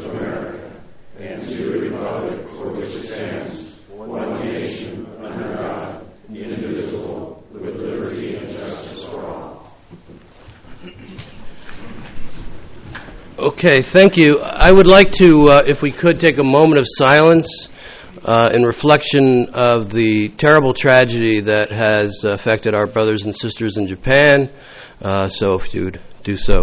America and to the republic for which it stands, one nation, under God, indivisible, with liberty and justice for all. Okay, thank you. I would like to, if we could, take a moment of silence in reflection of the terrible tragedy that has affected our brothers and sisters in Japan. So if you would do so.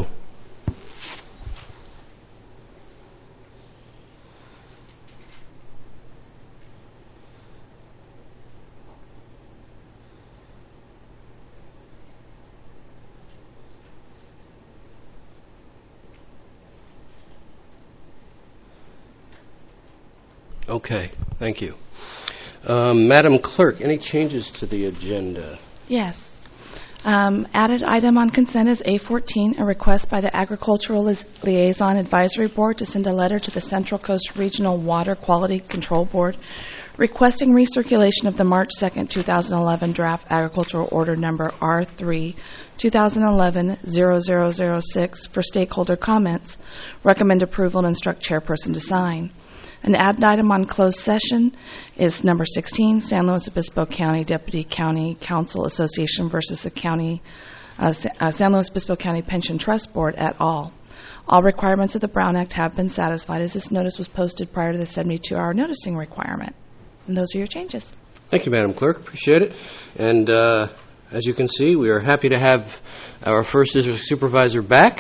Okay, thank you. Madam Clerk, any changes to the agenda? Yes. Added item on consent is A14, a request by the Agricultural Liaison Advisory Board to send a letter to the Central Coast Regional Water Quality Control Board requesting recirculation of the March 2, 2011 draft agricultural order number R3 2011-0006 for stakeholder comments. Recommend approval and instruct chairperson to sign. An added item on closed session is number 16, San Luis Obispo County Deputy County Council Association versus the County San Luis Obispo County Pension Trust Board et al. All requirements of the Brown Act have been satisfied as this notice was posted prior to the 72-hour noticing requirement. And those are your changes. Thank you, Madam Clerk. Appreciate it. And as you can see, we are happy to have our first district supervisor back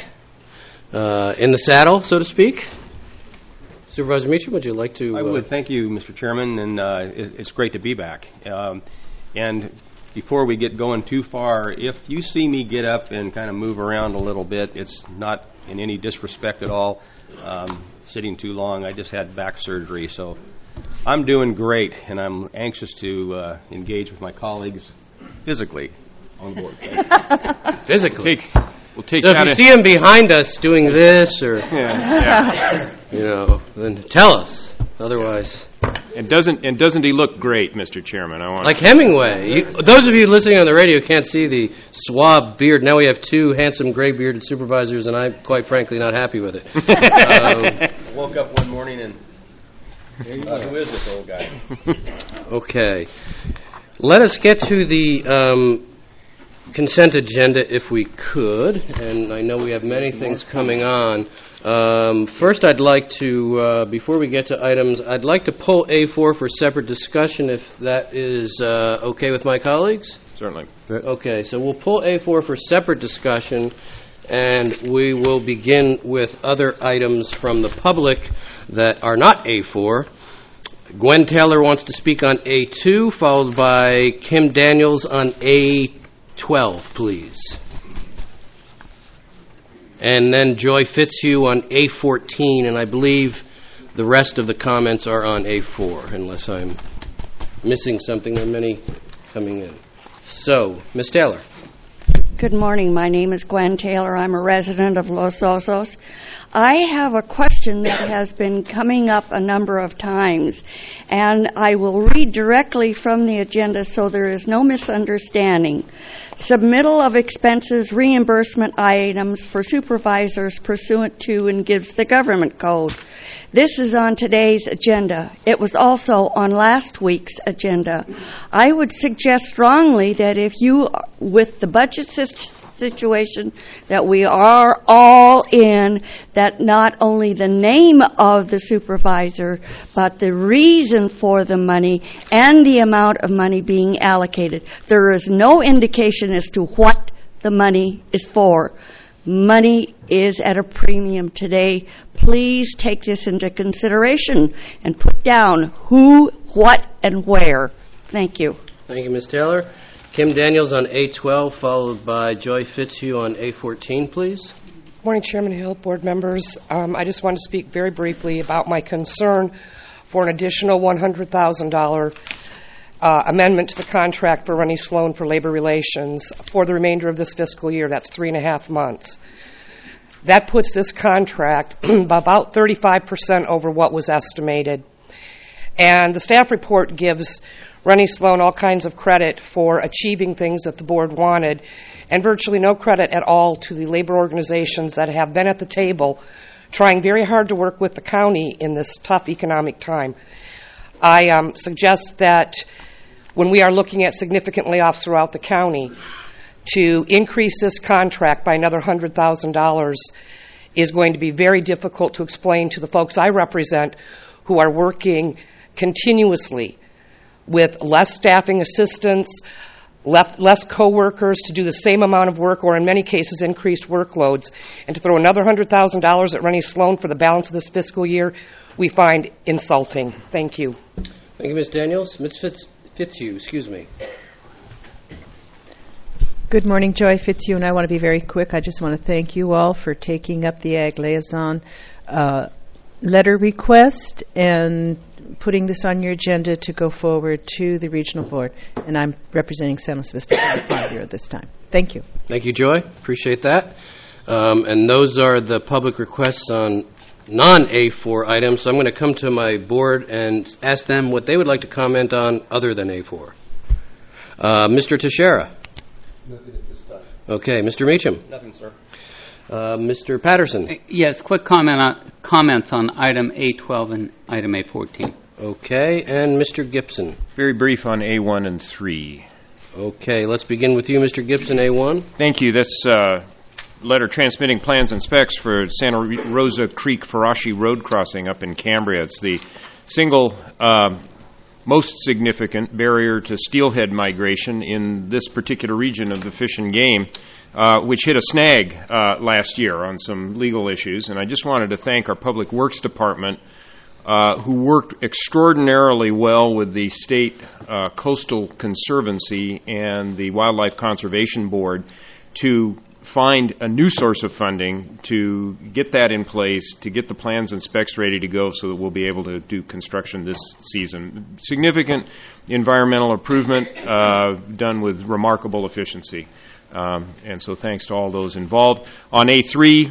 in the saddle, so to speak. Supervisor Meacham, would you like to... I would. Thank you, Mr. Chairman, and it's great to be back. And before we get going too far, if you see me get up and kind of move around a little bit, it's not in any disrespect at all. Sitting too long, I just had back surgery, so I'm doing great, and I'm anxious to engage with my colleagues physically on board. Physically? We'll take so if you see him behind us doing this or... Yeah. You know, then tell us. Otherwise, and doesn't he look great, Mr. Chairman? I want like Hemingway. Those of you listening on the radio can't see the suave beard. Now we have two handsome gray-bearded supervisors, and I'm quite frankly not happy with it. Woke up one morning and who is this old guy? Okay, let us get to the consent agenda if we could, and I know we have many things coming on. First, I'd like to, before we get to items, I'd like to pull A4 for separate discussion, if that is okay with my colleagues. Certainly. Okay, so we'll pull A4 for separate discussion, and we will begin with other items from the public that are not A4. Gwen Taylor wants to speak on A2, followed by Kim Daniels on A12, please. And then Joy Fitzhugh on A14, and I believe the rest of the comments are on A4, unless I'm missing something. There are many coming in. So, Ms. Taylor. Good morning. My name is Gwen Taylor. I'm a resident of Los Osos. I have a question that has been coming up a number of times, and I will read directly from the agenda so there is no misunderstanding. Submittal of expenses reimbursement items for supervisors pursuant to and gives the government code. This is on today's agenda. It was also on last week's agenda. I would suggest strongly that if you, with the budget situation that we are all in, that not only the name of the supervisor, but the reason for the money and the amount of money being allocated. There is no indication as to what the money is for. Money is at a premium today. Please take this into consideration and put down who, what, and where. Thank you. Thank you, Ms. Taylor. Kim Daniels on A12, followed by Joy Fitzhugh on A14, please. Morning, Chairman Hill, board members. I just want to speak very briefly about my concern for an additional $100,000 amendment to the contract for Rennie Sloan for labor relations for the remainder of this fiscal year. That's 3.5 months. That puts this contract about 35% over what was estimated. And the staff report gives Rennie Sloan all kinds of credit for achieving things that the board wanted, and virtually no credit at all to the labor organizations that have been at the table trying very hard to work with the county in this tough economic time. I suggest that when we are looking at significant layoffs throughout the county, to increase this contract by another $100,000 is going to be very difficult to explain to the folks I represent who are working continuously with less staffing assistants, less co-workers to do the same amount of work, or in many cases increased workloads. And to throw another $100,000 at Rennie Sloan for the balance of this fiscal year, we find insulting. Thank you. Thank you, Ms. Daniels. Ms. Fitzhugh, excuse me. Good morning, Joy Fitzhugh, and I want to be very quick. I just want to thank you all for taking up the Ag Liaison letter request and putting this on your agenda to go forward to the regional board. And I'm representing San Luis Obispo County Bureau this time. Thank you. Thank you, Joy. Appreciate that. And those are the public requests on non-A4 items. So I'm going to come to my board and ask them what they would like to comment on other than A4. Mr. Teixeira. Nothing at this time. Okay. Mr. Meacham. Nothing, sir. Mr. Patterson. Yes, quick comments on item A12 and item A14. Okay. And Mr. Gibson. Very brief on A1 and 3. Okay. Let's begin with you, Mr. Gibson, A1. Thank you. That's letter transmitting plans and specs for Santa Rosa Creek Farashi Road crossing up in Cambria. It's the single most significant barrier to steelhead migration in this particular region of the Fish and Game, which hit a snag last year on some legal issues. And I just wanted to thank our Public Works Department, who worked extraordinarily well with the State Coastal Conservancy and the Wildlife Conservation Board to find a new source of funding to get that in place, to get the plans and specs ready to go so that we'll be able to do construction this season. Significant environmental improvement done with remarkable efficiency. And so thanks to all those involved. On A3,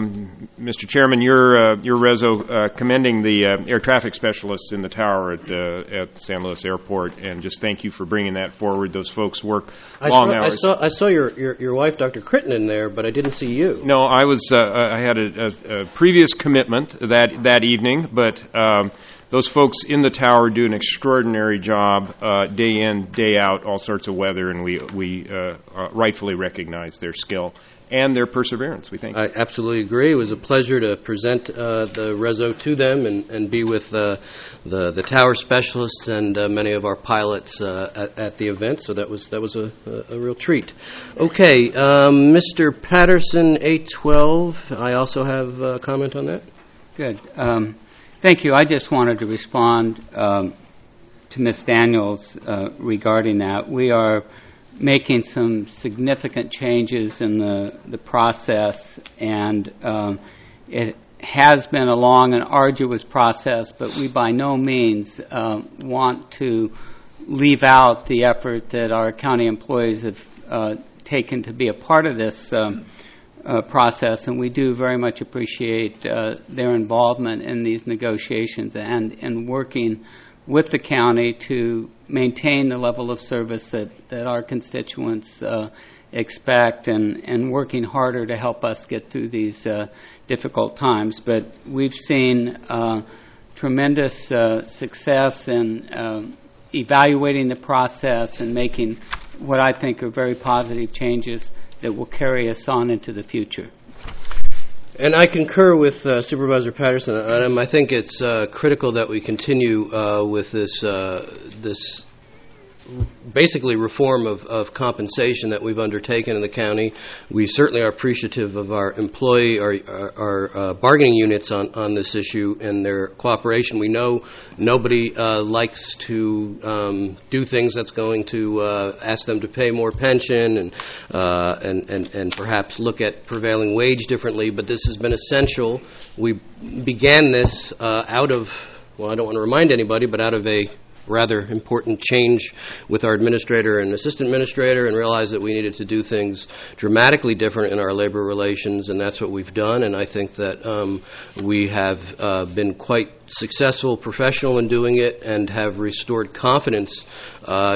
Mr. Chairman, your reso commending the air traffic specialists in the tower at San Luis Airport, and just thank you for bringing that forward. Those folks work long hours. I saw your wife, Dr. Crittenden, there, but I didn't see you. No, I was. I had a previous commitment that evening, but those folks in the tower do an extraordinary job day in, day out, all sorts of weather, and we rightfully recognize their skill and their perseverance. We thank you. I absolutely agree. It was a pleasure to present the reso to them and be with the tower specialists and many of our pilots at the event. So that was a real treat. Okay, Mr. Patterson, A12. I also have a comment on that. Good. Thank you. I just wanted to respond to Ms. Daniels regarding that. We are making some significant changes in the process, and it has been a long and arduous process, but we by no means want to leave out the effort that our county employees have taken to be a part of this process, and we do very much appreciate their involvement in these negotiations and working with the county to maintain the level of service that our constituents expect, and working harder to help us get through these difficult times. But we've seen tremendous success in evaluating the process and making what I think are very positive changes that will carry us on into the future. And I concur with Supervisor Patterson. I think it's critical that we continue with this basically reform of compensation that we've undertaken in the county. We certainly are appreciative of our employee, our bargaining units on this issue and their cooperation. We know nobody likes to do things that's going to ask them to pay more pension and perhaps look at prevailing wage differently, but this has been essential. We began this out of, well, I don't want to remind anybody, but out of a rather important change with our administrator and assistant administrator, and realized that we needed to do things dramatically different in our labor relations, and that's what we've done. And I think that we have been quite successful, professional in doing it, and have restored confidence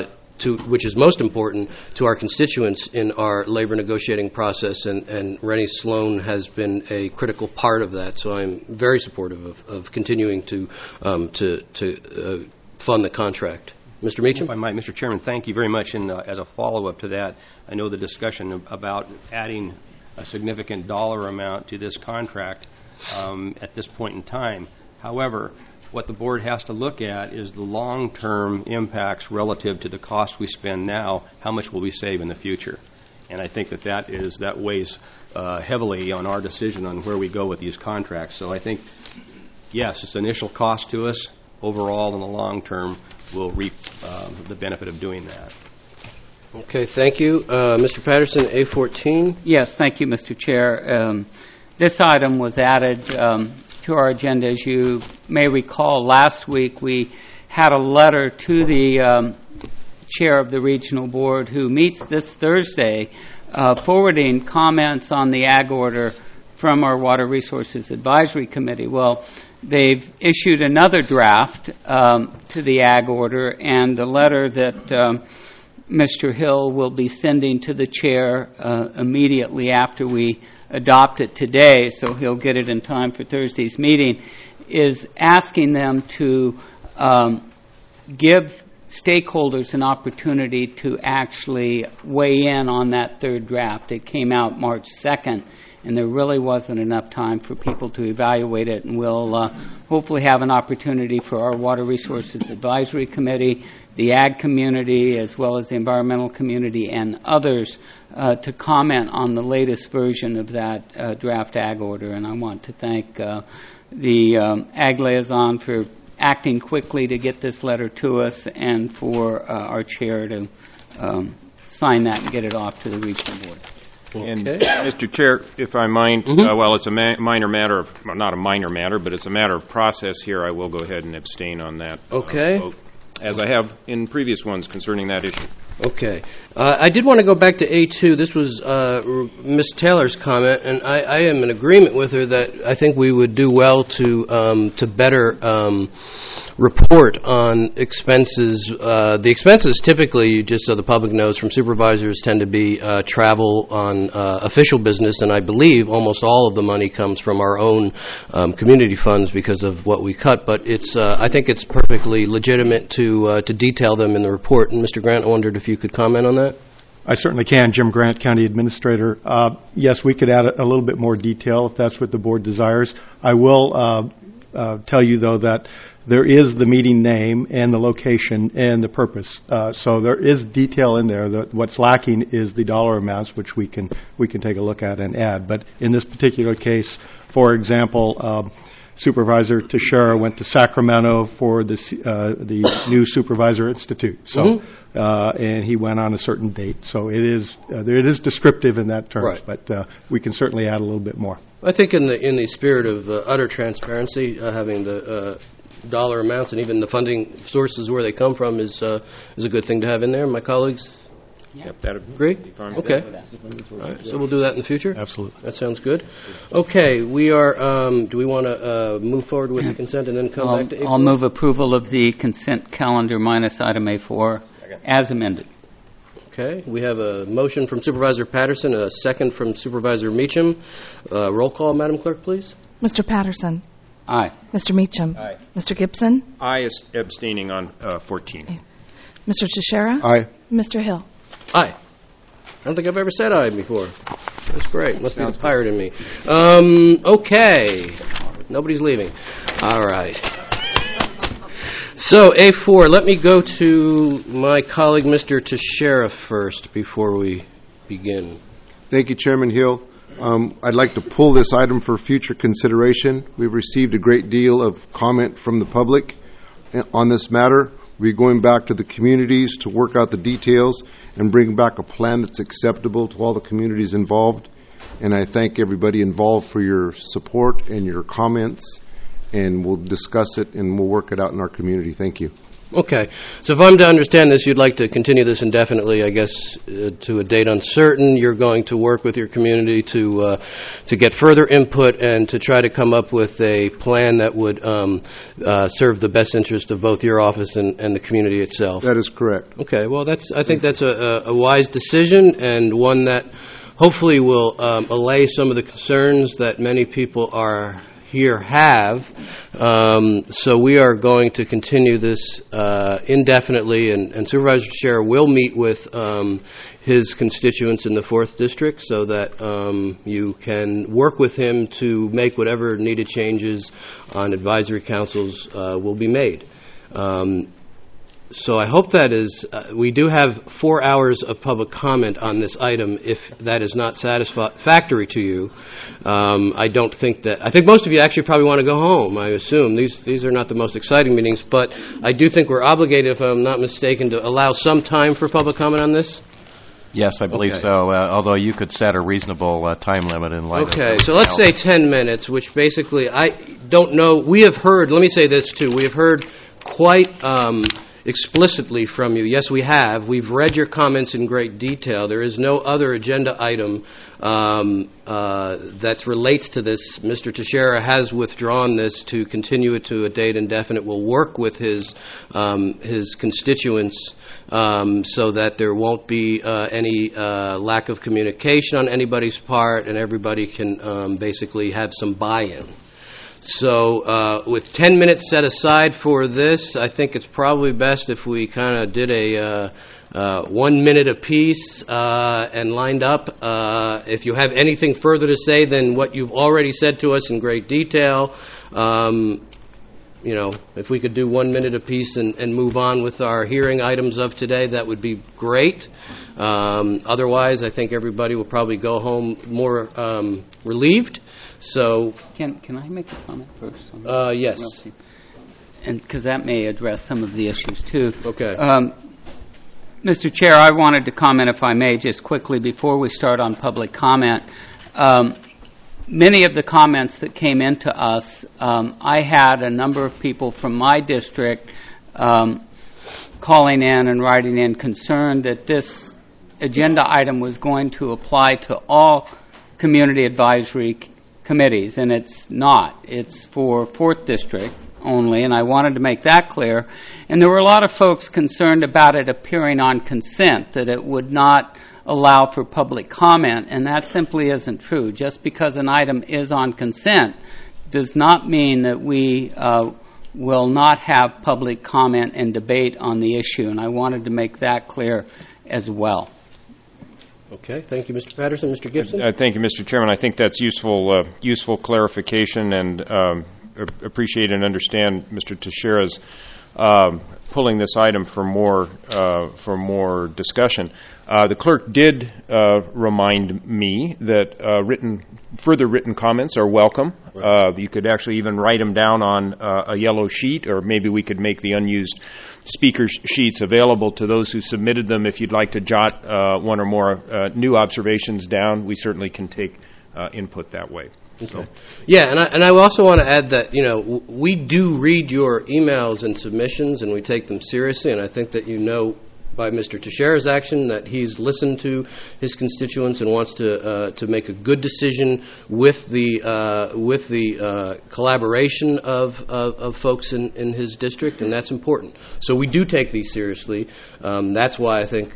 which is most important, to our constituents in our labor negotiating process, and Rennie Sloan has been a critical part of that. So I'm very supportive of continuing to fund the contract. Mr. Meacham? If I might, Mr. Chairman, thank you very much. And as a follow-up to that, I know the discussion about adding a significant dollar amount to this contract at this point in time. However, what the board has to look at is the long-term impacts relative to the cost we spend now. How much will we save in the future? And I think that weighs heavily on our decision on where we go with these contracts. So I think, yes, it's initial cost to us. Overall, in the long term, we'll reap the benefit of doing that. Okay, thank you. Mr. Patterson, A14. Yes, thank you, Mr. Chair. This item was added to our agenda. As you may recall, last week we had a letter to the chair of the regional board, who meets this Thursday, forwarding comments on the ag order from our Water Resources Advisory Committee. Well, they've issued another draft to the ag order, and the letter that Mr. Hill will be sending to the chair immediately after we adopt it today, so he'll get it in time for Thursday's meeting, is asking them to give stakeholders an opportunity to actually weigh in on that third draft. It came out March 2nd, and there really wasn't enough time for people to evaluate it, and we'll hopefully have an opportunity for our Water Resources Advisory Committee, the ag community, as well as the environmental community and others to comment on the latest version of that draft ag order. And I want to thank the ag liaison for acting quickly to get this letter to us, and for our chair to sign that and get it off to the regional board. Okay. And, Mr. Chair, if I mind, while it's a minor matter, well, not a minor matter, but it's a matter of process here, I will go ahead and abstain on that vote, as I have in previous ones concerning that issue. Okay. I did want to go back to A2. This was Ms. Taylor's comment, and I am in agreement with her that I think we would do well to better report on expenses. The expenses typically, just so the public knows, from supervisors tend to be travel on official business, and I believe almost all of the money comes from our own community funds because of what we cut. But it's I think it's perfectly legitimate to detail them in the report. And Mr. Grant, I wondered if you could comment on that. I certainly can. Jim Grant, County Administrator. Yes, we could add a little bit more detail if that's what the board desires. I will tell you, though, that there is the meeting name and the location and the purpose. So there is detail in there. What's lacking is the dollar amounts, which we can take a look at and add. But in this particular case, for example, Supervisor Teixeira went to Sacramento for the new Supervisor Institute. So, and he went on a certain date. So it is descriptive in that terms, right. But we can certainly add a little bit more. I think in the spirit of utter transparency, having the dollar amounts and even the funding sources where they come from is a good thing to have in there. My colleagues agree? Okay. All right, so we'll do that in the future? Absolutely. That sounds good. Okay, we are, do we want to move forward with the consent and then come back to A4? I'll move approval of the consent calendar minus item A4 as amended. Okay, we have a motion from Supervisor Patterson, a second from Supervisor Meacham. Roll call, Madam Clerk, please. Mr. Patterson. Aye. Mr. Meacham. Aye. Mr. Gibson. I is abstaining on 14. Okay. Mr. Teixeira. Aye. Mr. Hill. Aye. I don't think I've ever said aye before. That's great. Must be the pirate in me. Okay. Nobody's leaving. All right. So, A4, let me go to my colleague, Mr. Teixeira, first before we begin. Thank you, Chairman Hill. I'd like to pull this item for future consideration. We've received a great deal of comment from the public on this matter. We're going back to the communities to work out the details and bring back a plan that's acceptable to all the communities involved. And I thank everybody involved for your support and your comments. And we'll discuss it and we'll work it out in our community. Thank you. Okay. So if I'm to understand this, you'd like to continue this indefinitely, I guess, to a date uncertain. You're going to work with your community to get further input and to try to come up with a plan that would serve the best interest of both your office and the community itself. That is correct. Okay. Well, I think that's a wise decision, and one that hopefully will allay some of the concerns that many people here have. So we are going to continue this indefinitely, and Supervisor Teixeira will meet with his constituents in the 4th District so that you can work with him to make whatever needed changes on advisory councils will be made. So I hope that is, we do have 4 hours of public comment on this item. If that is not satisfactory to you, I think most of you actually probably want to go home, I assume. These are not the most exciting meetings, but I do think we're obligated, if I'm not mistaken, to allow some time for public comment on this. Yes, I believe so, although you could set a reasonable time limit in light of... Okay, so let's say 10 minutes, which basically, I don't know, we have heard, let me say this too, we have heard quite explicitly from you. Yes, we have. We've read your comments in great detail. There is no other agenda item that relates to this. Mr. Teixeira has withdrawn this to continue it to a date indefinite. We'll work with his constituents so that there won't be any lack of communication on anybody's part, and everybody can basically have some buy-in. So with 10 minutes set aside for this, I think it's probably best if we kind of did a 1 minute apiece and lined up. If you have anything further to say than what you've already said to us in great detail, if we could do 1 minute apiece and move on with our hearing items of today, that would be great. Otherwise, I think everybody will probably go home more relieved. So, can I make a comment first? Yes. And because that may address some of the issues too. Okay. Mr. Chair, I wanted to comment, if I may, just quickly before we start on public comment. Many of the comments that came into us, I had a number of people from my district calling in and writing in concerned that this agenda item was going to apply to all community advisory committees, and it's not. It's for 4th District only, and I wanted to make that clear. And there were a lot of folks concerned about it appearing on consent, that it would not allow for public comment, and that simply isn't true. Just because an item is on consent does not mean that we will not have public comment and debate on the issue, and I wanted to make that clear as well. Okay, thank you, Mr. Patterson. Mr. Gibson? Thank you, Mr. Chairman. I think that's useful clarification, and appreciate and understand Mr. Teixeira's pulling this item for more discussion. The clerk did remind me that further written comments are welcome. You could actually even write them down on a yellow sheet, or maybe we could make the unused speaker sheets available to those who submitted them. If you'd like to jot one or more new observations down, we certainly can take input that way. Okay. So. Yeah, and I also want to add that, we do read your emails and submissions, and we take them seriously, and I think that by Mr. Teixeira's action that he's listened to his constituents and wants to make a good decision with the collaboration of folks in his district, and that's important. So we do take these seriously. That's why I think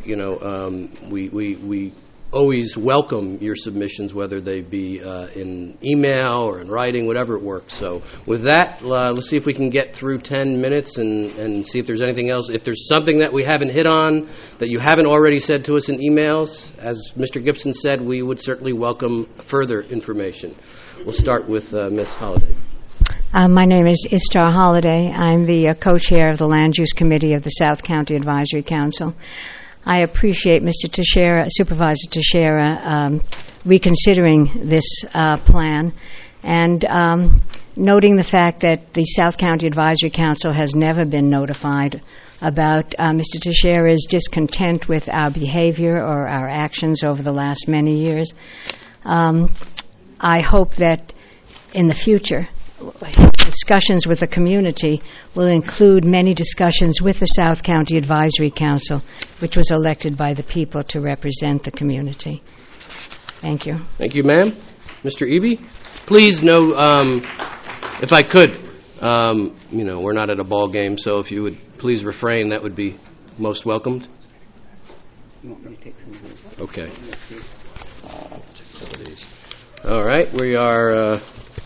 we always welcome your submissions, whether they be in email or in writing, whatever it works. So with that, let's see if we can get through 10 minutes and see if there's anything else. If there's something that we haven't hit on that you haven't already said to us in emails, as Mr. Gibson said, we would certainly welcome further information. We'll start with Ms. Holliday. My name is Istar Holliday. I'm the co-chair of the Land Use Committee of the South County Advisory Council. I appreciate Mr. Teixeira, Supervisor Teixeira, reconsidering this plan and noting the fact that the South County Advisory Council has never been notified about Mr. Teixeira's discontent with our behavior or our actions over the last many years. I hope that in the future discussions with the community will include many discussions with the South County Advisory Council, which was elected by the people to represent the community. Thank you. Thank you, ma'am. Mr. Eby? Please know, if I could, we're not at a ball game, so if you would please refrain, that would be most welcomed. You want me to take some of those? Okay. All right, we are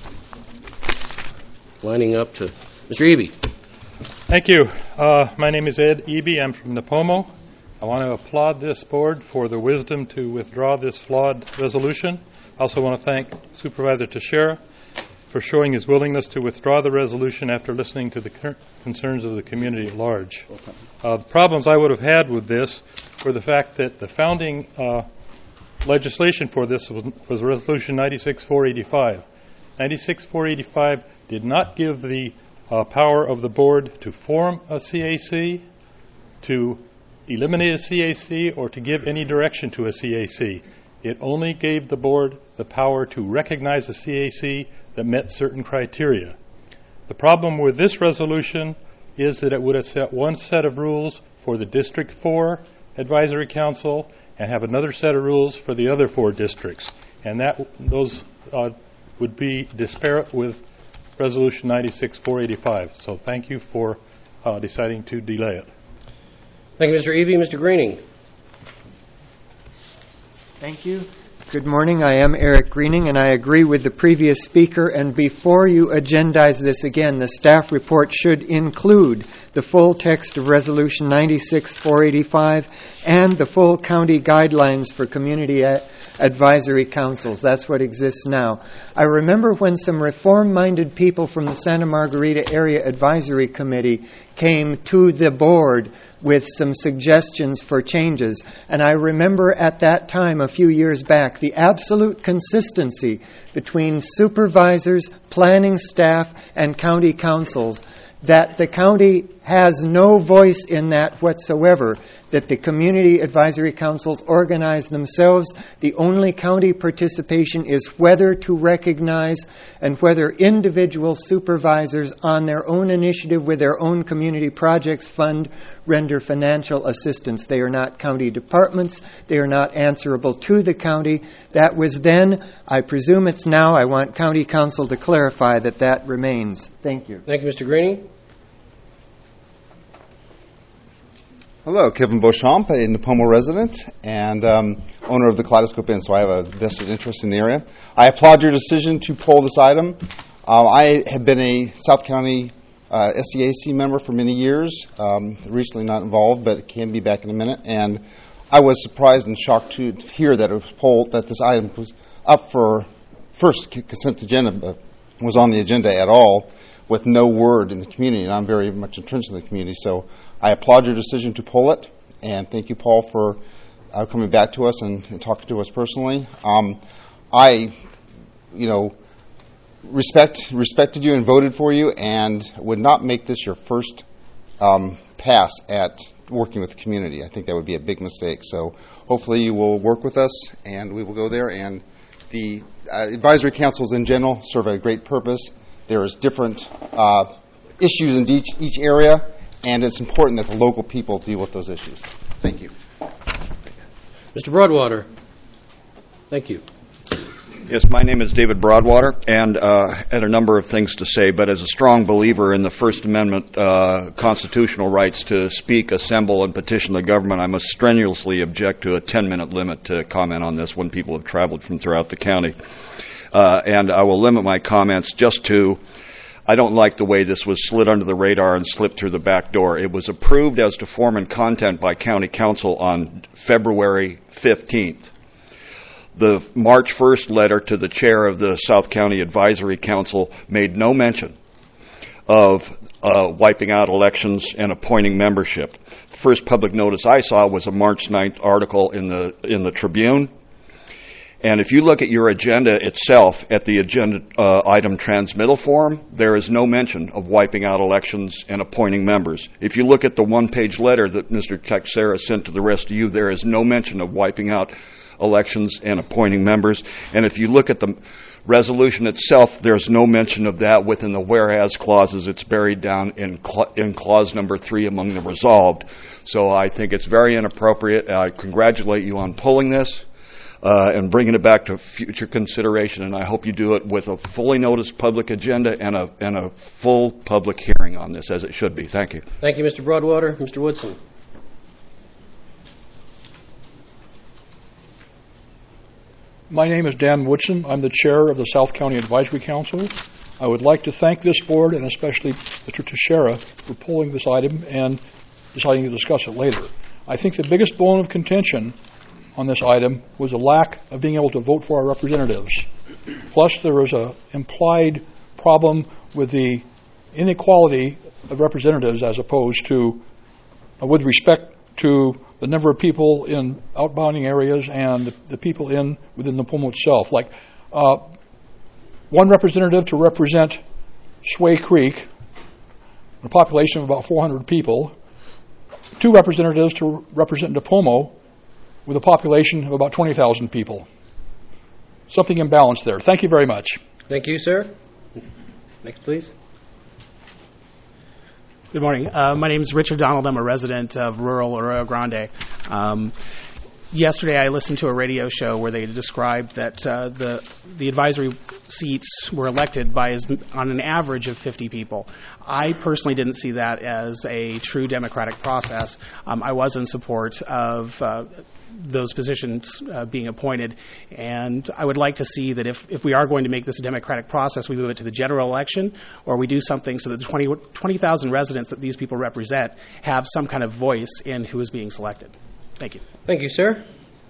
lining up to Mr. Eby. Thank you. My name is Ed Eby. I'm from Napomo. I want to applaud this board for the wisdom to withdraw this flawed resolution. I also want to thank Supervisor Teixeira for showing his willingness to withdraw the resolution after listening to the concerns of the community at large. The problems I would have had with this were the fact that the founding legislation for this was Resolution 96-485. 96-485 did not give the power of the board to form a CAC, to eliminate a CAC, or to give any direction to a CAC. It only gave the board the power to recognize a CAC that met certain criteria. The problem with this resolution is that it would have set one set of rules for the District 4 Advisory Council and have another set of rules for the other 4 districts. And those would be disparate with Resolution 96-485. So thank you for deciding to delay it. Thank you, Mr. Eby. Mr. Greening. Thank you. Good morning. I am Eric Greening, and I agree with the previous speaker. And before you agendize this again, the staff report should include the full text of Resolution 96-485 and the full county guidelines for community advisory councils. That's what exists now. I remember when some reform-minded people from the Santa Margarita Area Advisory Committee came to the board with some suggestions for changes. And I remember at that time, a few years back, the absolute consistency between supervisors, planning staff, and county councils, that the county has no voice in that whatsoever, that the community advisory councils organize themselves. The only county participation is whether to recognize and whether individual supervisors on their own initiative with their own community projects fund render financial assistance. They are not county departments. They are not answerable to the county. That was then. I presume it's now. I want county council to clarify that that remains. Thank you. Thank you, Mr. Greening. Hello, Kevin Beauchamp, a Napomo resident and owner of the Kaleidoscope Inn, so I have a vested interest in the area. I applaud your decision to pull this item. I have been a South County SCAC member for many years, recently not involved, but can be back in a minute. And I was surprised and shocked to hear that it was polled, that this item was up for first consent agenda, but was on the agenda at all, with no word in the community. And I'm very much entrenched in the community, so I applaud your decision to pull it, and thank you, Paul, for coming back to us and talking to us personally. I, respected you and voted for you, and would not make this your first pass at working with the community. I think that would be a big mistake. So hopefully you will work with us, and we will go there. And the advisory councils in general serve a great purpose. There is different issues in each area, and it's important that the local people deal with those issues. Thank you. Mr. Broadwater. Thank you. Yes, my name is David Broadwater, and had a number of things to say, but as a strong believer in the First Amendment constitutional rights to speak, assemble, and petition the government, I must strenuously object to a 10-minute limit to comment on this when people have traveled from throughout the county. And I will limit my comments just to, I don't like the way this was slid under the radar and slipped through the back door. It was approved as to form and content by County Council on February 15th. The March 1st letter to the chair of the South County Advisory Council made no mention of wiping out elections and appointing membership. The first public notice I saw was a March 9th article in the Tribune. And if you look at your agenda itself, at the agenda item transmittal form, there is no mention of wiping out elections and appointing members. If you look at the one-page letter that Mr. Teixeira sent to the rest of you, there is no mention of wiping out elections and appointing members. And if you look at the resolution itself, there's no mention of that within the whereas clauses. It's buried down in clause number 3 among the resolved. So I think it's very inappropriate. I congratulate you on pulling this and bringing it back to future consideration, and I hope you do it with a fully noticed public agenda and a full public hearing on this, as it should be. Thank you. Thank you, Mr. Broadwater. Mr. Woodson. My name is Dan Woodson. I'm the chair of the South County Advisory Council. I would like to thank this board and especially Mr. Teixeira for pulling this item and deciding to discuss it later. I think the biggest bone of contention on this item was a lack of being able to vote for our representatives. Plus, there was an implied problem with the inequality of representatives as opposed to, with respect to the number of people in outbounding areas and the people within the Pomo itself. Like one representative to represent Sway Creek, a population of about 400 people, 2 representatives to represent Napomo, with a population of about 20,000 people. Something imbalanced there. Thank you very much. Thank you, sir. Next, please. Good morning. My name is Richard Donald. I'm a resident of rural Arroyo Grande. Yesterday, I listened to a radio show where they described that the advisory seats were elected by on an average of 50 people. I personally didn't see that as a true democratic process. I was in support of those positions being appointed, and I would like to see that if we are going to make this a democratic process, we move it to the general election, or we do something so that the 20,000 residents that these people represent have some kind of voice in who is being selected. Thank you. Thank you, sir.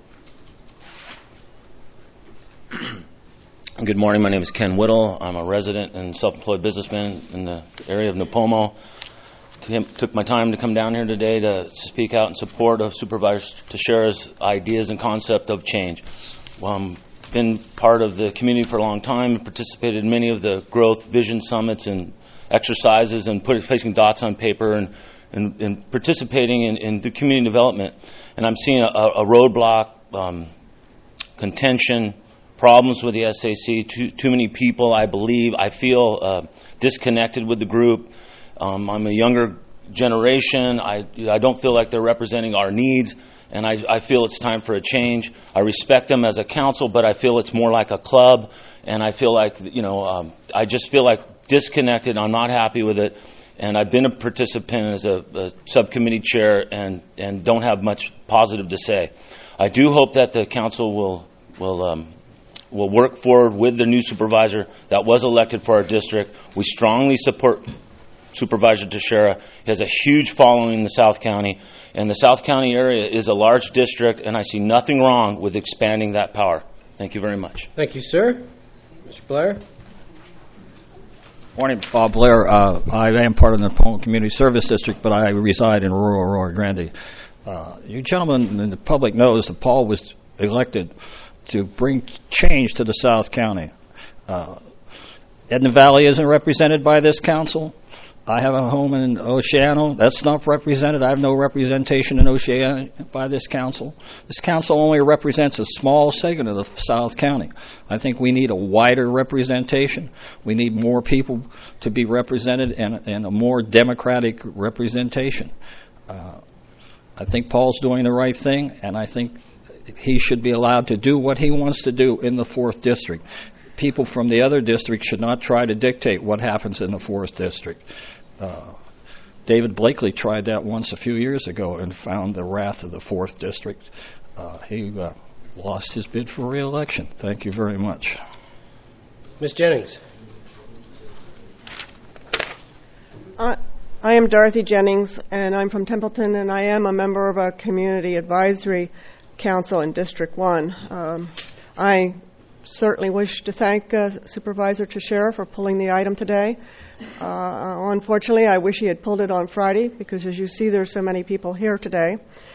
Good morning. My name is Ken Whittle. I'm a resident and self-employed businessman in the area of Napomo. Took my time to come down here today to speak out in support of Supervisor Teixeira's ideas and concept of change. Been part of the community for a long time, participated in many of the growth vision summits and exercises and placing dots on paper and participating in the community development. And I'm seeing a roadblock, contention, problems with the SAC, too many people, I feel disconnected with the group. I'm a younger generation. I don't feel like they're representing our needs, and I feel it's time for a change. I respect them as a council, but I feel it's more like a club, and I feel like, I just feel like disconnected. I'm not happy with it, and I've been a participant as a subcommittee chair and don't have much positive to say. I do hope that the council will work forward with the new supervisor that was elected for our district. We strongly support Supervisor Teixeira. He has a huge following in the South County, and the South County area is a large district, and I see nothing wrong with expanding that power. Thank you very much. Thank you, sir. Mr. Blair? Morning, Bob Blair. I am part of the Napomo Community Service District, but I reside in rural Arroyo Grande. You gentlemen in the public knows that Paul was elected to bring change to the South County. Edna Valley isn't represented by this council. I have a home in Oceano. That's not represented. I have no representation in Oceano by this council. This council only represents a small segment of the South County. I think we need a wider representation. We need more people to be represented and a more democratic representation. I think Paul's doing the right thing, and I think he should be allowed to do what he wants to do in the 4th District. People from the other districts should not try to dictate what happens in the 4th District. David Blakely tried that once a few years ago and found the wrath of the 4th District. He lost his bid for re-election. Thank you very much. Ms. Jennings. I am Dorothy Jennings, and I'm from Templeton, and I am a member of a community advisory council in District 1. I certainly wish to thank Supervisor Teixeira for pulling the item today. Unfortunately, I wish he had pulled it on Friday because, as you see, there are so many people here today.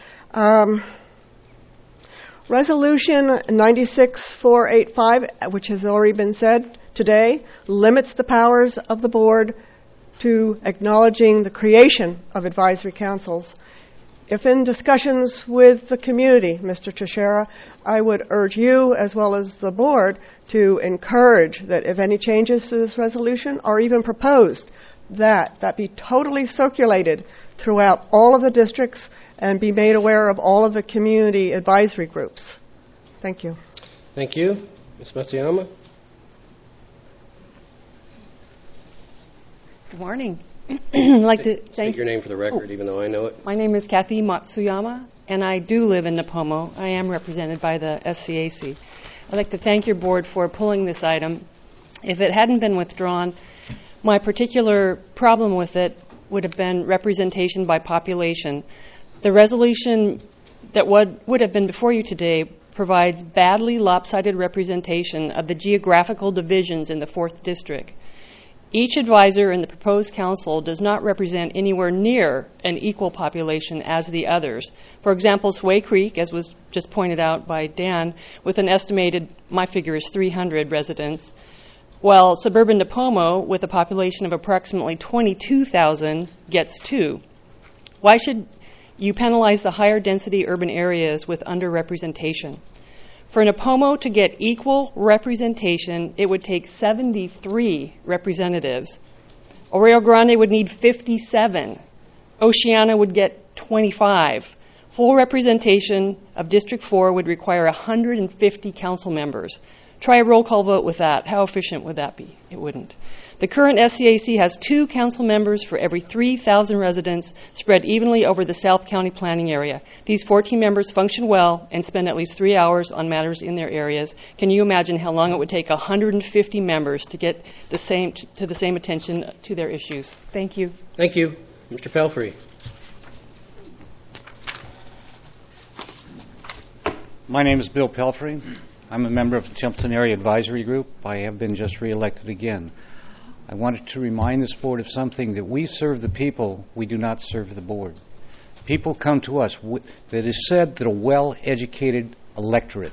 Resolution 96485, which has already been said today, limits the powers of the board to acknowledging the creation of advisory councils. if in discussions with the community, Mr. Teixeira, I would urge you as well as the board to encourage that if any changes to this resolution are even proposed, that be totally circulated throughout all of the districts and be made aware of all of the community advisory groups. Thank you. Thank you. Ms. Matsuyama? Good morning. I'd like to State thank your name for the record, even though I know it. My name is Kathy Matsuyama, and I do live in Napomo. I am represented by the SCAC. I'd like to thank your board for pulling this item. If it hadn't been withdrawn, my particular problem with it would have been representation by population. The resolution that would have been before you today provides badly lopsided representation of the geographical divisions in the 4th District. Each advisor in the proposed council does not represent anywhere near an equal population as the others. For example, Sway Creek, as was just pointed out by Dan, with an estimated, my figure is 300 residents, while suburban Napomo, with a population of approximately 22,000, gets 2. Why should you penalize the higher density urban areas with underrepresentation? For Napomo to get equal representation, it would take 73 representatives. Rio Grande would need 57. Oceana would get 25. Full representation of District 4 would require 150 council members. Try a roll call vote with that. How efficient would that be? It wouldn't. The current SCAC has 2 council members for every 3,000 residents spread evenly over the South County planning area. These 14 members function well and spend at least 3 hours on matters in their areas. Can you imagine how long it would take 150 members to get the same attention to their issues? Thank you. Thank you. Mr. Pelfrey. My name is Bill Pelfrey. I'm a member of the Templeton Area Advisory Group. I have been just reelected again. I wanted to remind this board of something, that we serve the people, we do not serve the board. People come to us. That is said that a well-educated electorate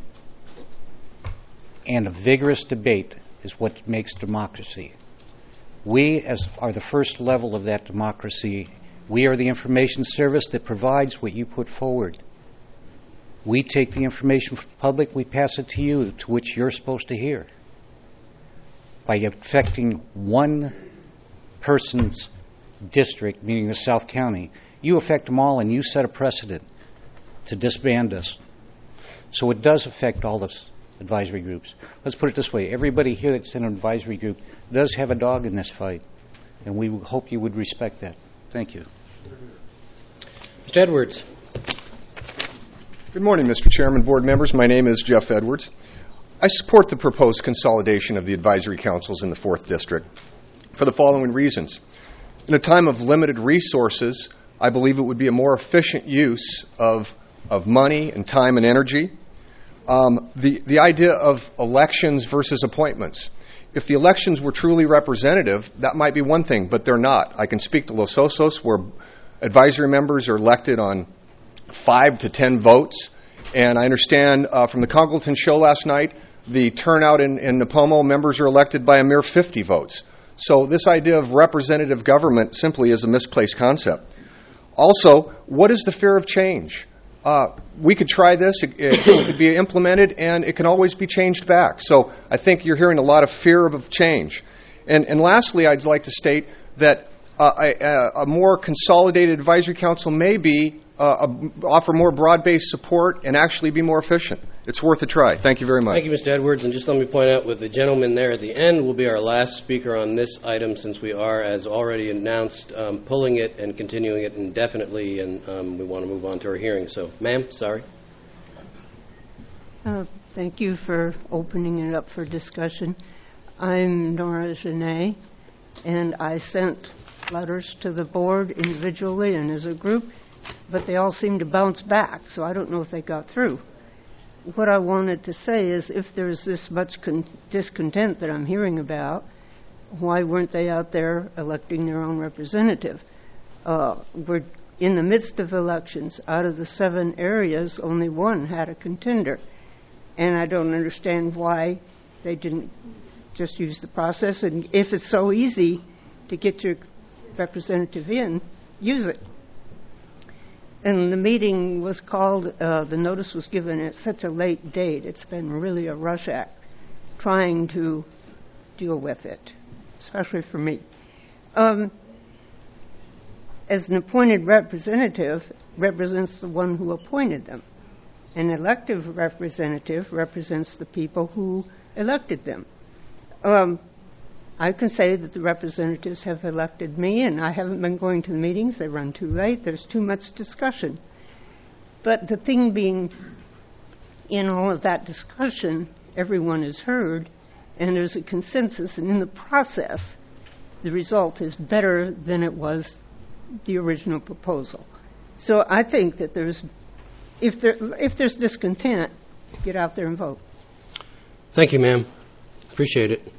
and a vigorous debate is what makes democracy. We are the first level of that democracy. We are the information service that provides what you put forward. We take the information from the public, we pass it to you, to which you're supposed to hear. By affecting one person's district, meaning the South County, you affect them all and you set a precedent to disband us. So it does affect all the advisory groups. Let's put it this way. Everybody here that's in an advisory group does have a dog in this fight, and we hope you would respect that. Thank you. Mr. Edwards. Good morning, Mr. Chairman, board members. My name is Jeff Edwards. I support the proposed consolidation of the advisory councils in the 4th District for the following reasons. In a time of limited resources, I believe it would be a more efficient use of money and time and energy. The idea of elections versus appointments. If the elections were truly representative, that might be one thing, but they're not. I can speak to Los Osos, where advisory members are elected on 5 to 10 votes. And I understand from the Congleton show last night, the turnout in Napomo, members are elected by a mere 50 votes. So this idea of representative government simply is a misplaced concept. Also, what is the fear of change? We could try this, it could be implemented, and it can always be changed back. So I think you're hearing a lot of fear of change. And lastly, I'd like to state that a more consolidated advisory council may be offer more broad-based support and actually be more efficient. It's worth a try. Thank you very much. Thank you, Mr. Edwards. And just let me point out, with the gentleman there at the end will be our last speaker on this item, since we are, as already announced, pulling it and continuing it indefinitely, and we want to move on to our hearing. So, ma'am, sorry. Thank you for opening it up for discussion. I'm Nora Genet, and I sent letters to the board individually and as a group, but they all seem to bounce back, so I don't know if they got through. What I wanted to say is, if there's this much discontent that I'm hearing about, why weren't they out there electing their own representative? We're in the midst of elections. Out of the 7 areas, only 1 had a contender. And I don't understand why they didn't just use the process. And if it's so easy to get your representative in, use it. And the meeting was called, the notice was given at such a late date. It's been really a rush act trying to deal with it, especially for me. As an appointed representative represents the one who appointed them. An elective representative represents the people who elected them. I can say that the representatives have elected me, and I haven't been going to the meetings. They run too late. There's too much discussion. But the thing being, in all of that discussion, everyone is heard, and there's a consensus, and in the process, the result is better than it was the original proposal. So I think that if there's discontent, get out there and vote. Thank you, ma'am. Appreciate it.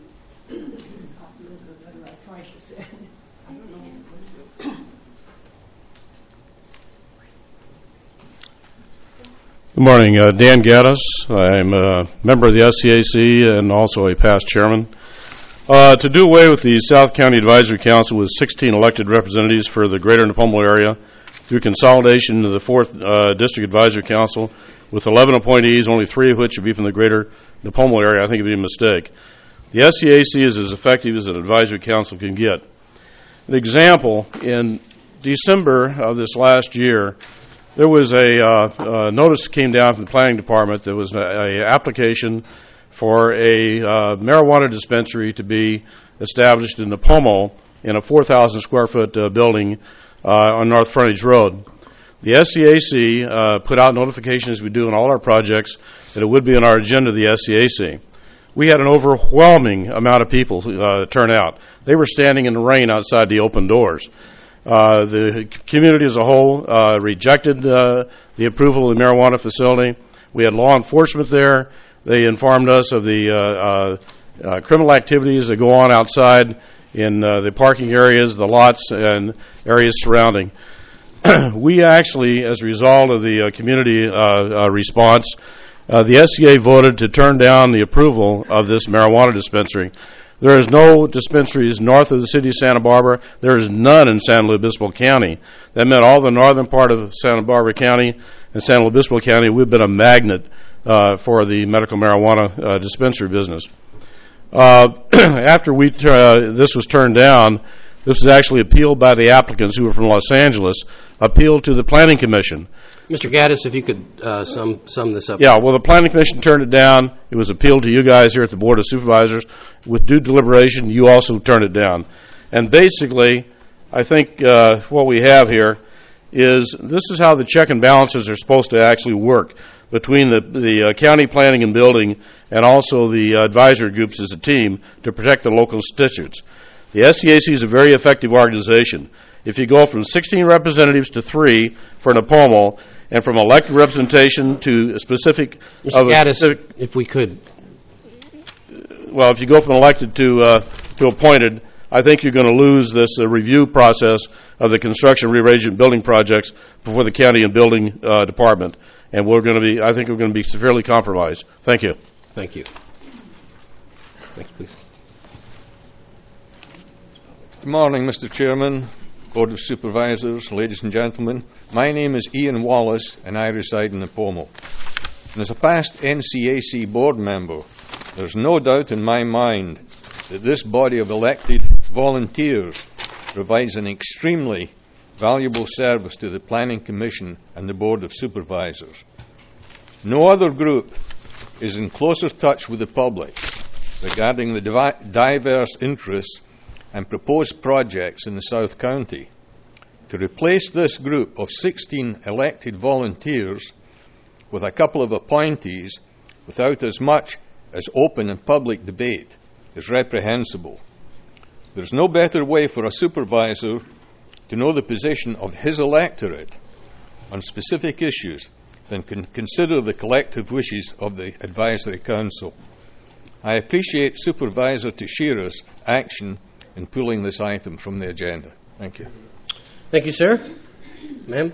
Good morning. Dan Gaddis. I'm a member of the SCAC and also a past chairman. To do away with the South County Advisory Council with 16 elected representatives for the greater Nipomo area through consolidation to the 4th District Advisory Council with 11 appointees, only 3 of which would be from the greater Nipomo area, I think it would be a mistake. The SCAC is as effective as an advisory council can get. An example, in December of this last year, there was a notice that came down from the planning department. There was an application for a marijuana dispensary to be established in Nipomo in a 4,000 square foot building on North Frontage Road. The SCAC put out notifications, as we do in all our projects, that it would be on our agenda of the SCAC. We had an overwhelming amount of people turn out. They were standing in the rain outside the open doors. The community as a whole rejected the approval of the marijuana facility. We had law enforcement there. They informed us of the criminal activities that go on outside in the parking areas, the lots, and areas surrounding. We actually, as a result of the community response, the SCA voted to turn down the approval of this marijuana dispensary. There is no dispensaries north of the city of Santa Barbara. There is none in San Luis Obispo County. That meant all the northern part of Santa Barbara County and San Luis Obispo County, we've been a magnet for the medical marijuana dispensary business. After this was turned down, this was actually appealed by the applicants who were from Los Angeles, appealed to the Planning Commission. Mr. Gaddis, if you could sum this up. Yeah, well, the Planning Commission turned it down. It was appealed to you guys here at the Board of Supervisors. With due deliberation, you also turned it down. And basically, I think what we have here is this is how the check and balances are supposed to actually work between the county planning and building and also the advisory groups as a team to protect the local constituents. The SCAC is a very effective organization. If you go from 16 representatives to 3 for Nipomo, and from elected representation to a specific... Mr. Gaddis, if we could. Well, if you go from elected to appointed, I think you're going to lose this review process of the construction, rearrangement, building projects before the county and building department. And I think we're going to be severely compromised. Thank you. Thank you. Next, please. Good morning, Mr. Chairman, Board of Supervisors, ladies and gentlemen. My name is Ian Wallace, and I reside in Nipomo. And as a past NCAC board member, there's no doubt in my mind that this body of elected volunteers provides an extremely valuable service to the Planning Commission and the Board of Supervisors. No other group is in closer touch with the public regarding the diverse interests and proposed projects in the South County. To replace this group of 16 elected volunteers with a couple of appointees without as much as open and public debate is reprehensible. There's no better way for a supervisor to know the position of his electorate on specific issues than consider the collective wishes of the Advisory Council. I appreciate Supervisor Teixeira's action in pulling this item from the agenda. Thank you. Thank you, sir. Ma'am?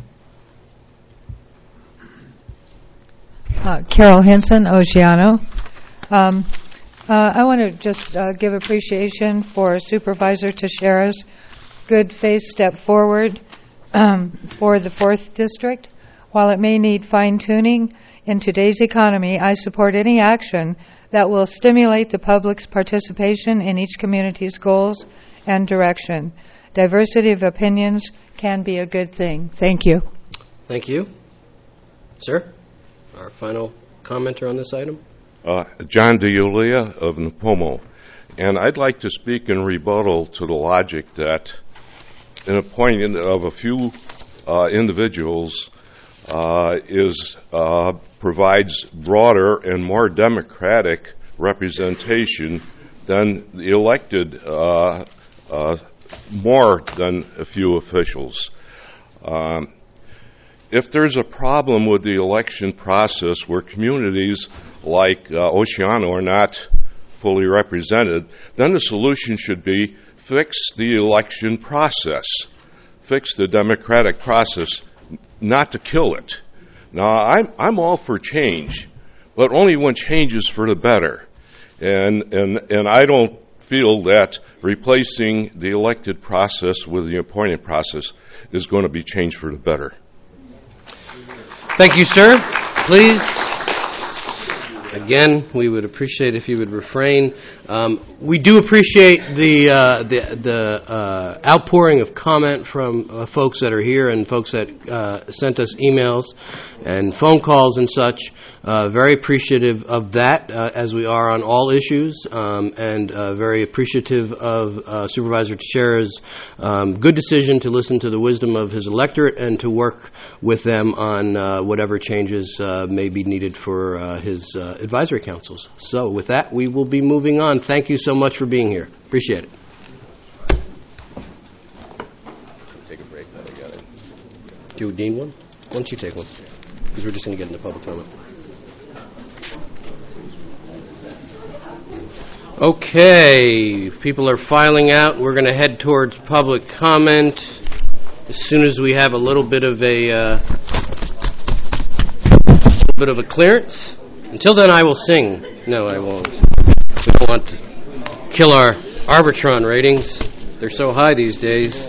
Carol Henson, Oceano. I want to just give appreciation for Supervisor Teixeira's good faith step forward for the 4th District. While it may need fine-tuning in today's economy, I support any action that will stimulate the public's participation in each community's goals and direction. Diversity of opinions can be a good thing. Thank you. Thank you. Sir, our final commenter on this item. John DiUlia of Napomo. And I'd like to speak in rebuttal to the logic that an appointment of a few individuals provides broader and more democratic representation than the elected more than a few officials. If there's a problem with the election process where communities like Oceano are not fully represented, then the solution should be fix the election process, fix the democratic process, not to kill it. Now, I'm all for change, but only when change is for the better. And I don't feel that replacing the elected process with the appointed process is going to be changed for the better. Thank you, sir. Please. Again, we would appreciate if you would refrain. We do appreciate the outpouring of comment from folks that are here and folks that sent us emails and phone calls and such. Very appreciative of that, as we are on all issues, and very appreciative of Supervisor Teixeira's good decision to listen to the wisdom of his electorate and to work with them on whatever changes may be needed for his advisory councils. So with that, we will be moving on. Thank you so much for being here. Appreciate it. Take a break. I got it. Do you need one? Why don't you take one? Because we're just going to get into public comment. Okay, people are filing out. We're going to head towards public comment as soon as we have a little bit of a clearance. Until then, I will sing. No, I won't. We don't want to kill our Arbitron ratings. They're so high these days.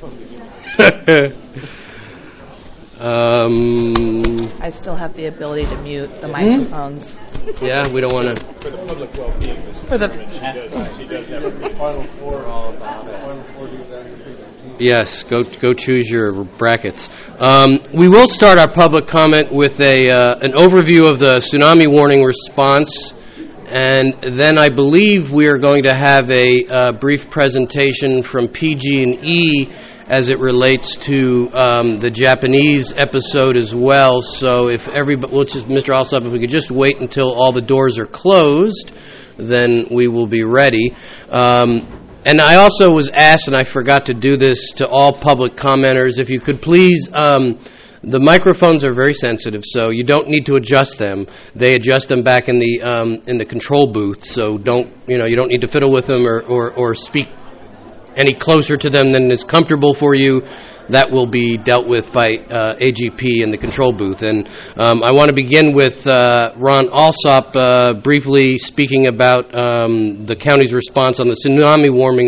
I still have the ability to mute the microphones. Yeah, we don't want to. For the public well-being. For the. She does have a final four all about it. Yes, go choose your brackets. We will start our public comment with an overview of the tsunami warning response, and then I believe we are going to have a brief presentation from PG&E as it relates to the Japanese episode as well. So if everybody, Mr. Alsop, if we could just wait until all the doors are closed, then we will be ready. And I also was asked, and I forgot to do this to all public commenters, if you could please, the microphones are very sensitive, so you don't need to adjust them. They adjust them back in the control booth, so you don't need to fiddle with them or speak any closer to them than is comfortable for you. That will be dealt with by AGP in the control booth. And I want to begin with Ron Alsop briefly speaking about the county's response on the tsunami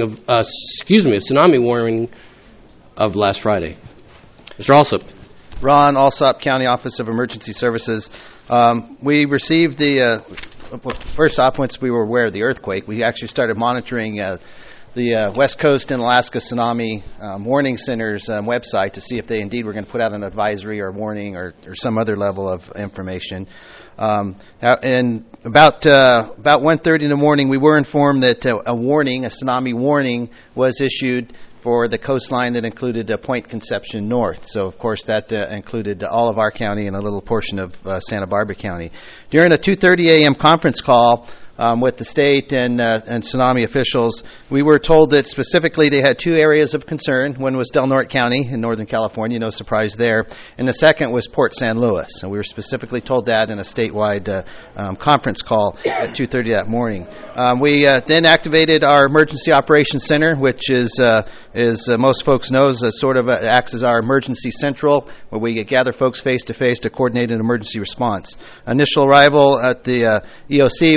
warning of last Friday. Mr. Alsop. Ron Alsop, County Office of Emergency Services. We received first off, once we were aware of the earthquake, we actually started monitoring the West Coast and Alaska Tsunami Warning Center's website to see if they indeed were going to put out an advisory or warning or some other level of information. And about 1:30 in the morning, we were informed that a tsunami warning, was issued for the coastline that included Point Conception North. So, of course, that included all of our county and a little portion of Santa Barbara County. During a 2:30 a.m. conference call with the state and tsunami officials, we were told that specifically they had two areas of concern. One was Del Norte County in Northern California, no surprise there, and the second was Port San Luis. And we were specifically told that in a statewide conference call at 2:30 that morning. We then activated our Emergency Operations Center, which is most folks know, acts as our emergency central, where we gather folks face to face to coordinate an emergency response. Initial arrival at the EOC was about 2:30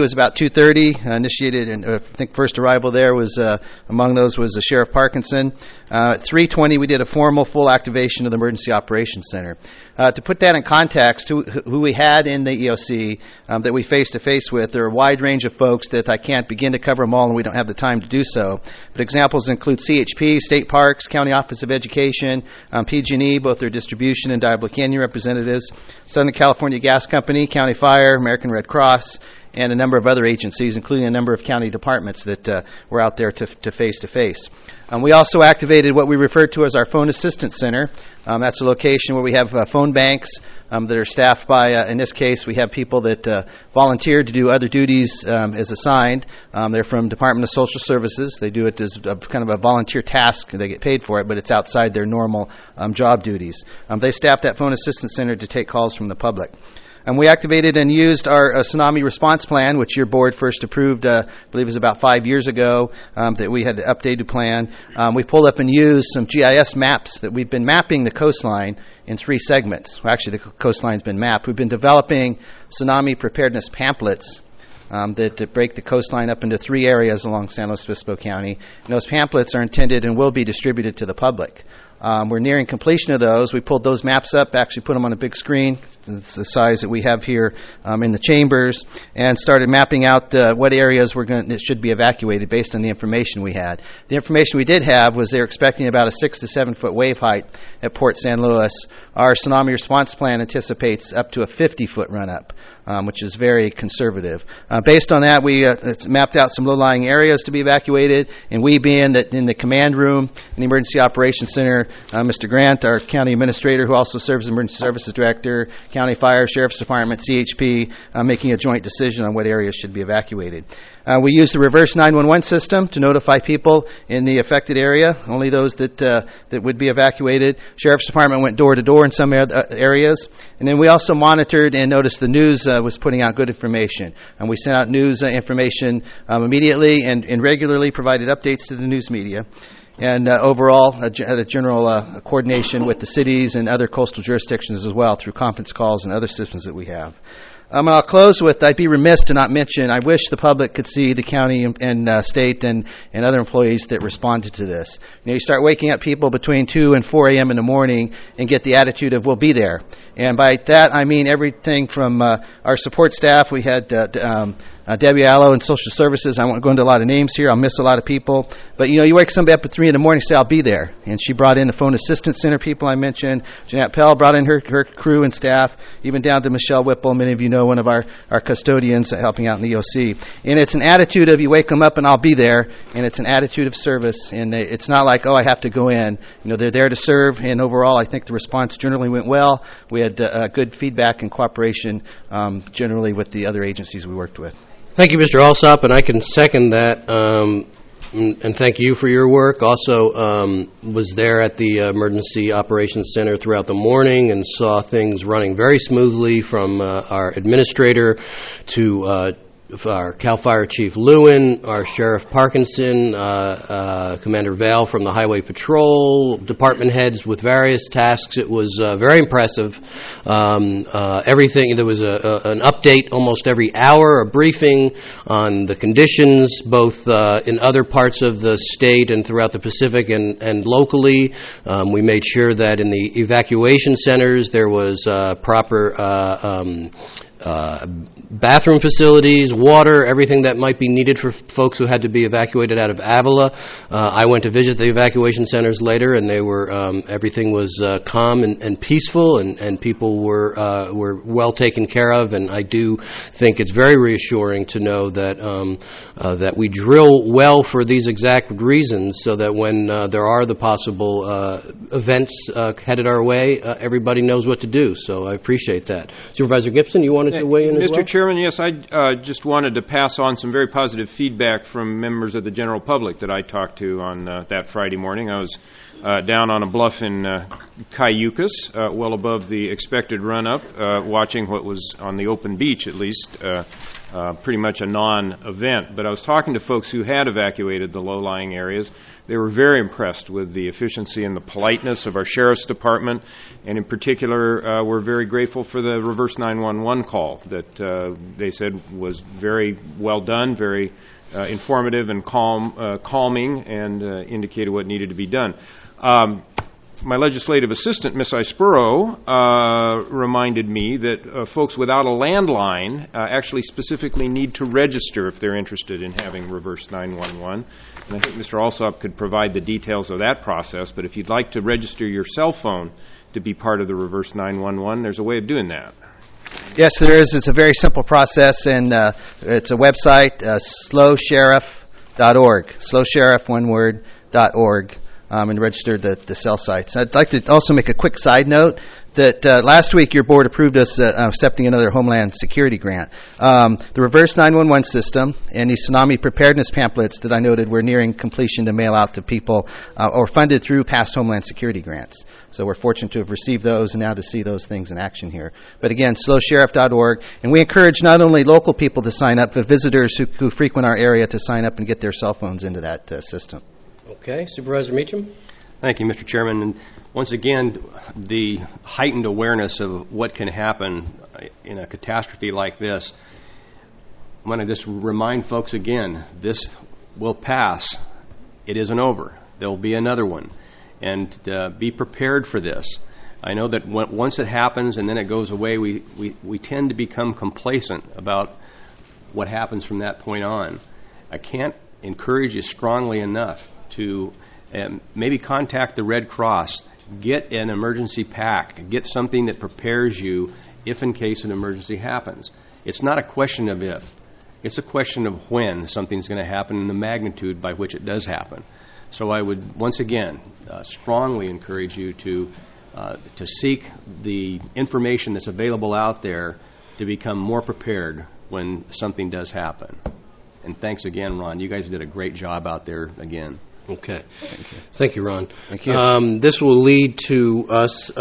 2:30, initiated, and I think first arrival there was, among those was Sheriff Parkinson. At 3:20, we did a formal full activation of the Emergency Operations Center. To put that in context, who we had in the EOC that we face-to-face with, there are a wide range of folks that I can't begin to cover them all, and we don't have the time to do so. But examples include CHP, State Parks, County Office of Education, PG&E, both their distribution and Diablo Canyon representatives, Southern California Gas Company, County Fire, American Red Cross, and a number of other agencies, including a number of county departments that were out there to face-to-face. We also activated what we refer to as our Phone Assistance Center. That's a location where we have phone banks that are staffed by, in this case, we have people that volunteer to do other duties as assigned. They're from Department of Social Services. They do it as kind of a volunteer task. They get paid for it, but it's outside their normal job duties. They staff that Phone Assistance Center to take calls from the public. We activated and used our tsunami response plan, which your board first approved, I believe it was about 5 years ago, that we had the updated plan. We pulled up and used some GIS maps that we've been mapping the coastline in 3 segments. Well, actually, the coastline's been mapped. We've been developing tsunami preparedness pamphlets that break the coastline up into 3 areas along San Luis Obispo County. And those pamphlets are intended and will be distributed to the public. We're nearing completion of those. We pulled those maps up, actually put them on a big screen. It's the size that we have here in the chambers, and started mapping out what areas that should be evacuated based on the information we had. The information we did have was they were expecting about a 6 to 7 foot wave height at Port San Luis. Our tsunami response plan anticipates up to a 50-foot run-up, which is very conservative. Based on that, we mapped out some low-lying areas to be evacuated, and we being that in the command room in the Emergency Operations Center, Mr. Grant, our county administrator, who also serves as Emergency Services Director, County Fire, Sheriff's Department, CHP, making a joint decision on what areas should be evacuated. We used the reverse 911 system to notify people in the affected area, only those that would be evacuated. Sheriff's Department went door to door in some areas. And then we also monitored and noticed the news was putting out good information. And we sent out news information immediately and regularly provided updates to the news media. And overall, had a general coordination with the cities and other coastal jurisdictions as well through conference calls and other systems that we have. And I'll close with, I'd be remiss to not mention, I wish the public could see the county and state and other employees that responded to this. You start waking up people between 2 and 4 a.m. in the morning and get the attitude of, we'll be there. And by that, I mean everything from our support staff. We had Debbie Allo in Social Services. I won't go into a lot of names here. I'll miss a lot of people. But, you wake somebody up at 3 in the morning and say, I'll be there. And she brought in the Phone Assistance Center people I mentioned. Jeanette Pell brought in her crew and staff, even down to Michelle Whipple. Many of you know one of our custodians helping out in the EOC. And it's an attitude of you wake them up and I'll be there. And it's an attitude of service. And it's not like, I have to go in. They're there to serve. And overall, I think the response generally went well. We had good feedback and cooperation generally with the other agencies we worked with. Thank you, Mr. Alsop, and I can second that, and thank you for your work. Also was there at the Emergency Operations Center throughout the morning and saw things running very smoothly from our administrator to our CAL FIRE Chief Lewin, our Sheriff Parkinson, Commander Vale from the Highway Patrol, department heads with various tasks. It was very impressive. Everything, there was an update almost every hour, a briefing on the conditions, both in other parts of the state and throughout the Pacific and locally. We made sure that in the evacuation centers there was proper bathroom facilities, water, everything that might be needed for folks who had to be evacuated out of Avila. I went to visit the evacuation centers later, and they were everything was calm and peaceful, and people were well taken care of. And I do think it's very reassuring to know that that we drill well for these exact reasons, so that when there are the possible events headed our way, everybody knows what to do. So I appreciate that. Supervisor Gibson, you wanted to weigh in as well? Mr. Chairman, yes, I just wanted to pass on some very positive feedback from members of the general public that I talked to on that Friday morning. I was down on a bluff in Cayucas, well above the expected run-up, watching what was on the open beach, at least, pretty much a non-event. But I was talking to folks who had evacuated the low-lying areas. They were very impressed with the efficiency and the politeness of our sheriff's department, and in particular, we're very grateful for the reverse 911 call that they said was very well done, very informative and calming, and indicated what needed to be done. My legislative assistant, Ms. Ispuro, reminded me that folks without a landline actually specifically need to register if they're interested in having reverse 911. And I think Mr. Alsop could provide the details of that process, but if you'd like to register your cell phone to be part of the reverse 911, there's a way of doing that. Yes, there is. It's a very simple process, and it's a website, slowsheriff.org, slowsheriff, one word, .org. And register the cell sites. I'd like to also make a quick side note that last week your board approved us accepting another Homeland Security grant. The reverse 911 system and these tsunami preparedness pamphlets that I noted were nearing completion to mail out to people or funded through past Homeland Security grants. So we're fortunate to have received those and now to see those things in action here. But again, slowsheriff.org. And we encourage not only local people to sign up, but visitors who frequent our area to sign up and get their cell phones into that system. Okay, Supervisor Meacham. Thank you, Mr. Chairman. And once again, the heightened awareness of what can happen in a catastrophe like this, I'm going to just remind folks again, this will pass. It isn't over. There will be another one. And be prepared for this. I know that once it happens and then it goes away, we tend to become complacent about what happens from that point on. I can't encourage you strongly enough to maybe contact the Red Cross, get an emergency pack, get something that prepares you if in case an emergency happens. It's not a question of if. It's a question of when something's going to happen and the magnitude by which it does happen. So I would, once again, strongly encourage you to seek the information that's available out there to become more prepared when something does happen. And thanks again, Ron. You guys did a great job out there again. Okay. Thank you, Ron. Thank you. This will lead to us.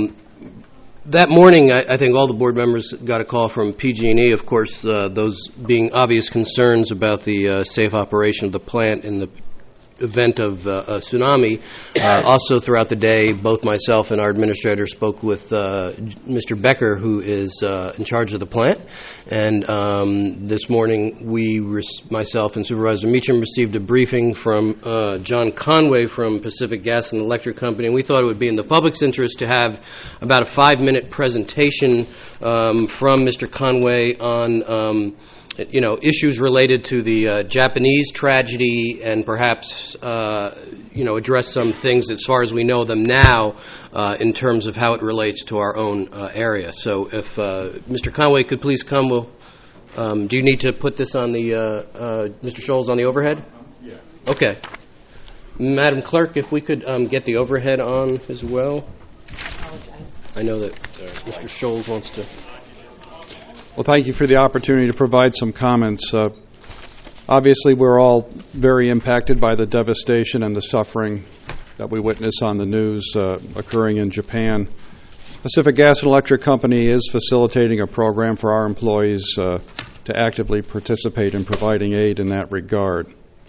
That morning, I think all the board members got a call from PG&E, of course, those being obvious concerns about the safe operation of the plant in the event of a tsunami. Also throughout the day, both myself and our administrator spoke with Mr. Becker, who is in charge of the plant. And this morning, myself and Supervisor Meacham received a briefing from John Conway from Pacific Gas and Electric Company. And we thought it would be in the public's interest to have about a 5-minute presentation from Mr. Conway on issues related to the Japanese tragedy and perhaps, address some things as far as we know them now in terms of how it relates to our own area. So if Mr. Conway could please come, do you need to put this on the, Mr. Scholes, on the overhead? Yeah. Okay. Madam Clerk, if we could get the overhead on as well. I know that Mr. Scholes wants to. Well, thank you for the opportunity to provide some comments. Obviously, we're all very impacted by the devastation and the suffering that we witness on the news occurring in Japan. Pacific Gas and Electric Company is facilitating a program for our employees to actively participate in providing aid in that regard.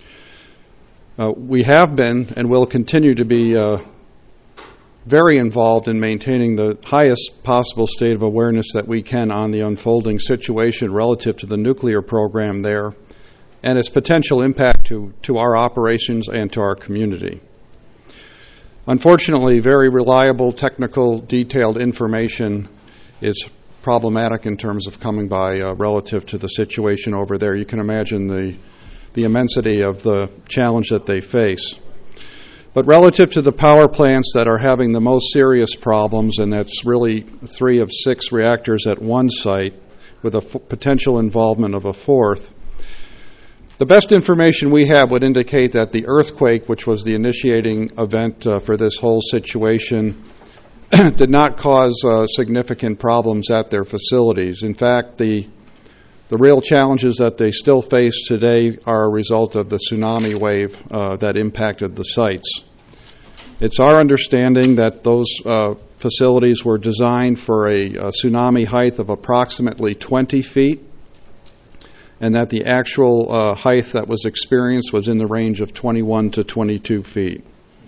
We have been and will continue to be very involved in maintaining the highest possible state of awareness that we can on the unfolding situation relative to the nuclear program there and its potential impact to our operations and to our community. Unfortunately, very reliable, technical, detailed information is problematic in terms of coming by relative to the situation over there. You can imagine the immensity of the challenge that they face. But relative to the power plants that are having the most serious problems, and that's really 3 of 6 reactors at one site with a potential involvement of a 4th, the best information we have would indicate that the earthquake, which was the initiating event for this whole situation, did not cause significant problems at their facilities. In fact, the real challenges that they still face today are a result of the tsunami wave that impacted the sites. It's our understanding that those facilities were designed for a tsunami height of approximately 20 feet. and that the actual height that was experienced was in the range of 21 to 22 feet.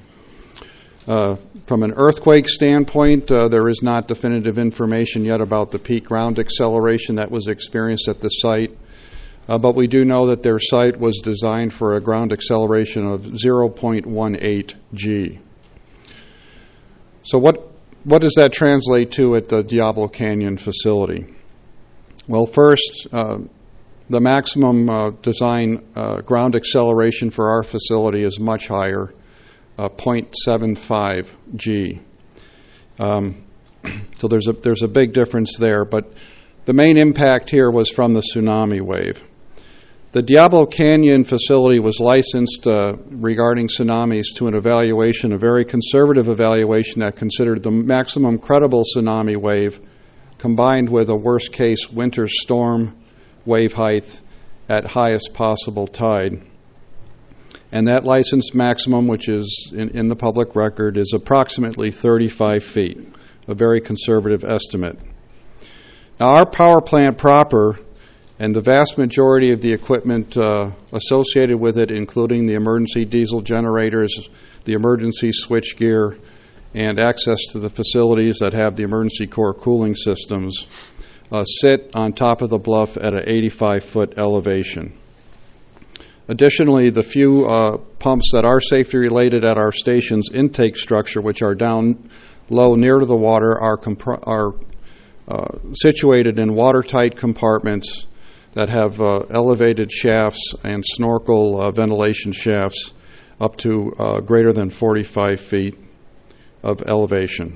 From an earthquake standpoint, there is not definitive information yet about the peak ground acceleration that was experienced at the site, but we do know that their site was designed for a ground acceleration of 0.18 G. So what does that translate to at the Diablo Canyon facility? Well, first, the maximum design ground acceleration for our facility is much higher, 0.75 G. So there's a big difference there, but the main impact here was from the tsunami wave. The Diablo Canyon facility was licensed regarding tsunamis to an evaluation, a very conservative evaluation that considered the maximum credible tsunami wave combined with a worst-case winter storm wave height at highest possible tide. And that licensed maximum, which is in the public record, is approximately 35 feet, a very conservative estimate. Now, our power plant proper and the vast majority of the equipment associated with it, including the emergency diesel generators, the emergency switchgear, and access to the facilities that have the emergency core cooling systems, sit on top of the bluff at an 85-foot elevation. Additionally, the few pumps that are safety related at our station's intake structure, which are down low near to the water, are situated in watertight compartments that have elevated shafts and snorkel ventilation shafts up to greater than 45 feet of elevation.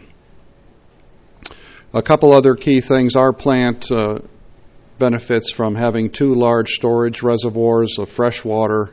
A couple other key things. Our plant benefits from having two large storage reservoirs of fresh water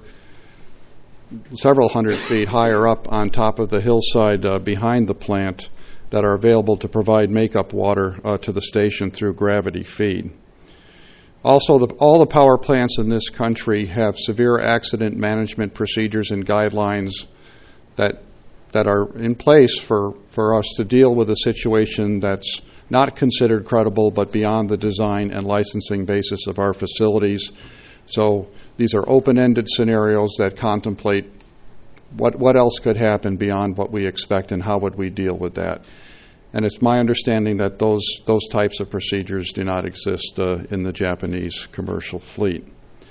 several hundred feet higher up on top of the hillside behind the plant that are available to provide makeup water to the station through gravity feed. Also, all the power plants in this country have severe accident management procedures and guidelines that are in place for us to deal with a situation that's not considered credible but beyond the design and licensing basis of our facilities. So these are open-ended scenarios that contemplate what else could happen beyond what we expect and how would we deal with that. And it's my understanding that those types of procedures do not exist in the Japanese commercial fleet.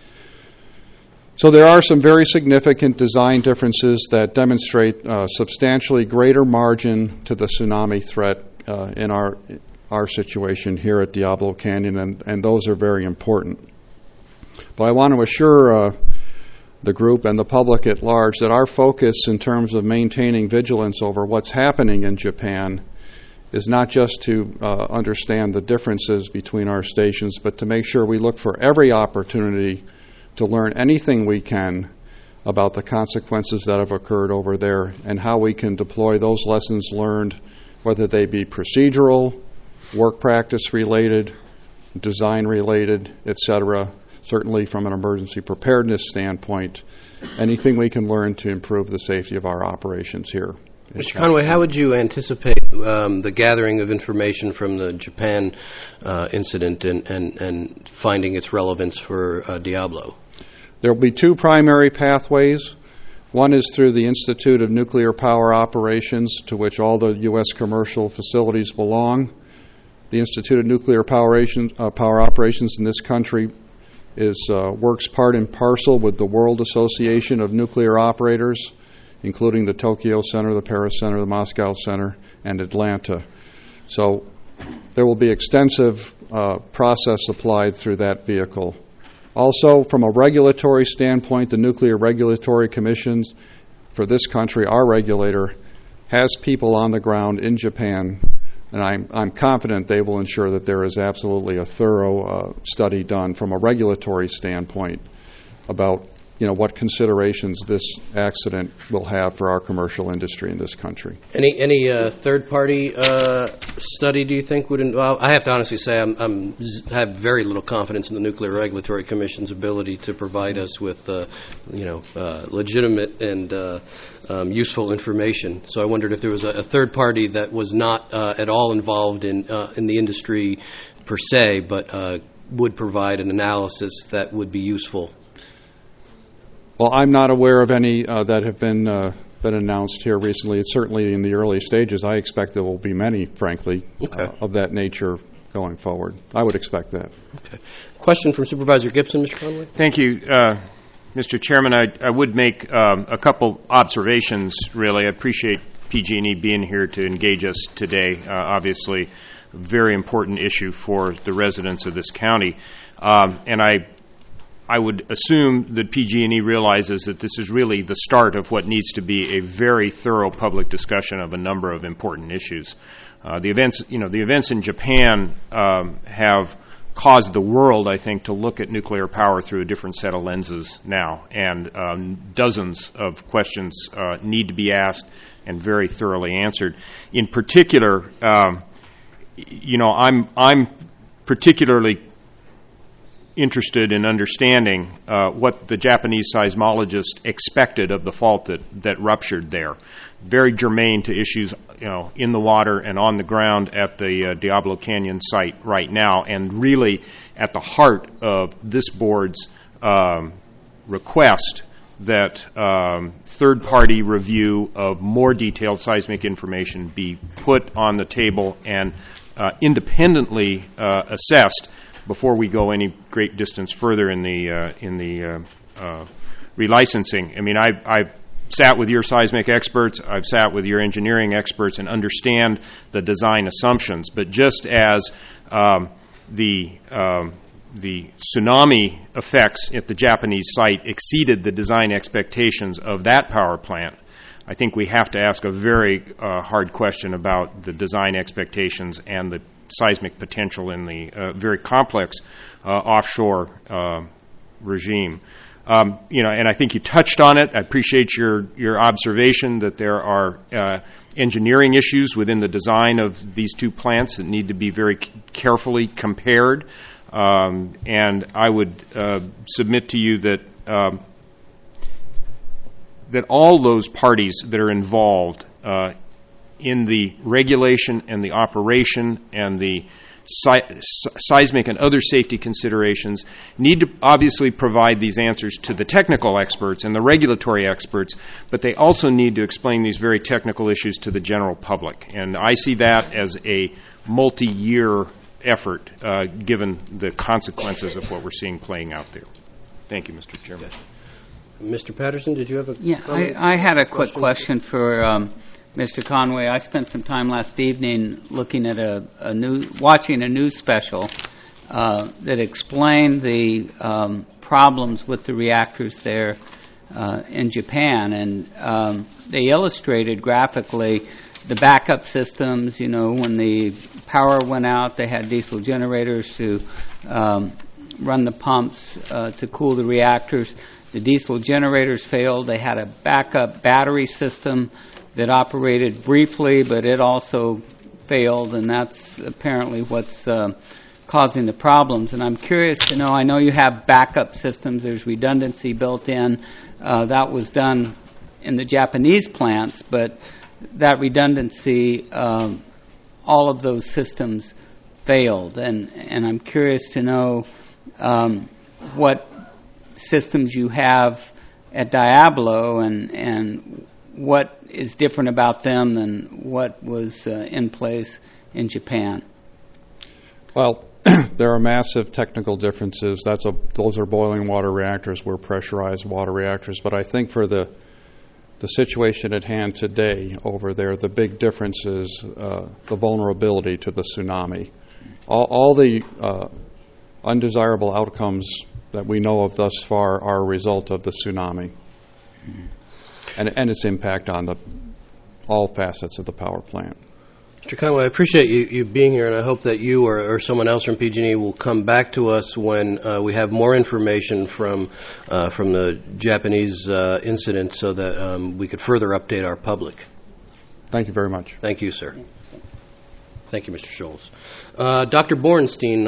So there are some very significant design differences that demonstrate substantially greater margin to the tsunami threat in our situation here at Diablo Canyon, and those are very important. But I want to assure the group and the public at large that our focus in terms of maintaining vigilance over what's happening in Japan is not just to understand the differences between our stations, but to make sure we look for every opportunity to learn anything we can about the consequences that have occurred over there and how we can deploy those lessons learned, whether they be procedural, work practice related, design related, etc., certainly from an emergency preparedness standpoint, anything we can learn to improve the safety of our operations here. Mr. Conway, how would you anticipate the gathering of information from the Japan incident and finding its relevance for Diablo? There will be two primary pathways. One is through the Institute of Nuclear Power Operations, to which all the U.S. commercial facilities belong. The Institute of Nuclear Power Operations in this country works part and parcel with the World Association of Nuclear Operators, including the Tokyo Center, the Paris Center, the Moscow Center, and Atlanta. So there will be extensive process applied through that vehicle. Also, from a regulatory standpoint, the Nuclear Regulatory Commissions for this country, our regulator, has people on the ground in Japan, and I'm confident they will ensure that there is absolutely a thorough study done from a regulatory standpoint about what considerations this accident will have for our commercial industry in this country. Any third-party study do you think would involve? I have to honestly say I have very little confidence in the Nuclear Regulatory Commission's ability to provide us with legitimate and useful information. So I wondered if there was a third party that was not at all involved in the industry per se, but would provide an analysis that would be useful? Well, I'm not aware of any that have been announced here recently. It's certainly in the early stages. I expect there will be many, frankly, of that nature going forward. I would expect that. Okay. Question from Supervisor Gibson, Mr. Conway. Thank you, Mr. Chairman. I would make a couple observations, really. I appreciate PG&E being here to engage us today. Obviously, a very important issue for the residents of this county. And I would assume that PG&E realizes that this is really the start of what needs to be a very thorough public discussion of a number of important issues. The events in Japan have caused the world, I think, to look at nuclear power through a different set of lenses now, and dozens of questions need to be asked and very thoroughly answered. In particular, I'm particularly interested in understanding what the Japanese seismologist expected of the fault that ruptured there. Very germane to issues in the water and on the ground at the Diablo Canyon site right now, and really at the heart of this board's request that third-party review of more detailed seismic information be put on the table and independently assessed before we go any great distance further in the relicensing. I mean, I've sat with your seismic experts, I've sat with your engineering experts, and understand the design assumptions. But just as the tsunami effects at the Japanese site exceeded the design expectations of that power plant, I think we have to ask a very hard question about the design expectations and the seismic potential in the very complex offshore regime. And I think you touched on it. I appreciate your observation that there are engineering issues within the design of these two plants that need to be very carefully compared. And I would submit to you that all those parties that are involved in the regulation and the operation and the seismic and other safety considerations need to obviously provide these answers to the technical experts and the regulatory experts, but they also need to explain these very technical issues to the general public. And I see that as a multi-year effort, given the consequences of what we're seeing playing out there. Thank you, Mr. Chairman. Mr. Patterson, did you have a comment? I had a quick question for Mr. Conway. I spent some time last evening looking at watching a news special that explained the problems with the reactors there in Japan, and they illustrated graphically the backup systems. When the power went out, they had diesel generators to run the pumps to cool the reactors. The diesel generators failed. They had a backup battery system that operated briefly, but it also failed, and that's apparently what's causing the problems. And I'm curious to know, I know you have backup systems, there's redundancy built in. That was done in the Japanese plants, but that redundancy, all of those systems failed. And I'm curious to know what systems you have at Diablo and what is different about them than what was in place in Japan. Well, there are massive technical differences. Those are boiling water reactors. We're pressurized water reactors. But I think for the situation at hand today over there, the big difference is the vulnerability to the tsunami. All the undesirable outcomes that we know of thus far are a result of the tsunami and its impact on all facets of the power plant. Mr. Conway, I appreciate you being here, and I hope that you or someone else from PG&E will come back to us when we have more information from the Japanese incident so that we could further update our public. Thank you very much. Thank you, sir. Thank you, Mr. Scholz. Dr. Bornstein,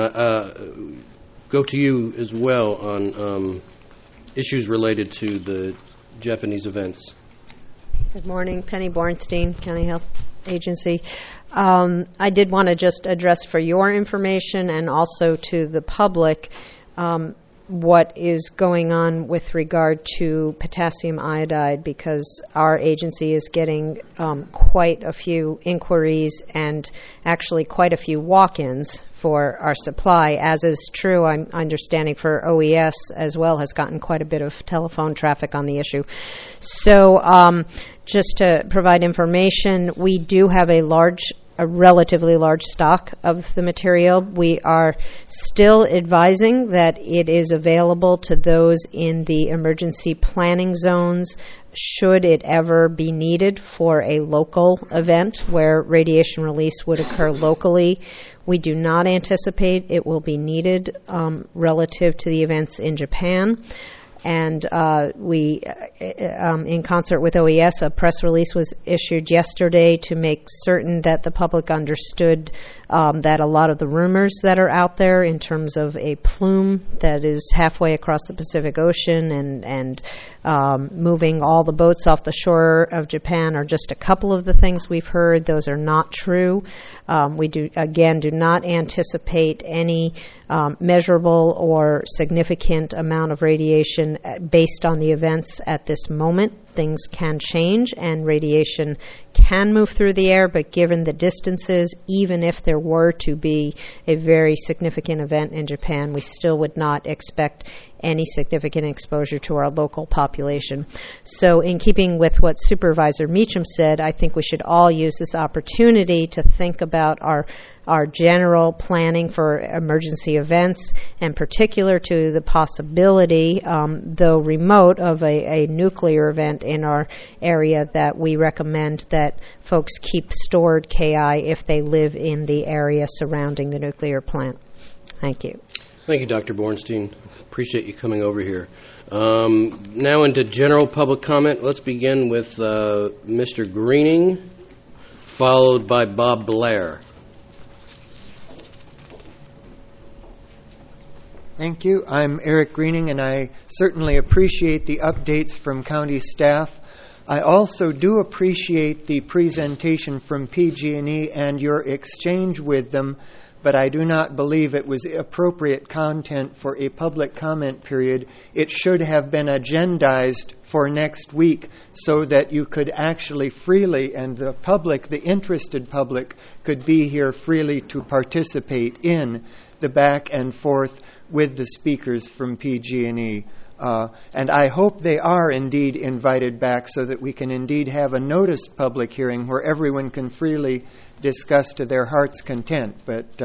go to you as well on issues related to the Japanese events. Good morning. Penny Bornstein, County Health agency. I did want to just address for your information and also to the public what is going on with regard to potassium iodide, because our agency is getting quite a few inquiries and actually quite a few walk-ins for our supply, as is true, I'm understanding, for OES as well, has gotten quite a bit of telephone traffic on the issue. So just to provide information, we do have a relatively large stock of the material. We are still advising that it is available to those in the emergency planning zones should it ever be needed for a local event where radiation release would occur locally. We do not anticipate it will be needed relative to the events in Japan. And we, in concert with OES, a press release was issued yesterday to make certain that the public understood that a lot of the rumors that are out there in terms of a plume that is halfway across the Pacific Ocean and moving all the boats off the shore of Japan are just a couple of the things we've heard. Those are not true. We do not anticipate any measurable or significant amount of radiation based on the events at this moment. Things can change and radiation can move through the air, but given the distances, even if there were to be a very significant event in Japan, we still would not expect any significant exposure to our local population. So in keeping with what Supervisor Meacham said, I think we should all use this opportunity to think about our general planning for emergency events, and particular to the possibility, though remote, of a nuclear event in our area, that we recommend that folks keep stored KI if they live in the area surrounding the nuclear plant. Thank you. Thank you, Dr. Bornstein. Appreciate you coming over here. Now into general public comment. Let's begin with Mr. Greening, followed by Bob Blair. Thank you. I'm Eric Greening, and I certainly appreciate the updates from county staff. I also do appreciate the presentation from PG&E and your exchange with them, but I do not believe it was appropriate content for a public comment period. It should have been agendized for next week so that you could actually freely, and the public, the interested public, could be here freely to participate in the back and forth with the speakers from PG&E. And I hope they are indeed invited back so that we can indeed have a noticed public hearing where everyone can freely discuss to their heart's content. But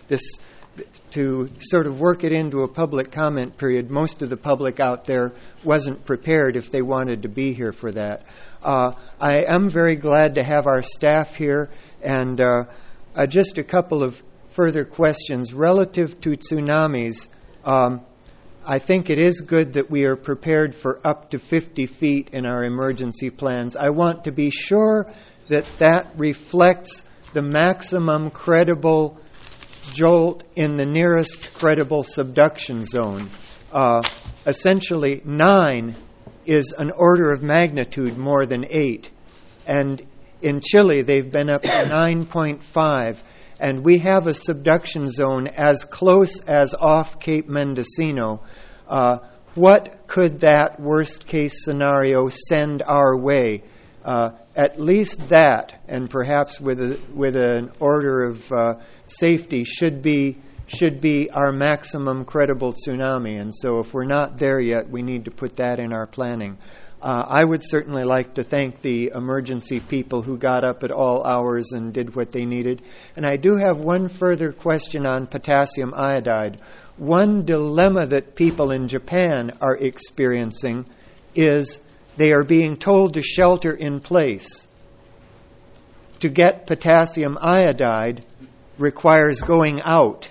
to sort of work it into a public comment period, most of the public out there wasn't prepared if they wanted to be here for that. I am very glad to have our staff here, and just a couple of further questions relative to tsunamis. I think it is good that we are prepared for up to 50 feet in our emergency plans. I want to be sure that that reflects the maximum credible jolt in the nearest credible subduction zone. Essentially, 9 is an order of magnitude more than 8. And in Chile, they've been up to 9.5. And we have a subduction zone as close as off Cape Mendocino. What could that worst-case scenario send our way? At least that, and perhaps with an order of safety, should be our maximum credible tsunami. And so if we're not there yet, we need to put that in our planning. I would certainly like to thank the emergency people who got up at all hours and did what they needed. And I do have one further question on potassium iodide. One dilemma that people in Japan are experiencing is they are being told to shelter in place. To get potassium iodide requires going out.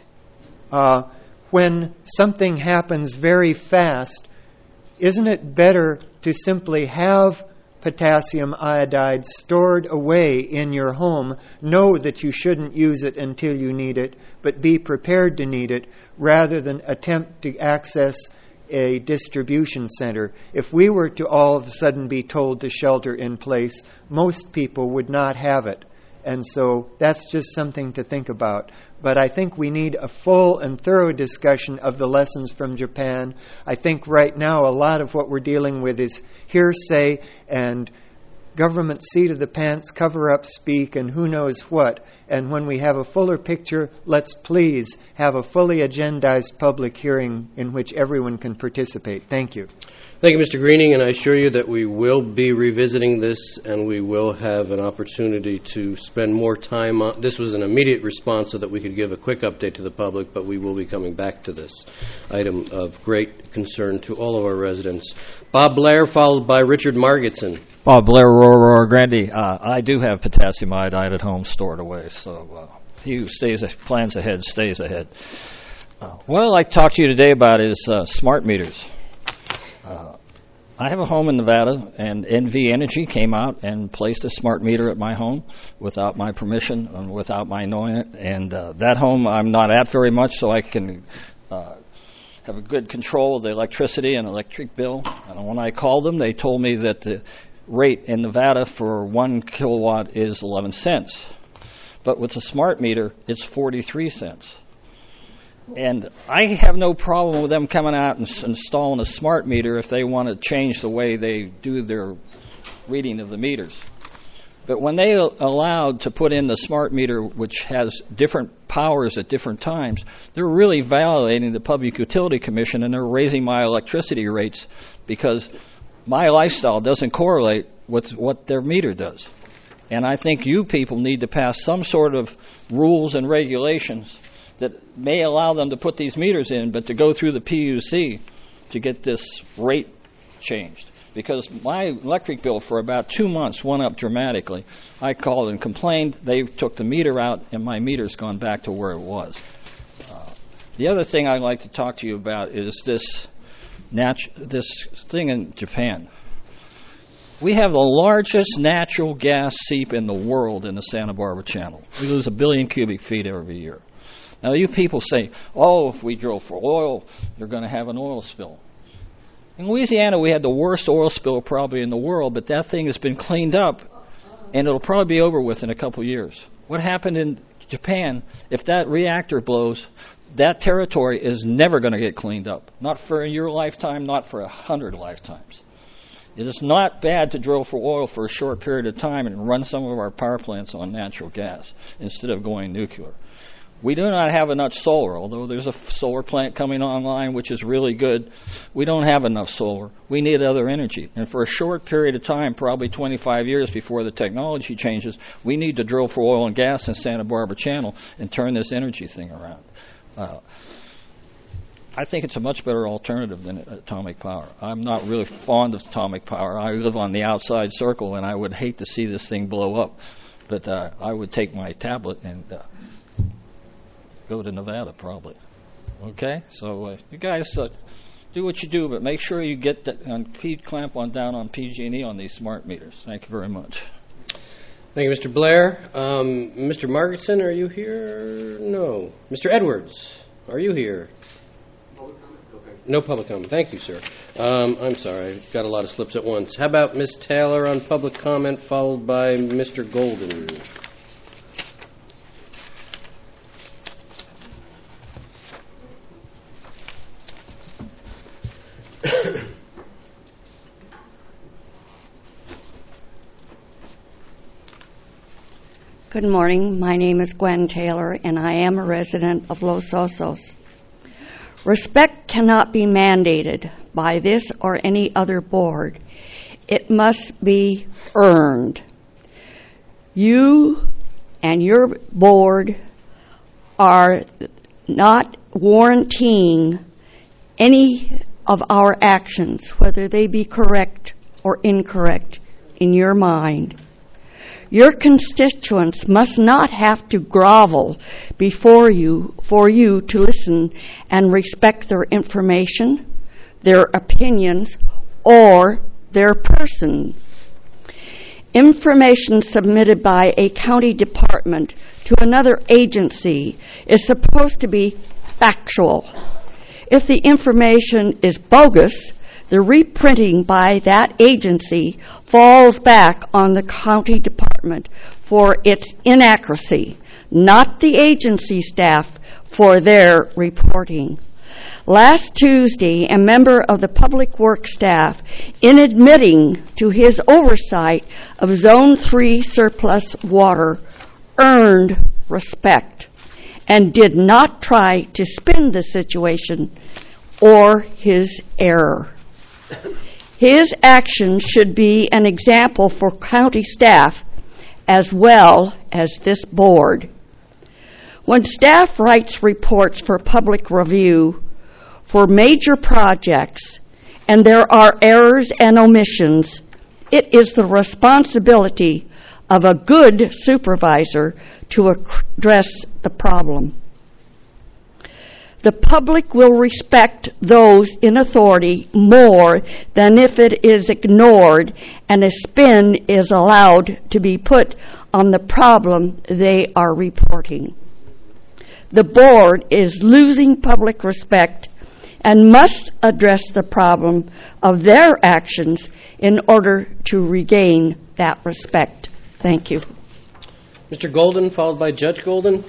When something happens very fast, isn't it better to simply have potassium iodide stored away in your home, know that you shouldn't use it until you need it, but be prepared to need it, rather than attempt to access a distribution center? If we were to all of a sudden be told to shelter in place, most people would not have it. And so that's just something to think about. But I think we need a full and thorough discussion of the lessons from Japan. I think right now a lot of what we're dealing with is hearsay and government seat of the pants, cover-up speak, and who knows what. And when we have a fuller picture, let's please have a fully agendized public hearing in which everyone can participate. Thank you. Thank you, Mr. Greening, and I assure you that we will be revisiting this and we will have an opportunity to spend more time on. This was an immediate response so that we could give a quick update to the public, but we will be coming back to this item of great concern to all of our residents. Bob Blair, followed by Richard Margetson. Bob Blair, Aurora Grande. I do have potassium iodide at home stored away, so he who plans ahead stays ahead. What I'd like to talk to you today about is smart meters. I have a home in Nevada, and NV Energy came out and placed a smart meter at my home without my permission and without my knowing it. And that home I'm not at very much, so I can have a good control of the electricity and electric bill. And when I called them, they told me that the rate in Nevada for 1 kilowatt is 11 cents. But with a smart meter, it's 43 cents. And I have no problem with them coming out and installing a smart meter if they want to change the way they do their reading of the meters. But when they allowed to put in the smart meter, which has different powers at different times, they're really violating the Public Utility Commission, and they're raising my electricity rates because my lifestyle doesn't correlate with what their meter does. And I think you people need to pass some sort of rules and regulations that may allow them to put these meters in, but to go through the PUC to get this rate changed. Because my electric bill for about 2 months went up dramatically. I called and complained. They took the meter out, and my meter's gone back to where it was. The other thing I'd like to talk to you about is this thing in Japan. We have the largest natural gas seep in the world in the Santa Barbara Channel. We lose 1 billion cubic feet every year. Now, you people say, if we drill for oil, you're going to have an oil spill. In Louisiana, we had the worst oil spill probably in the world, but that thing has been cleaned up, and it'll probably be over with in a couple years. What happened in Japan, if that reactor blows, that territory is never going to get cleaned up. Not for your lifetime, not for 100 lifetimes. It is not bad to drill for oil for a short period of time and run some of our power plants on natural gas instead of going nuclear. We do not have enough solar, although there's a solar plant coming online, which is really good. We don't have enough solar. We need other energy. And for a short period of time, probably 25 years before the technology changes, we need to drill for oil and gas in Santa Barbara Channel and turn this energy thing around. I think it's a much better alternative than atomic power. I'm not really fond of atomic power. I live on the outside circle, and I would hate to see this thing blow up. But I would take my tablet and go to Nevada, probably. Okay? So you guys do what you do, but make sure you get that clamp on down on PG&E on these smart meters. Thank you very much. Thank you, Mr. Blair. Mr. Margetson, are you here? No. Mr. Edwards, are you here? No public comment. Thank you, sir. I'm sorry. I've got a lot of slips at once. How about Ms. Taylor on public comment, followed by Mr. Golden? Good morning. My name is Gwen Taylor, and I am a resident of Los Osos. Respect cannot be mandated by this or any other board. It must be earned. You and your board are not warranting any of our actions, whether they be correct or incorrect in your mind. Your constituents must not have to grovel before you for you to listen and respect their information, their opinions, or their person. Information submitted by a county department to another agency is supposed to be factual. If the information is bogus, The reprinting by that agency falls back on the county department for its inaccuracy, not the agency staff for their reporting. Last Tuesday, a member of the Public Works staff, in admitting to his oversight of Zone 3 surplus water, earned respect and did not try to spin the situation or his error. His action should be an example for county staff as well as this board. When staff writes reports for public review for major projects and there are errors and omissions, it is the responsibility of a good supervisor to address the problem. The public will respect those in authority more than if it is ignored and a spin is allowed to be put on the problem they are reporting. The board is losing public respect and must address the problem of their actions in order to regain that respect. Thank you. Mr. Golden, followed by Judge Golden.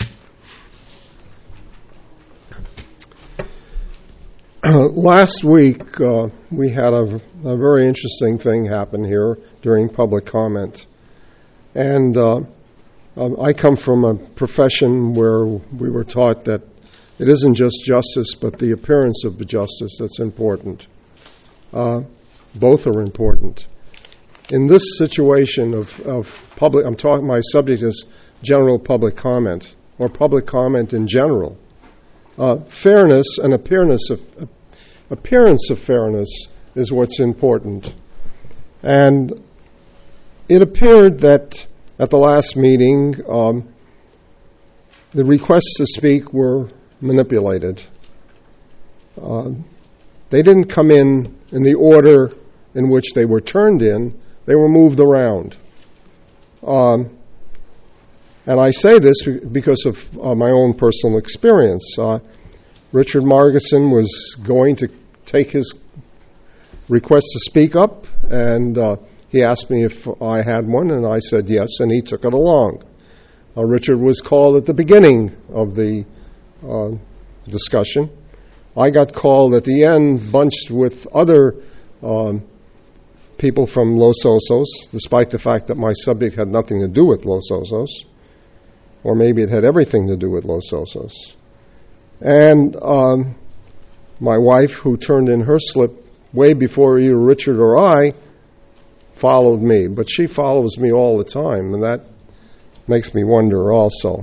Last week, we had a very interesting thing happen here during public comment. And I come from a profession where we were taught that it isn't just justice, but the appearance of the justice that's important. Both are important. In this situation of public, my subject is general public comment, or public comment in general. Fairness and appearance of fairness is what's important. And it appeared that at the last meeting, the requests to speak were manipulated. They didn't come in the order in which they were turned in. They were moved around. And I say this because of my own personal experience. Richard Margison was going to take his request to speak up, and he asked me if I had one, and I said yes, and he took it along. Richard was called at the beginning of the discussion. I got called at the end, bunched with other people from Los Osos, despite the fact that my subject had nothing to do with Los Osos, or maybe it had everything to do with Los Osos. And my wife, who turned in her slip way before either Richard or I, followed me. But she follows me all the time, and that makes me wonder also.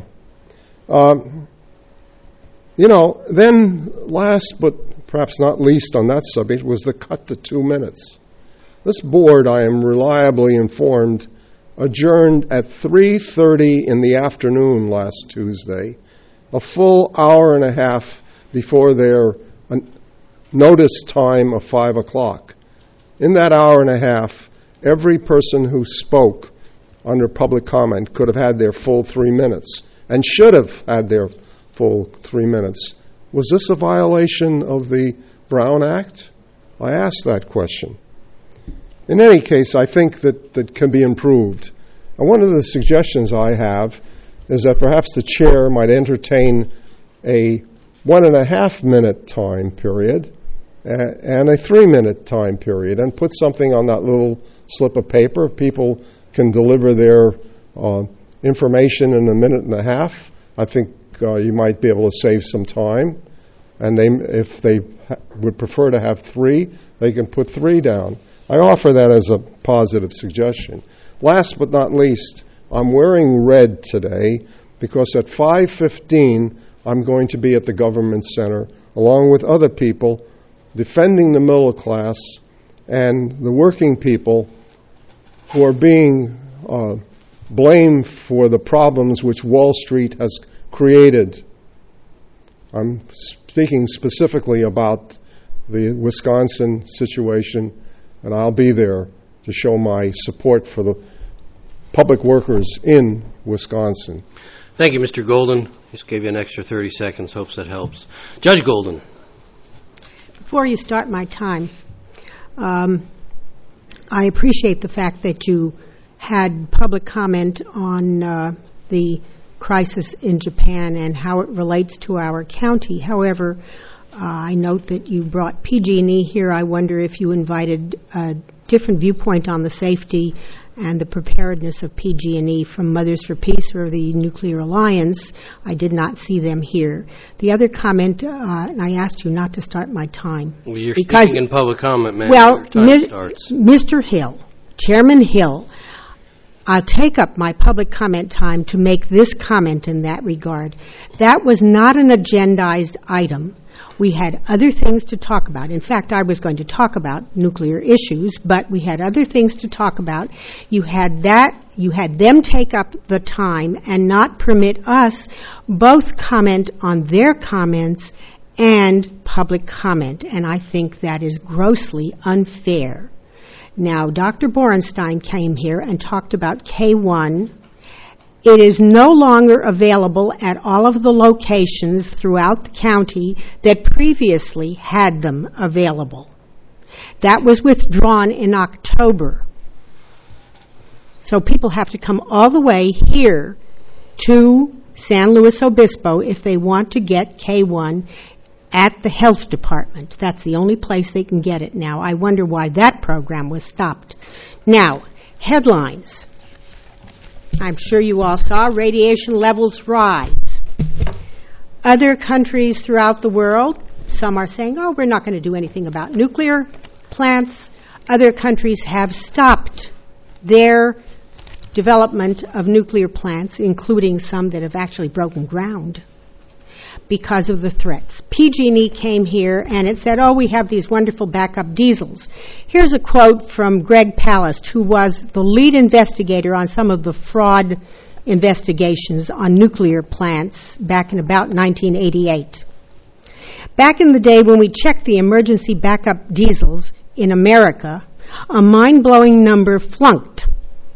Then last but perhaps not least on that subject was the cut to 2 minutes. This board, I am reliably informed, adjourned at 3:30 in the afternoon last Tuesday, a full hour and a half before their notice time of 5 o'clock. In that hour and a half, every person who spoke under public comment could have had their full 3 minutes and should have had their full 3 minutes. Was this a violation of the Brown Act? I asked that question. In any case, I think that can be improved. And one of the suggestions I have is that perhaps the chair might entertain a 1.5 minute time period and a 3 minute time period, and put something on that little slip of paper. People can deliver their information in 1.5 minutes. I think you might be able to save some time. And if they would prefer to have 3, they can put 3 down. I offer that as a positive suggestion. Last but not least, I'm wearing red today because at 5:15 I'm going to be at the Government Center along with other people defending the middle class and the working people who are being blamed for the problems which Wall Street has created. I'm speaking specifically about the Wisconsin situation, and I'll be there to show my support for the public workers in Wisconsin. Thank you, Mr. Golden. Just gave you an extra 30 seconds. Hopes that helps. Judge Golden. Before you start my time, I appreciate the fact that you had public comment on the crisis in Japan and how it relates to our county. However, I note that you brought PG&E here. I wonder if you invited a different viewpoint on the safety and the preparedness of PG&E from Mothers for Peace or the Nuclear Alliance. I did not see them here. The other comment, and I asked you not to start my time. Well, you're speaking in public comment, ma'am. Well, Your time starts. Mr. Hill, Chairman Hill, I'll take up my public comment time to make this comment in that regard. That was not an agendized item. We had other things to talk about. In fact, I was going to talk about nuclear issues, but we had other things to talk about. You had them take up the time and not permit us both comment on their comments and public comment, and I think that is grossly unfair. Now, Dr. Borenstein came here and talked about K1. It is no longer available at all of the locations throughout the county that previously had them available. That was withdrawn in October. So people have to come all the way here to San Luis Obispo if they want to get K1 at the health department. That's the only place they can get it now. I wonder why that program was stopped. Now, headlines. I'm sure you all saw radiation levels rise. Other countries throughout the world, some are saying, oh, we're not going to do anything about nuclear plants. Other countries have stopped their development of nuclear plants, including some that have actually broken ground because of the threats. PG&E came here and it said, oh, we have these wonderful backup diesels. Here's a quote from Greg Palast, who was the lead investigator on some of the fraud investigations on nuclear plants back in about 1988. Back in the day when we checked the emergency backup diesels in America, a mind-blowing number flunked.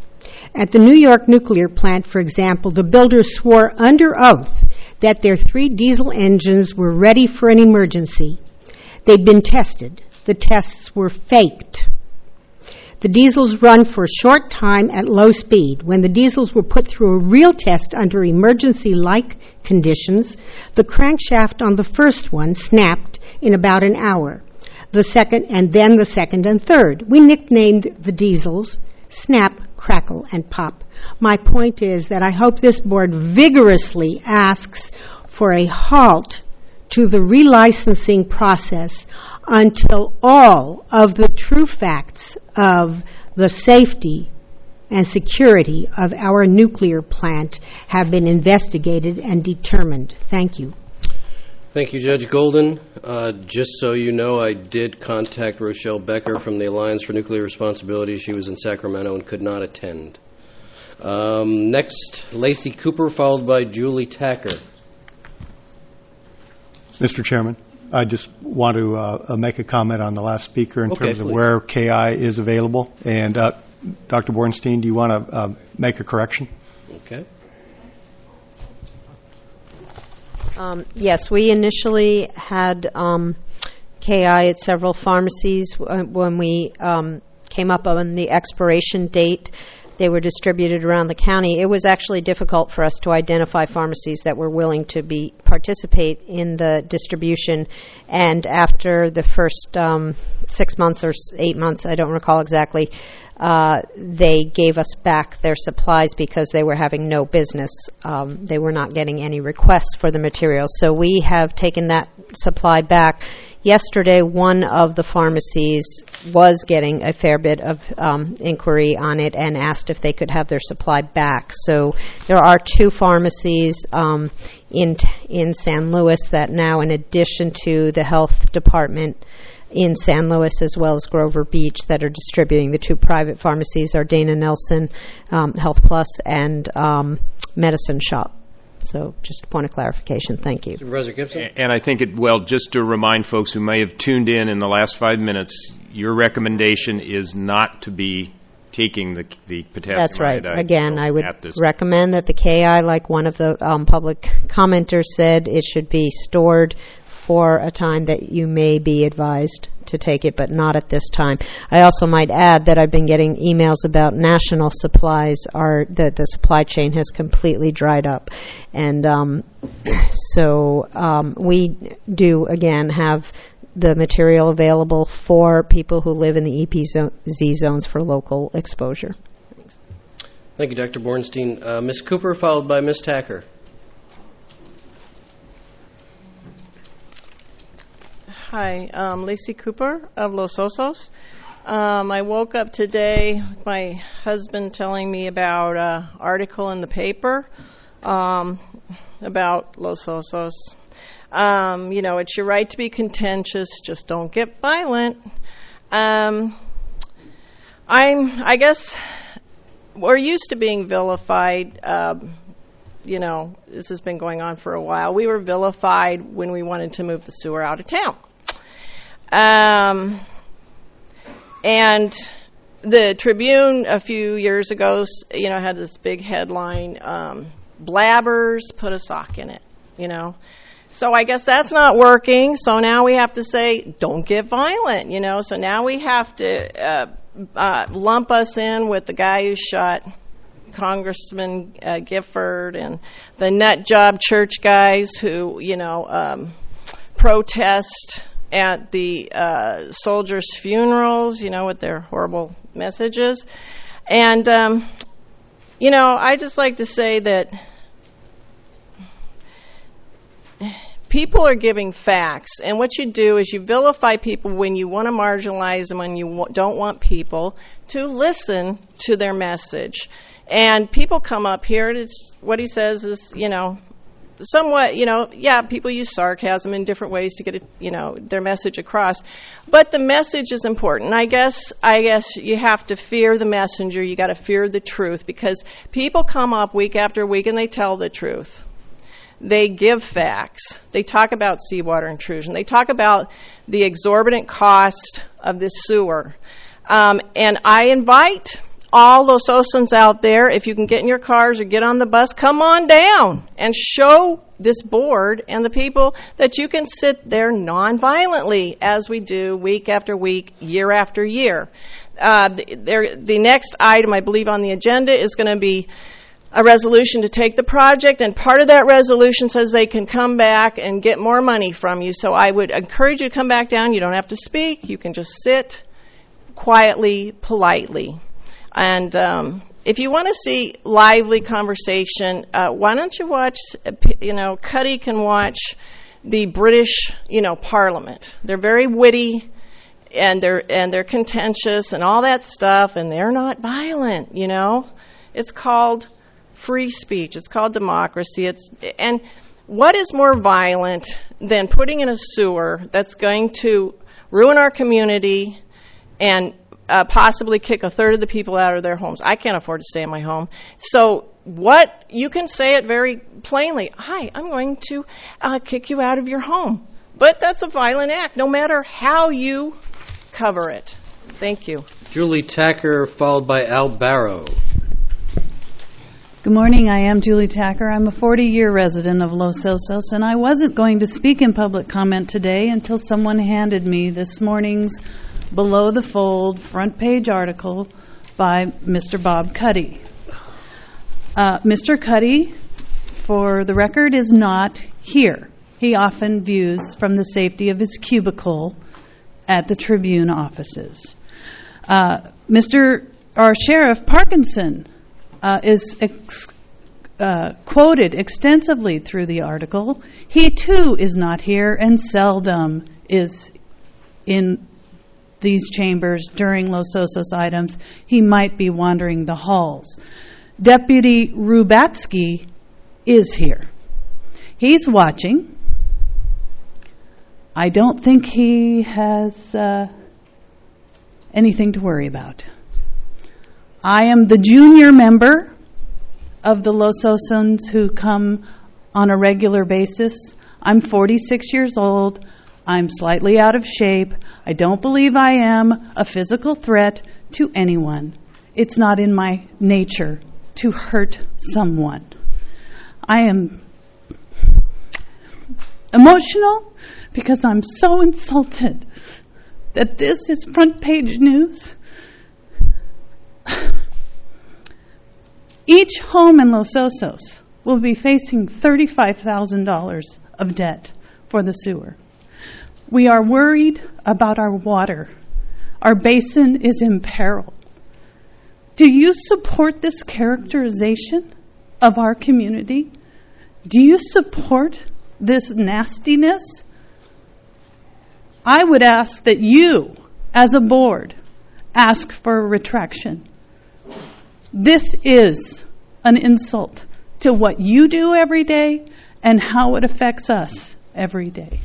At the New York nuclear plant, for example, the builders swore under oath that their 3 diesel engines were ready for an emergency. They'd been tested. The tests were faked. The diesels run for a short time at low speed. When the diesels were put through a real test under emergency-like conditions, the crankshaft on the first one snapped in about an hour. The second and third. We nicknamed the diesels Snap, Crackle, and Pop. My point is that I hope this board vigorously asks for a halt to the relicensing process until all of the true facts of the safety and security of our nuclear plant have been investigated and determined. Thank you. Thank you, Judge Golden. Just so you know, I did contact Rochelle Becker from the Alliance for Nuclear Responsibility. She was in Sacramento and could not attend. Next, Lacey Cooper, followed by Julie Tacker. Mr. Chairman, I just want to make a comment on the last speaker in terms of please. where KI is available. And Dr. Bornstein, do you want to make a correction? Okay. Yes, we initially had KI at several pharmacies. When we came up on the expiration date, they were distributed around the county. It was actually difficult for us to identify pharmacies that were willing to participate in the distribution. And after the first 6 months or 8 months, I don't recall exactly, they gave us back their supplies because they were having no business. They were not getting any requests for the materials. So we have taken that supply back. Yesterday, one of the pharmacies was getting a fair bit of inquiry on it and asked if they could have their supply back. So there are 2 pharmacies in San Luis that now, in addition to the health department in San Luis as well as Grover Beach, that are distributing. The 2 private pharmacies are Dana Nelson Health Plus and Medicine Shop. So just a point of clarification. Thank you. Supervisor Gibson? And I think just to remind folks who may have tuned in the last 5 minutes, your recommendation is not to be taking the potassium That's right. iodide Again, pills I would at this recommend that the KI, like one of the public commenters said, it should be stored for a time that you may be advised to take it, but not at this time. I also might add that I've been getting emails about national supplies, that the supply chain has completely dried up. And so we do, again, have the material available for people who live in the EPZ zones for local exposure. Thank you, Dr. Bornstein. Ms. Cooper, followed by Ms. Tacker. Hi, Lacey Cooper of Los Osos. I woke up today with my husband telling me about an article in the paper about Los Osos. It's your right to be contentious, just don't get violent. I guess we're used to being vilified. This has been going on for a while. We were vilified when we wanted to move the sewer out of town. And the Tribune a few years ago, had this big headline, blabbers put a sock in it, So I guess that's not working. So now we have to say, don't get violent, So now we have to lump us in with the guy who shot Congressman Gifford and the nut job church guys who, protest at the soldiers' funerals, with their horrible messages. And, I just like to say that people are giving facts, and what you do is you vilify people when you want to marginalize them, when you don't want people to listen to their message. And people come up here, and it's what he says is, somewhat, people use sarcasm in different ways to get their message across. But the message is important. I guess you have to fear the messenger. You got to fear the truth, because people come up week after week and they tell the truth. They give facts. They talk about seawater intrusion. They talk about the exorbitant cost of this sewer. And I invite all Los Osans out there, if you can get in your cars or get on the bus, come on down and show this board and the people that you can sit there nonviolently, as we do week after week, year after year. The next item, I believe, on the agenda is going to be a resolution to take the project, and part of that resolution says they can come back and get more money from you. So I would encourage you to come back down. You don't have to speak. You can just sit quietly, politely. And if you want to see lively conversation, why don't you watch, Cuddy can watch the British, Parliament. They're very witty, and they're contentious and all that stuff, and they're not violent, It's called free speech. It's called democracy. And what is more violent than putting in a sewer that's going to ruin our community and possibly kick a third of the people out of their homes? I can't afford to stay in my home. So you can say it very plainly. Hi, I'm going to kick you out of your home. But that's a violent act, no matter how you cover it. Thank you. Julie Tacker, followed by Al Barrow. Good morning. I am Julie Tacker. I'm a 40-year resident of Los Osos, and I wasn't going to speak in public comment today until someone handed me this morning's Below the Fold front page article by Mr. Bob Cuddy. Mr. Cuddy, for the record, is not here. He often views from the safety of his cubicle at the Tribune offices. Sheriff Parkinson is quoted extensively through the article. He too is not here and seldom is in these chambers during Los Osos items. He might be wandering the halls. Deputy Rubatsky is here. He's watching. I don't think he has anything to worry about. I am the junior member of the Los Osans who come on a regular basis. I'm 46 years old. I'm slightly out of shape. I don't believe I am a physical threat to anyone. It's not in my nature to hurt someone. Emotional because I'm so insulted that this is front page news. Each home in Los Osos will be facing $35,000 of debt for the sewer. We are worried about our water. Our basin is in peril. Do you support this characterization of our community? Do you support this nastiness? I would ask that you, as a board, ask for a retraction. This is an insult to what you do every day and how it affects us every day.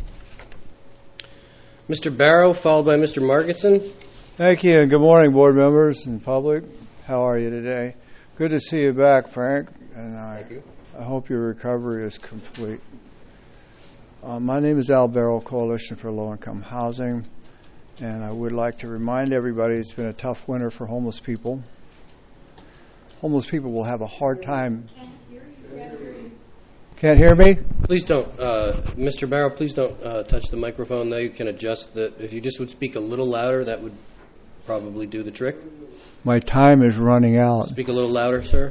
Mr. Barrow, followed by Mr. Margetson. Thank you, and good morning, board members and public. How are you today? Good to see you back, Frank, and I hope your recovery is complete. My name is Al Barrow, Coalition for Low-Income Housing, and I would like to remind everybody it's been a tough winter for homeless people. Homeless people will have a hard time. Can't hear me? Please don't, Mr. Barrow, please don't touch the microphone. Now you can adjust the, if you just would speak a little louder, that would probably do the trick. My time is running out. Speak a little louder, sir.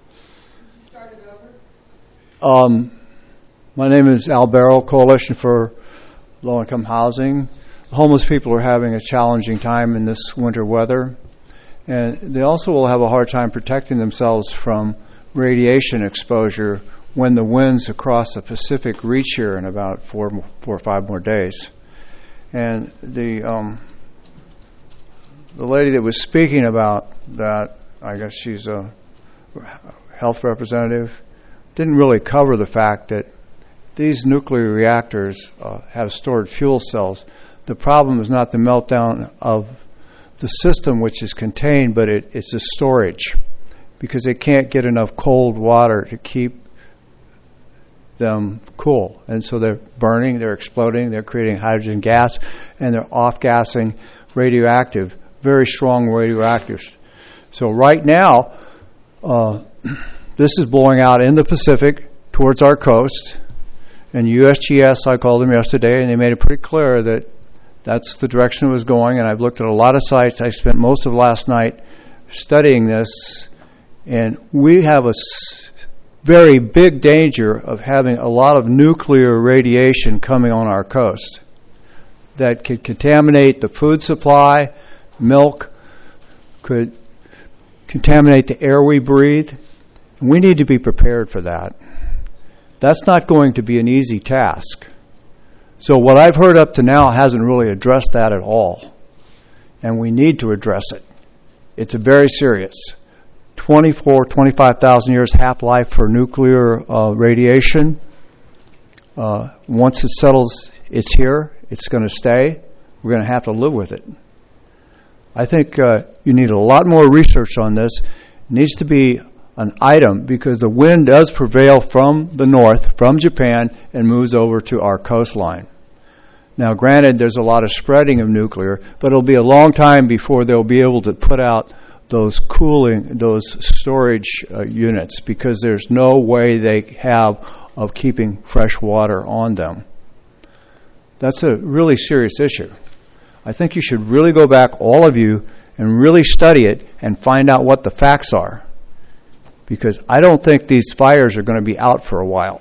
My name is Al Barrow, Coalition for Low-Income Housing. Homeless people are having a challenging time in this winter weather, and they also will have a hard time protecting themselves from radiation exposure when the winds across the Pacific reach here in about 4 or 5 more days. And the lady that was speaking about that, I guess she's a health representative, didn't really cover the fact that these nuclear reactors have stored fuel cells. The problem is not the meltdown of the system which is contained, but it's the storage, because they can't get enough cold water to keep them cool. And so they're burning, they're exploding, they're creating hydrogen gas, and they're off-gassing radioactive, very strong radioactives. So right now, this is blowing out in the Pacific towards our coast. And USGS, I called them yesterday, and they made it pretty clear that that's the direction it was going. And I've looked at a lot of sites. I spent most of last night studying this. And we have a very big danger of having a lot of nuclear radiation coming on our coast that could contaminate the food supply, milk, could contaminate the air we breathe. And we need to be prepared for that. That's not going to be an easy task. So what I've heard up to now hasn't really addressed that at all. And we need to address it. It's a very serious. 25,000 years half-life for nuclear radiation. Once it settles, it's here. It's going to stay. We're going to have to live with it. I think you need a lot more research on this. It needs to be an item, because the wind does prevail from the north, from Japan, and moves over to our coastline. Now, granted, there's a lot of spreading of nuclear, but it'll be a long time before they'll be able to put out those storage units, because there's no way they have of keeping fresh water on them. That's a really serious issue. I think you should really go back, all of you, and really study it and find out what the facts are. Because I don't think these fires are going to be out for a while.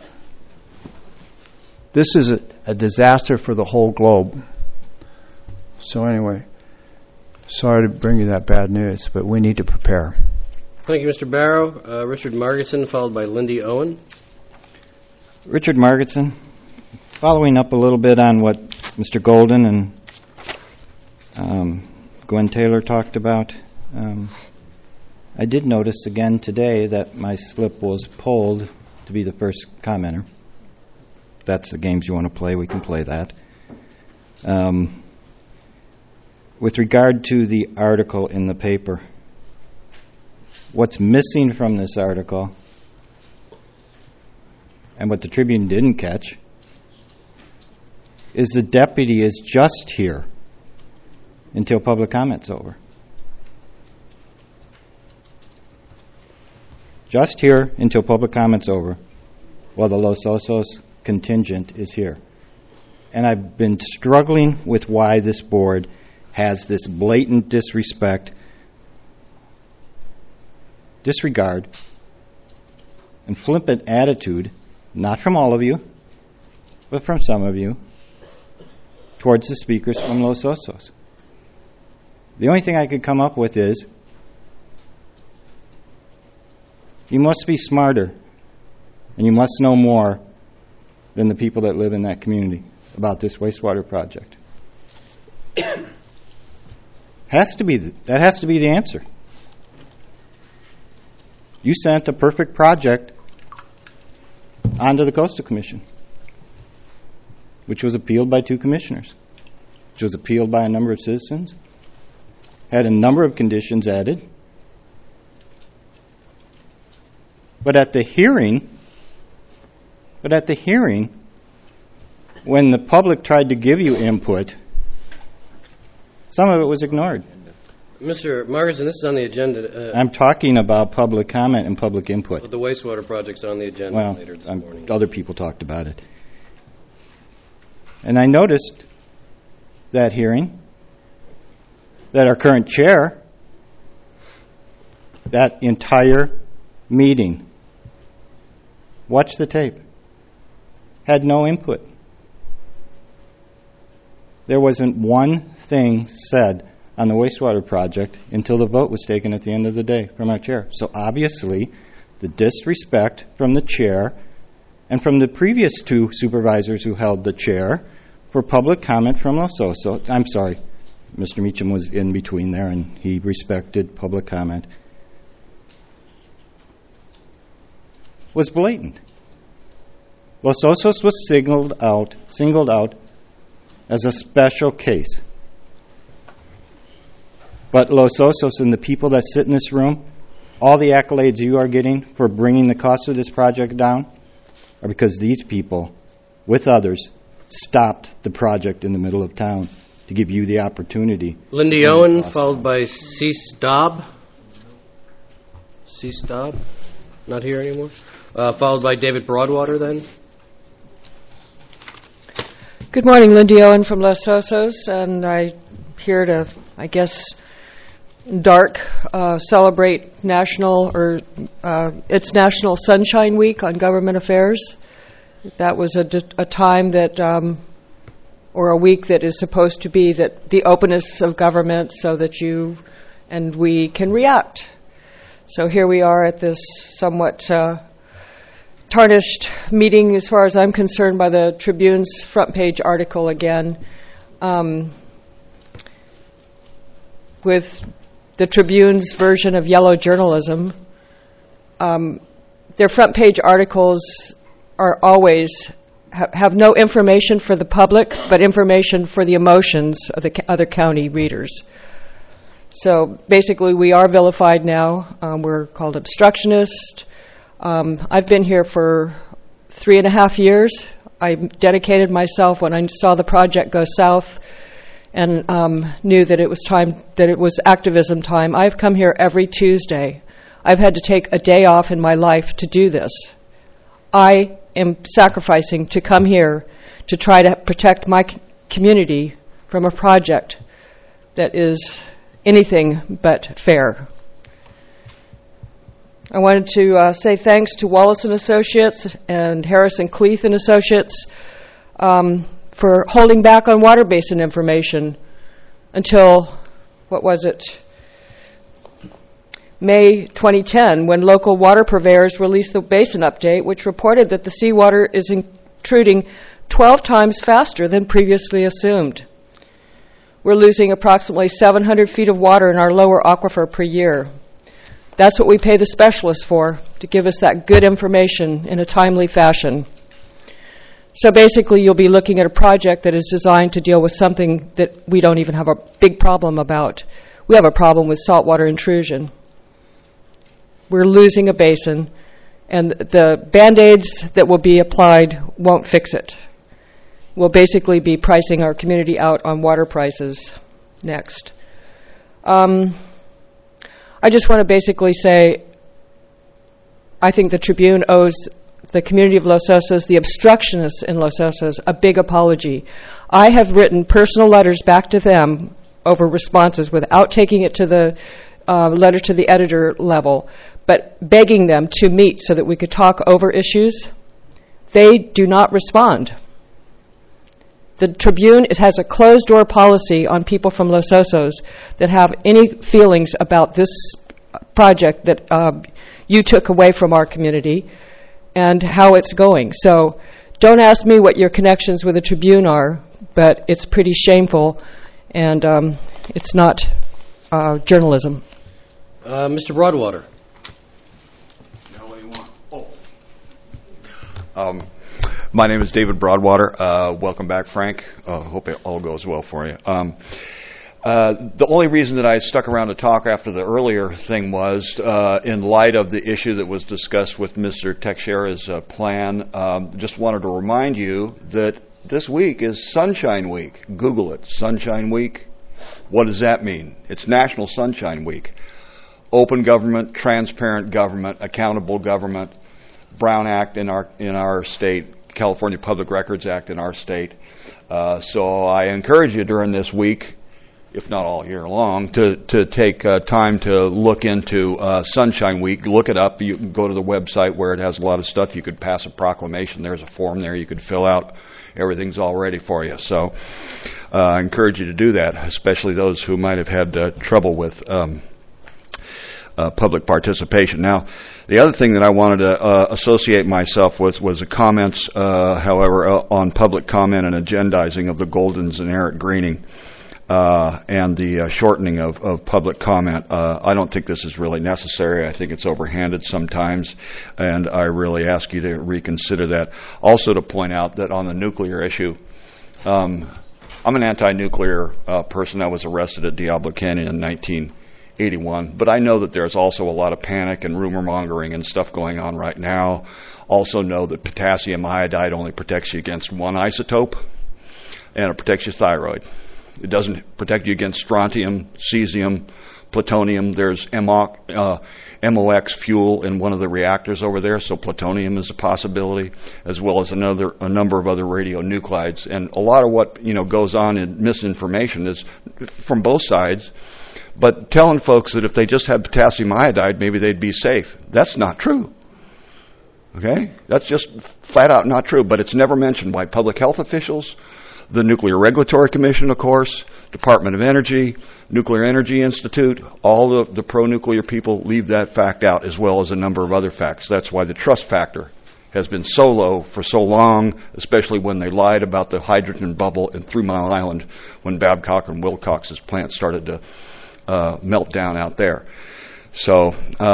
This is a disaster for the whole globe. So anyway, sorry to bring you that bad news, but we need to prepare. Thank you, Mr. Barrow. Richard Margetson, followed by Lindy Owen. Richard Margetson, following up a little bit on what Mr. Golden and Gwen Taylor talked about. I did notice again today that my slip was pulled to be the first commenter. If that's the games you want to play, we can play that. With regard to the article in the paper, what's missing from this article, and what the Tribune didn't catch, is the deputy is just here until public comment's over. Just here until public comment's over, while the Los Osos contingent is here. and I've been struggling with why this board has this blatant disregard, and flippant attitude, not from all of you, but from some of you, towards the speakers from Los Osos. The only thing I could come up with is, you must be smarter, and you must know more than the people that live in that community about this wastewater project. That has to be the answer. You sent a perfect project onto the Coastal Commission, which was appealed by 2 commissioners, which was appealed by a number of citizens, had a number of conditions added. But at the hearing, when the public tried to give you input, some of it was ignored. Mr. Margerson, this is on the agenda. I'm talking about public comment and public input. But the wastewater project's on the agenda later this morning. Other people talked about it. And I noticed that hearing, that our current chair, that entire meeting, watch the tape, had no input. There wasn't one thing said on the wastewater project until the vote was taken at the end of the day from our chair. So obviously, the disrespect from the chair and from the previous 2 supervisors who held the chair for public comment from Los Osos, I'm sorry, Mr. Meacham was in between there and he respected public comment, was blatant. Los Osos was singled out as a special case. But Los Osos and the people that sit in this room, all the accolades you are getting for bringing the cost of this project down are because these people, with others, stopped the project in the middle of town to give you the opportunity. Lindy Owen, followed by C. Staub. C. Staub? Not here anymore. Followed by David Broadwater, then. Good morning, Lindy Owen from Los Osos, and I'm here to, I guess, celebrate it's National Sunshine Week on Government Affairs. That was a time that, or a week that is supposed to be that the openness of government so that you and we can react. So here we are at this somewhat tarnished meeting, as far as I'm concerned, by the Tribune's front page article again, with the Tribune's version of yellow journalism. Their front page articles are always have no information for the public, but information for the emotions of the other county readers. So basically, we are vilified now. We're called obstructionists. I've been here for 3.5 years. I dedicated myself when I saw the project go south and knew that it was time, that it was activism time. I've come here every Tuesday. I've had to take a day off in my life to do this. I am sacrificing to come here to try to protect my community from a project that is anything but fair. I wanted to say thanks to Wallace & Associates and Harrison Cleath & Associates for holding back on water basin information until, May 2010, when local water purveyors released the basin update, which reported that the seawater is intruding 12 times faster than previously assumed. We're losing approximately 700 feet of water in our lower aquifer per year. That's what we pay the specialists for, to give us that good information in a timely fashion. So basically, you'll be looking at a project that is designed to deal with something that we don't even have a big problem about. We have a problem with saltwater intrusion. We're losing a basin, and the Band-Aids that will be applied won't fix it. We'll basically be pricing our community out on water prices next. I just want to basically say I think the Tribune owes the community of Los Osos, the obstructionists in Los Osos, a big apology. I have written personal letters back to them over responses without taking it to the letter to the editor level, but begging them to meet so that we could talk over issues. They do not respond. The Tribune has a closed-door policy on people from Los Osos that have any feelings about this project that you took away from our community and how it's going. So don't ask me what your connections with the Tribune are, but it's pretty shameful, and it's not journalism. Mr. Broadwater. My name is David Broadwater. Welcome back, Frank. Hope it all goes well for you. The only reason that I stuck around to talk after the earlier thing was in light of the issue that was discussed with Mr. Teixeira's plan. Just wanted to remind you that this week is Sunshine Week. Google it, Sunshine Week. What does that mean? It's National Sunshine Week. Open government, transparent government, accountable government, Brown Act in our state, California Public Records Act in our state. So I encourage you during this week, if not all year long, to take time to look into Sunshine Week. Look it up. You can go to the website where it has a lot of stuff. You could pass a proclamation. There's a form there you could fill out. Everything's all ready for you. So I encourage you to do that, especially those who might have had trouble with public participation. Now, the other thing that I wanted to associate myself with was the comments, however, on public comment and agendizing of the Goldens and Eric Greening and the shortening of public comment. I don't think this is really necessary. I think it's overhanded sometimes, and I really ask you to reconsider that. Also to point out that on the nuclear issue, I'm an anti-nuclear person. I was arrested at Diablo Canyon in 1981, but I know that there's also a lot of panic and rumor mongering and stuff going on right now. Also know that potassium iodide only protects you against one isotope, and it protects your thyroid. It doesn't protect you against strontium, cesium, plutonium. There's MOX fuel in one of the reactors over there, so plutonium is a possibility, as well as a number of other radionuclides. And a lot of what goes on in misinformation is from both sides. But telling folks that if they just had potassium iodide, maybe they'd be safe. That's not true. Okay? That's just flat out not true. But it's never mentioned by public health officials, the Nuclear Regulatory Commission, of course, Department of Energy, Nuclear Energy Institute. All the pro-nuclear people leave that fact out, as well as a number of other facts. That's why the trust factor has been so low for so long, especially when they lied about the hydrogen bubble in 3 Mile Island when Babcock and Wilcox's plant started to melt down out there. So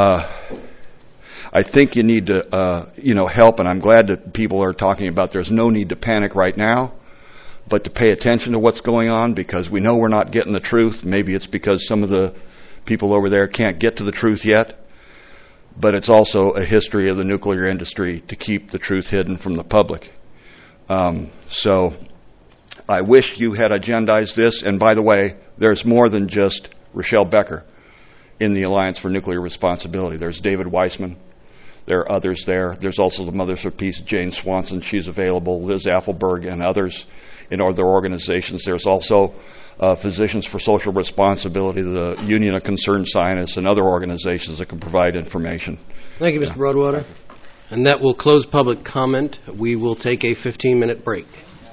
I think you need to help, and I'm glad that people are talking about there's no need to panic right now, but to pay attention to what's going on, because we know we're not getting the truth. Maybe it's because some of the people over there can't get to the truth yet, but it's also a history of the nuclear industry to keep the truth hidden from the public. So I wish you had agendized this, and by the way, there's more than just Rochelle Becker in the Alliance for Nuclear Responsibility. There's David Weissman. There are others there. There's also the Mothers for Peace, Jane Swanson. She's available. Liz Affelberg and others in other organizations. There's also Physicians for Social Responsibility, the Union of Concerned Scientists, and other organizations that can provide information. Thank you, Mr. Broadwater. And that will close public comment. We will take a 15-minute break.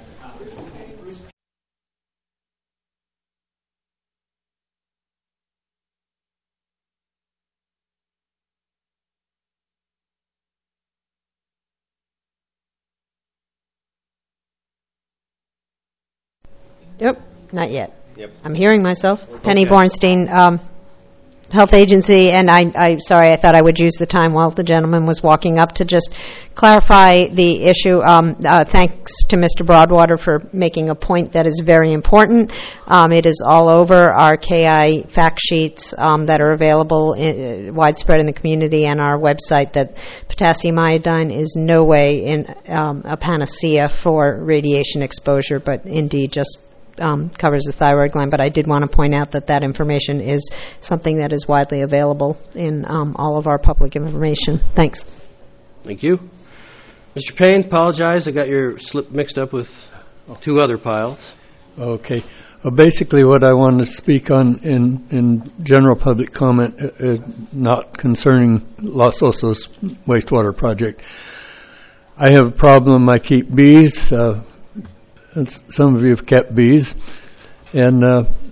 Yep, not yet. Yep. I'm hearing myself. Penny Okay. Bornstein, Health Agency, and I thought I would use the time while the gentleman was walking up to just clarify the issue. Thanks to Mr. Broadwater for making a point that is very important. It is all over our KI fact sheets that are available widespread in the community and our website, that potassium iodine is no way in a panacea for radiation exposure, but indeed just covers the thyroid gland. But I did want to point out that information is something that is widely available in all of our public information. Thanks. Thank you. Mr. Payne, apologize. I got your slip mixed up with two other piles. Okay. Basically, what I want to speak on in general public comment, not concerning Los Osos wastewater project. I have a problem. I keep bees. Some of you have kept bees. And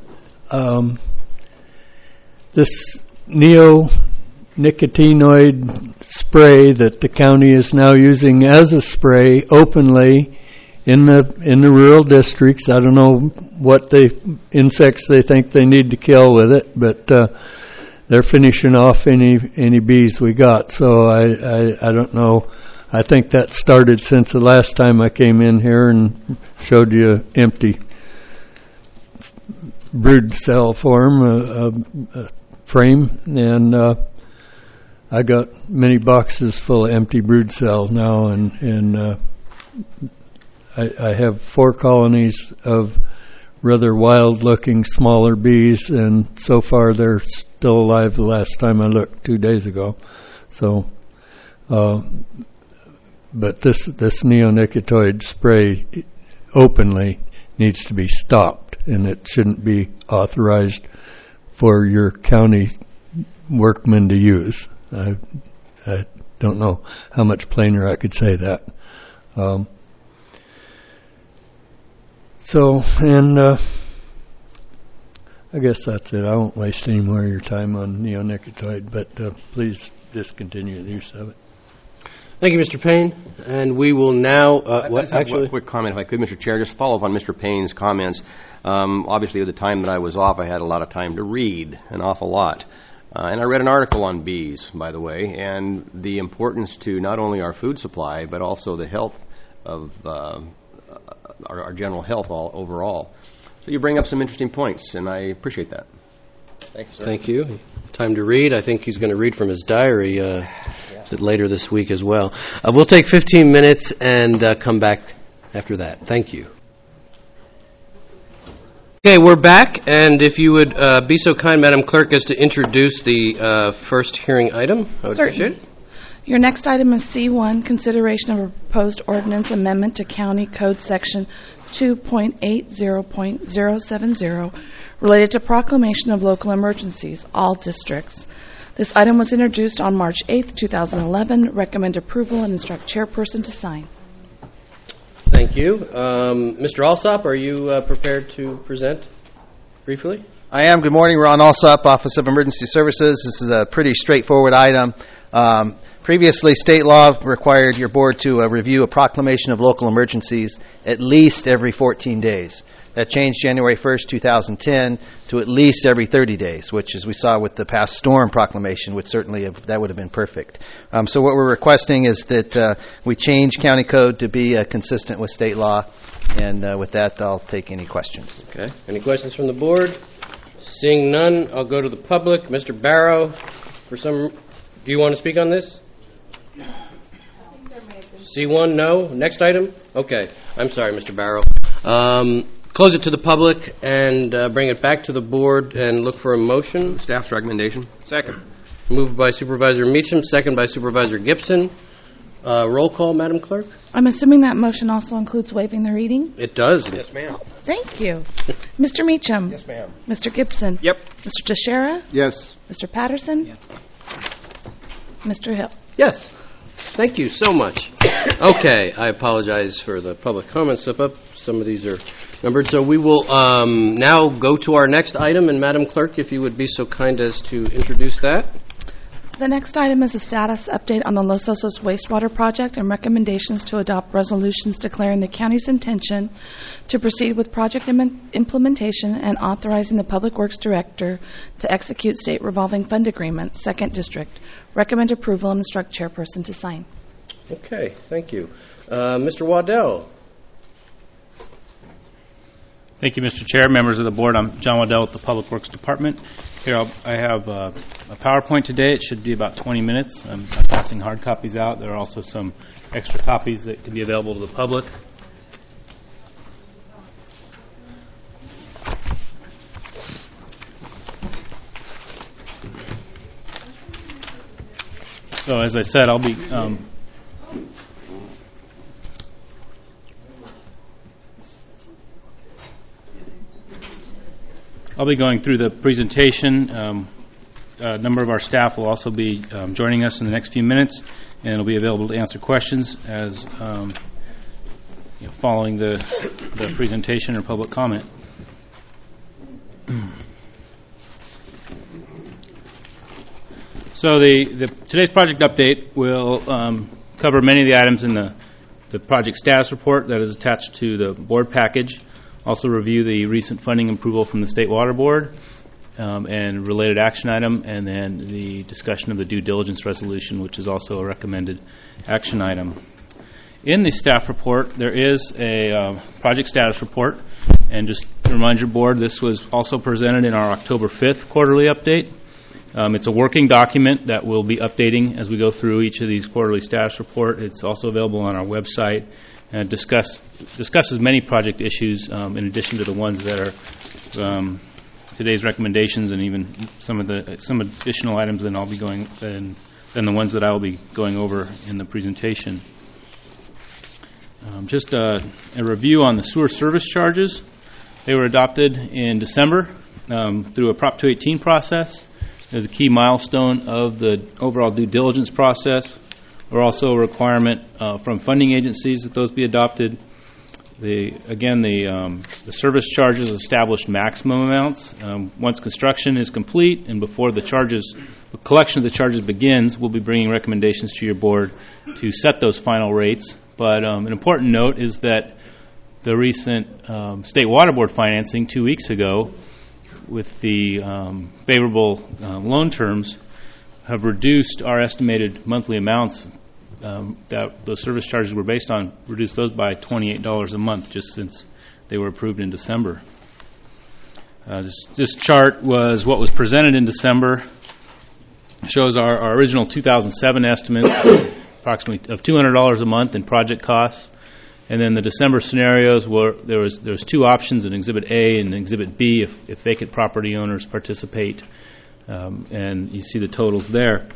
this neonicotinoid spray that the county is now using as a spray openly in the rural districts. I don't know what insects they think they need to kill with it, but they're finishing off any bees we got. So I don't know. I think that started since the last time I came in here and showed you an empty brood cell form, a frame, and I got many boxes full of empty brood cells now, and I have 4 colonies of rather wild-looking smaller bees, and so far they're still alive the last time I looked 2 days ago. So, but this neonicotinoid spray openly needs to be stopped, and it shouldn't be authorized for your county workmen to use. I don't know how much plainer I could say that. I guess that's it. I won't waste any more of your time on neonicotinoid, but please discontinue the use of it. Thank you, Mr. Payne. And we will now... One quick comment, if I could, Mr. Chair. Just follow up on Mr. Payne's comments. Obviously, at the time that I was off, I had a lot of time to read, an awful lot. And I read an article on bees, by the way, and the importance to not only our food supply, but also the health of our general health overall. So you bring up some interesting points, and I appreciate that. Thanks, sir. Thank you. Time to read. I think he's going to read from his diary later this week as well. We'll take 15 minutes and come back after that. Thank you. Okay, we're back, and if you would be so kind, Madam Clerk, as to introduce the first hearing item, I would appreciate it. Your next item is C1, consideration of a proposed ordinance amendment to County Code Section 2.80.070 related to proclamation of local emergencies, all districts. This item was introduced on March 8, 2011. Recommend approval and instruct chairperson to sign. Thank you. Mr. Alsop, are you prepared to present briefly? I am. Good morning. Ron Alsop, Office of Emergency Services. This is a pretty straightforward item. Previously, state law required your board to review a proclamation of local emergencies at least every 14 days. That changed January 1st, 2010 to at least every 30 days, which, as we saw with the past storm proclamation, would certainly that would have been perfect. So what we're requesting is that we change county code to be consistent with state law, and with that, I'll take any questions. Okay. Any questions from the board? Seeing none, I'll go to the public. Mr. Barrow, do you want to speak on this? C1, no. Next item? Okay. I'm sorry, Mr. Barrow. Close it to the public and bring it back to the board and look for a motion. Staff's recommendation. Second. Moved by Supervisor Meacham, second by Supervisor Gibson. Roll call, Madam Clerk. I'm assuming that motion also includes waiving the reading? It does. Yes, ma'am. Thank you. Mr. Meacham? Yes, ma'am. Mr. Gibson? Yep. Mr. Teixeira? Yes. Mr. Patterson? Yes. Mr. Hill? Yes. Thank you so much. Okay, I apologize for the public comment slip up. Some of these are numbered. So we will now go to our next item, and Madam Clerk, if you would be so kind as to introduce that. The next item is a status update on the Los Osos wastewater project and recommendations to adopt resolutions declaring the county's intention to proceed with project implementation and authorizing the Public Works Director to execute state revolving fund agreements, 2nd District. Recommend approval and instruct chairperson to sign. Okay, thank you. Mr. Waddell. Thank you, Mr. Chair, members of the board. I'm John Waddell with the Public Works Department. Here I have a PowerPoint today. It should be about 20 minutes. I'm passing hard copies out. There are also some extra copies that can be available to the public. So as I said, I'll be I'll be going through the presentation. A number of our staff will also be joining us in the next few minutes, and it'll be available to answer questions as following the presentation or public comment. So today's project update will cover many of the items in the project status report that is attached to the board package. Also review the recent funding approval from the State Water Board and related action item, and then the discussion of the due diligence resolution, which is also a recommended action item. In the staff report, there is a project status report, and just to remind your board, this was also presented in our October 5th quarterly update. It's a working document that we'll be updating as we go through each of these quarterly status report. It's also available on our website and discusses many project issues in addition to the ones that are today's recommendations, and even some additional items than I'll be going than the ones that I will be going over in the presentation. Just a review on the sewer service charges. They were adopted in December through a Prop 218 process. There's a key milestone of the overall due diligence process. There's also a requirement from funding agencies that those be adopted. The service charges established maximum amounts. Once construction is complete and before the collection of the charges begins, we'll be bringing recommendations to your board to set those final rates. But an important note is that the recent State Water Board financing 2 weeks ago with the favorable loan terms have reduced our estimated monthly amounts that those service charges were based on, reduced those by $28 a month just since they were approved in December. This chart was what was presented in December. It shows our original 2007 estimate approximately of $200 a month in project costs. And then the December scenarios were there was two options, an Exhibit A and Exhibit B if vacant property owners participate, and you see the totals there.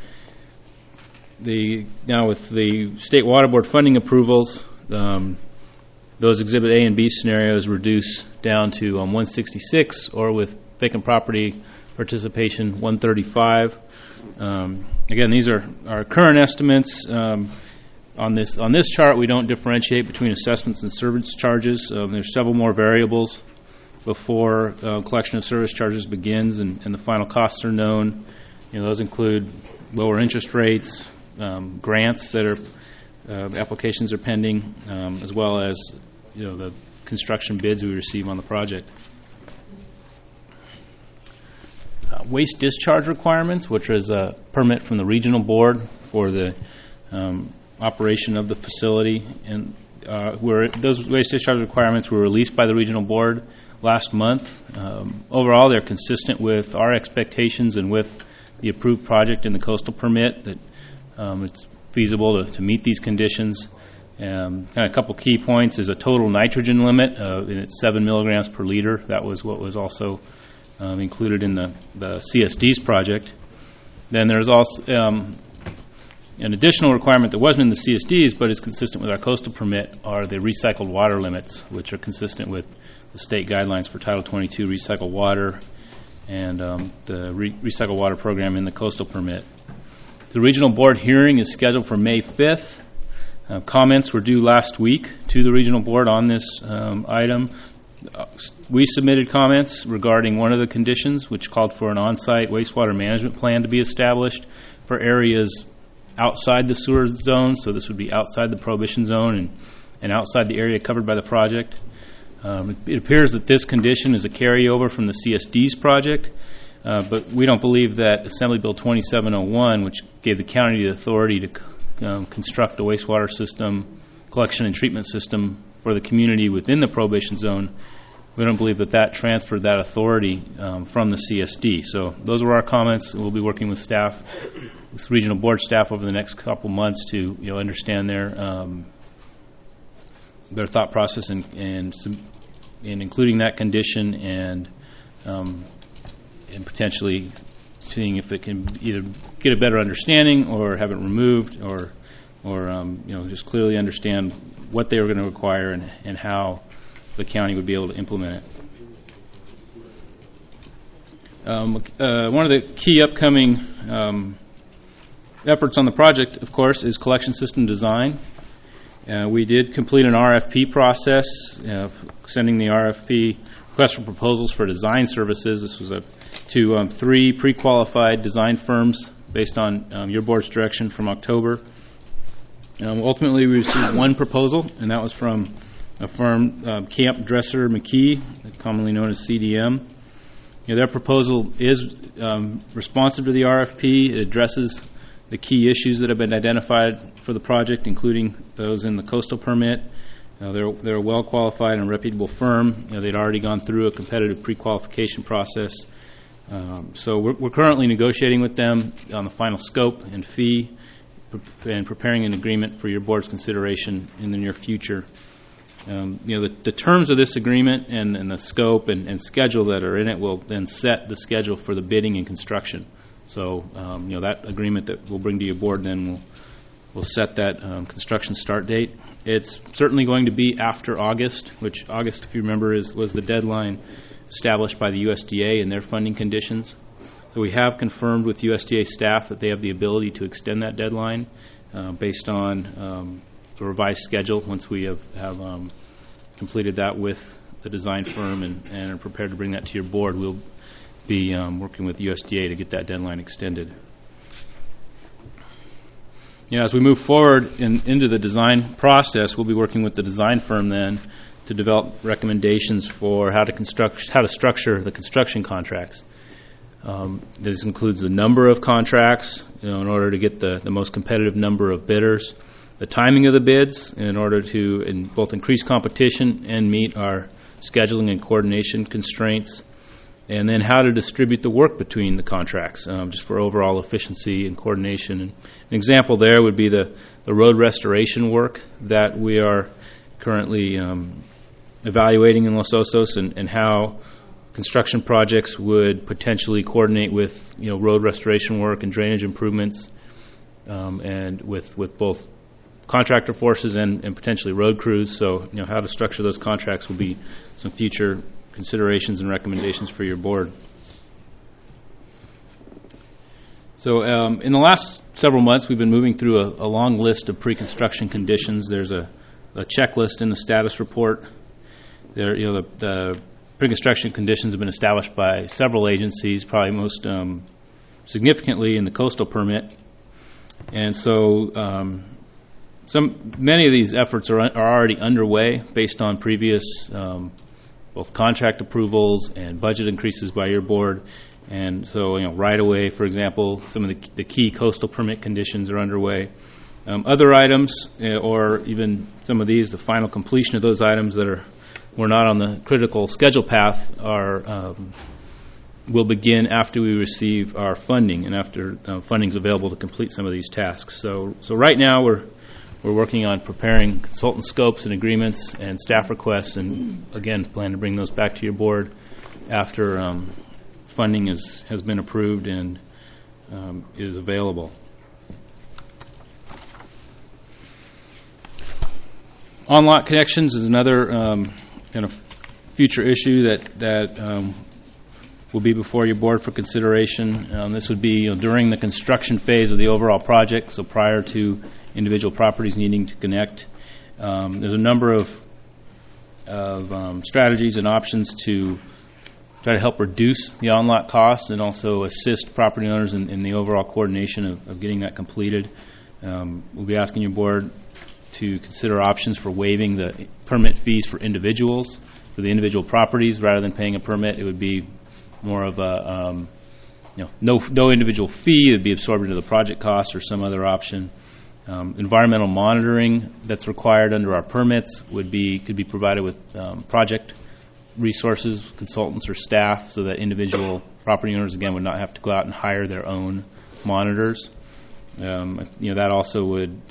Now with the State Water Board funding approvals, those Exhibit A and B scenarios reduce down to 166, or with vacant property participation 135. Again, these are our current estimates. On this chart, we don't differentiate between assessments and service charges. There's several more variables before collection of service charges begins, and the final costs are known. Those include lower interest rates, grants that are applications are pending, as well as the construction bids we receive on the project. Waste discharge requirements, which is a permit from the regional board for the operation of the facility, and those waste discharge requirements were released by the regional board last month. Overall, they're consistent with our expectations and with the approved project in the coastal permit that it's feasible to meet these conditions. Kind of a couple key points is a total nitrogen limit, and it's 7 milligrams per liter. That was what was also included in the CSD's project. Then there's also an additional requirement that wasn't in the CSDs but is consistent with our coastal permit are the recycled water limits, which are consistent with the state guidelines for Title 22 recycled water and the recycled water program in the coastal permit. The regional board hearing is scheduled for May 5th. Comments were due last week to the regional board on this item. We submitted comments regarding one of the conditions, which called for an on-site wastewater management plan to be established for areas outside the sewer zone, so this would be outside the prohibition zone and outside the area covered by the project. It appears that this condition is a carryover from the CSD's project, but we don't believe that Assembly Bill 2701, which gave the county the authority to construct a wastewater system, collection and treatment system for the community within the prohibition zone, we don't believe that transferred that authority from the CSD. So those were our comments. We'll be working with staff, with regional board staff over the next couple months to understand their thought process in including that condition and potentially seeing if it can either get a better understanding or have it removed or just clearly understand what they were going to require and how the county would be able to implement it. One of the key upcoming efforts on the project, of course, is collection system design. We did complete an RFP process, sending the RFP, request for proposals for design services. This was to 3 pre-qualified design firms based on your board's direction from October. Ultimately, we received 1 proposal, and that was from a firm, Camp Dresser McKee, commonly known as CDM. Their proposal is responsive to the RFP. It addresses the key issues that have been identified for the project, including those in the coastal permit. They're a well-qualified and reputable firm. They'd already gone through a competitive pre-qualification process. So we're currently negotiating with them on the final scope and fee and preparing an agreement for your board's consideration in the near future. The terms of this agreement and the scope and schedule that are in it will then set the schedule for the bidding and construction. So, that agreement that we'll bring to your board then will set that construction start date. It's certainly going to be after August, which August, if you remember, was the deadline established by the USDA and their funding conditions. So we have confirmed with USDA staff that they have the ability to extend that deadline based on a revised schedule. Once we have completed that with the design firm and are prepared to bring that to your board, we'll be working with USDA to get that deadline extended. As we move forward into the design process, we'll be working with the design firm then to develop recommendations for how to structure the construction contracts. This includes the number of contracts in order to get the most competitive number of bidders, the timing of the bids in order to both increase competition and meet our scheduling and coordination constraints, and then how to distribute the work between the contracts, just for overall efficiency and coordination. And an example there would be the road restoration work that we are currently evaluating in Los Osos, and how construction projects would potentially coordinate with road restoration work and drainage improvements, and with both contractor forces and potentially road crews. So how to structure those contracts will be some future considerations and recommendations for your board. So in the last several months, we've been moving through a long list of pre-construction conditions. There's a checklist in the status report. The pre-construction conditions have been established by several agencies, probably most significantly in the coastal permit. And so many of these efforts are already underway based on previous both contract approvals and budget increases by your board. And so, right away, for example, some of the key coastal permit conditions are underway. Other items, or even some of these, the final completion of those items that were not on the critical schedule path, will begin after we receive our funding and after funding is available to complete some of these tasks. So right now we're working on preparing consultant scopes and agreements and staff requests, and again plan to bring those back to your board after funding has been approved and is available. On-lot connections is another kind of future issue that will be before your board for consideration. This would be during the construction phase of the overall project, so prior to individual properties needing to connect. There's a number of strategies and options to try to help reduce the on-lot costs and also assist property owners in the overall coordination of getting that completed. We'll be asking your board to consider options for waiving the permit fees for individuals, for the individual properties. Rather than paying a permit, it would be more of a no individual fee. It would be absorbed into the project cost or some other option. Environmental monitoring that's required under our permits could be provided with project resources, consultants, or staff, so that individual property owners again would not have to go out and hire their own monitors. That also would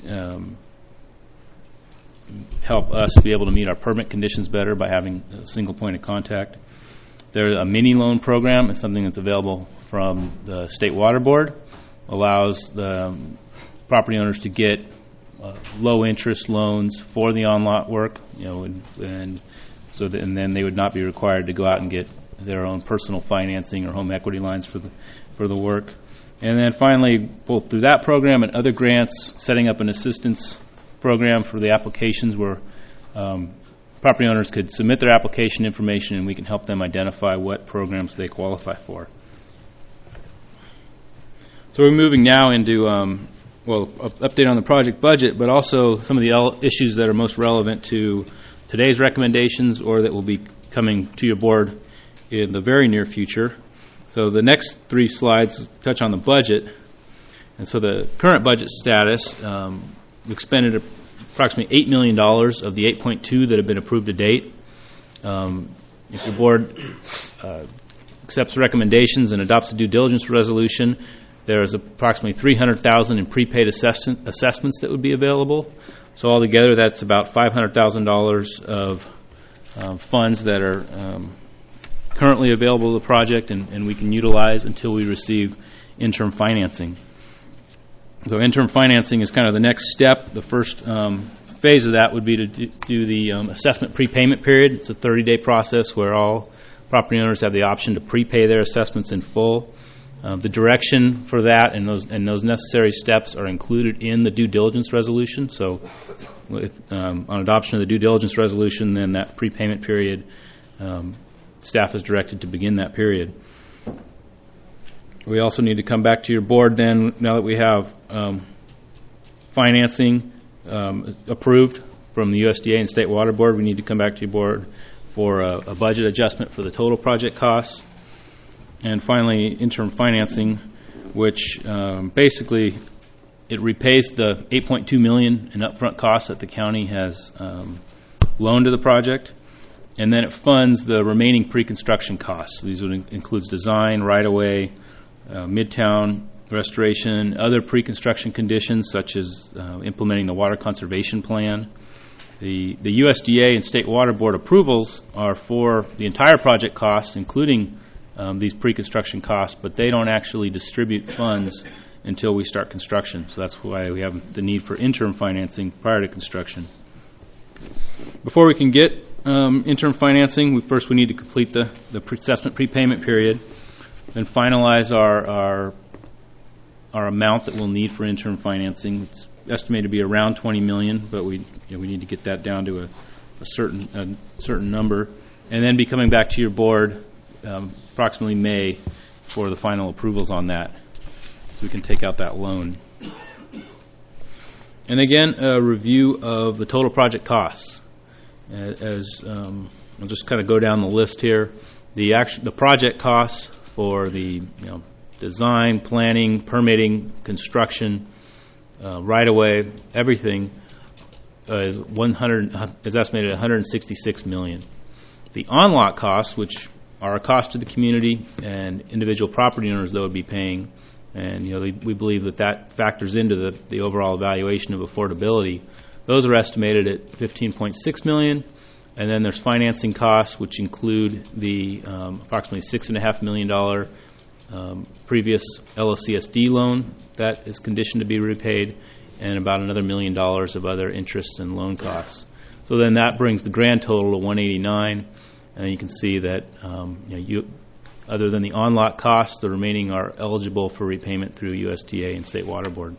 help us be able to meet our permit conditions better by having a single point of contact. There's a mini loan program. It's something that's available from the State Water Board. Allows the property owners to get low interest loans for the on-lot work, and then they would not be required to go out and get their own personal financing or home equity lines for the work. And then finally, both through that program and other grants, setting up an assistance program for the applications where property owners could submit their application information and we can help them identify what programs they qualify for. So we're moving now into, update on the project budget, but also some of the issues that are most relevant to today's recommendations or that will be coming to your board in the very near future. So the next 3 slides touch on the budget. And so the current budget status, we expended approximately $8 million of the $8.2 that have been approved to date. If your board accepts recommendations and adopts a due diligence resolution, there is approximately $300,000 in prepaid assessments that would be available. So altogether, that's about $500,000 of funds that are currently available to the project and we can utilize until we receive interim financing. So interim financing is kind of the next step. The first phase of that would be to do the assessment prepayment period. It's a 30-day process where all property owners have the option to prepay their assessments in full. The direction for that and those necessary steps are included in the due diligence resolution. So on adoption of the due diligence resolution, then that prepayment period, staff is directed to begin that period. We also need to come back to your board then, now that we have financing approved from the USDA and State Water Board, we need to come back to your board for a budget adjustment for the total project costs. And finally, interim financing, which basically it repays the $8.2 million in upfront costs that the county has loaned to the project, and then it funds the remaining pre-construction costs. These would includes design, right-of-way, midtown restoration, other pre-construction conditions such as implementing the water conservation plan. The USDA and State Water Board approvals are for the entire project costs, including these pre-construction costs, but they don't actually distribute funds until we start construction. So that's why we have the need for interim financing prior to construction. Before we can get interim financing, we need to complete the assessment prepayment period, then finalize our amount that we'll need for interim financing. It's estimated to be around $20 million, but we need to get that down to a certain number, and then be coming back to your board approximately May for the final approvals on that, so we can take out that loan. And again, a review of the total project costs. I'll just kind of go down the list here. The project costs for the design, planning, permitting, construction, right-of-way, everything is estimated at $166 million. The on-lot costs, which are a cost to the community and individual property owners that would be paying, and we believe that factors into the overall evaluation of affordability. Those are estimated at $15.6 million, and then there's financing costs, which include the approximately $6.5 million previous LOCSD loan that is conditioned to be repaid, and about another $1 million of other interest and loan costs. So then that brings the grand total to $189. And you can see that other than the on-lot costs, the remaining are eligible for repayment through USDA and State Water Board.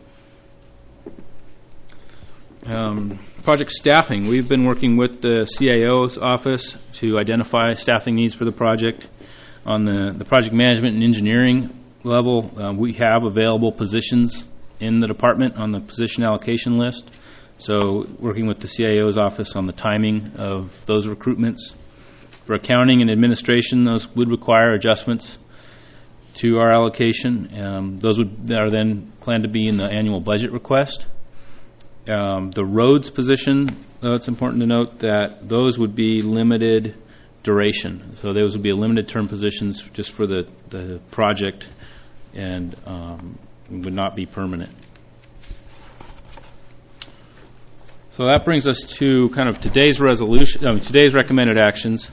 Project staffing. We've been working with the CAO's office to identify staffing needs for the project. On the project management and engineering level, we have available positions in the department on the position allocation list. So working with the CAO's office on the timing of those recruitments. For accounting and administration, those would require adjustments to our allocation. Those are then planned to be in the annual budget request. The roads position, it's important to note that those would be limited duration. So those would be limited term positions just for the project and would not be permanent. So that brings us to kind of today's recommended actions.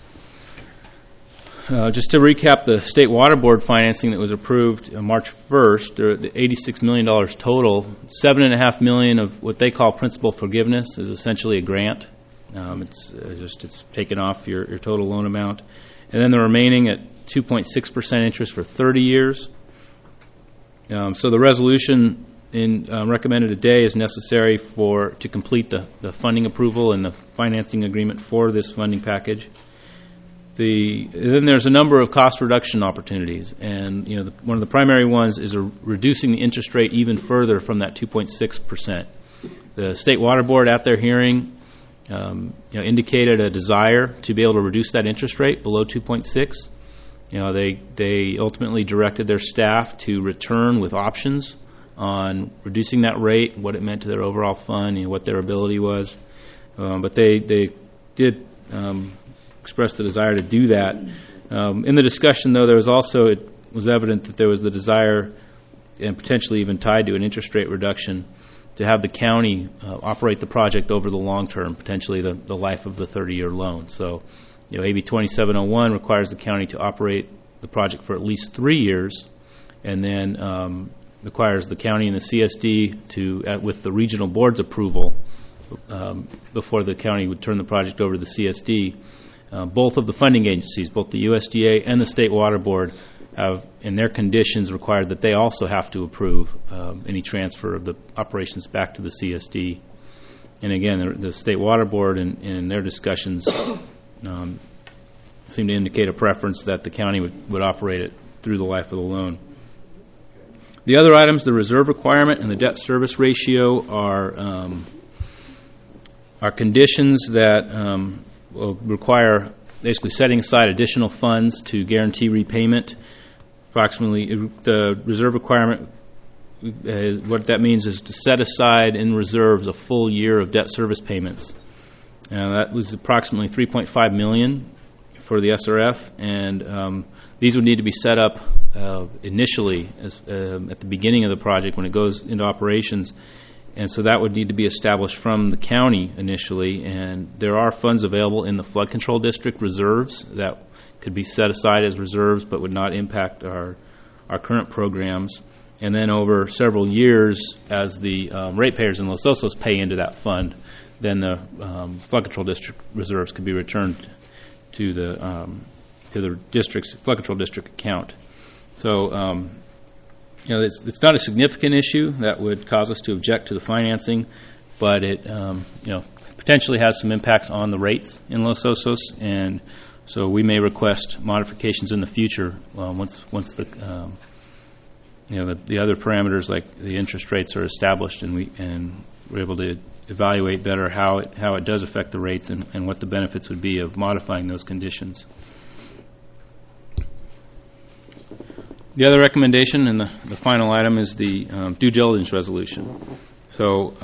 Just to recap the State Water Board financing that was approved on March 1st, the $86 million total, $7.5 million of what they call principal forgiveness is essentially a grant. It's taken off your total loan amount. and then the remaining at 2.6% interest for 30 years. So the resolution recommended today is necessary to complete the funding approval and the financing agreement for this funding package. Then there's a number of cost reduction opportunities, and one of the primary ones is reducing the interest rate even further from that 2.6%. The State Water Board at their hearing indicated a desire to be able to reduce that interest rate below 2.6. They ultimately directed their staff to return with options on reducing that rate, what it meant to their overall fund, what their ability was. But they did express the desire to do that. In the discussion, though, it was evident that there was the desire, and potentially even tied to an interest rate reduction, to have the county operate the project over the long term, potentially the life of the 30-year loan. So, AB 2701 requires the county to operate the project for at least 3 years, and then requires the county and the CSD to, with the regional board's approval, before the county would turn the project over to the CSD. Both of the funding agencies, both the USDA and the State Water Board, have, in their conditions, required that they also have to approve any transfer of the operations back to the CSD. And again, the State Water Board, in their discussions, seem to indicate a preference that the county would operate it through the life of the loan. The other items, the reserve requirement and the debt service ratio, are conditions that will require basically setting aside additional funds to guarantee repayment. Approximately, the reserve requirement, what that means is to set aside in reserves a full year of debt service payments. That was approximately $3.5 million for the SRF, and these would need to be set up initially at the beginning of the project when it goes into operations. And so that would need to be established from the county initially, and there are funds available in the flood control district reserves that could be set aside as reserves but would not impact our current programs. And then over several years, as the ratepayers in Los Osos pay into that fund, then the flood control district reserves could be returned to the district's flood control district account. So it's not a significant issue that would cause us to object to the financing, but it potentially has some impacts on the rates in Los Osos, and so we may request modifications in the future once the other parameters like the interest rates are established, and we're able to evaluate better how it does affect the rates and what the benefits would be of modifying those conditions. The other recommendation and the final item is the due diligence resolution. So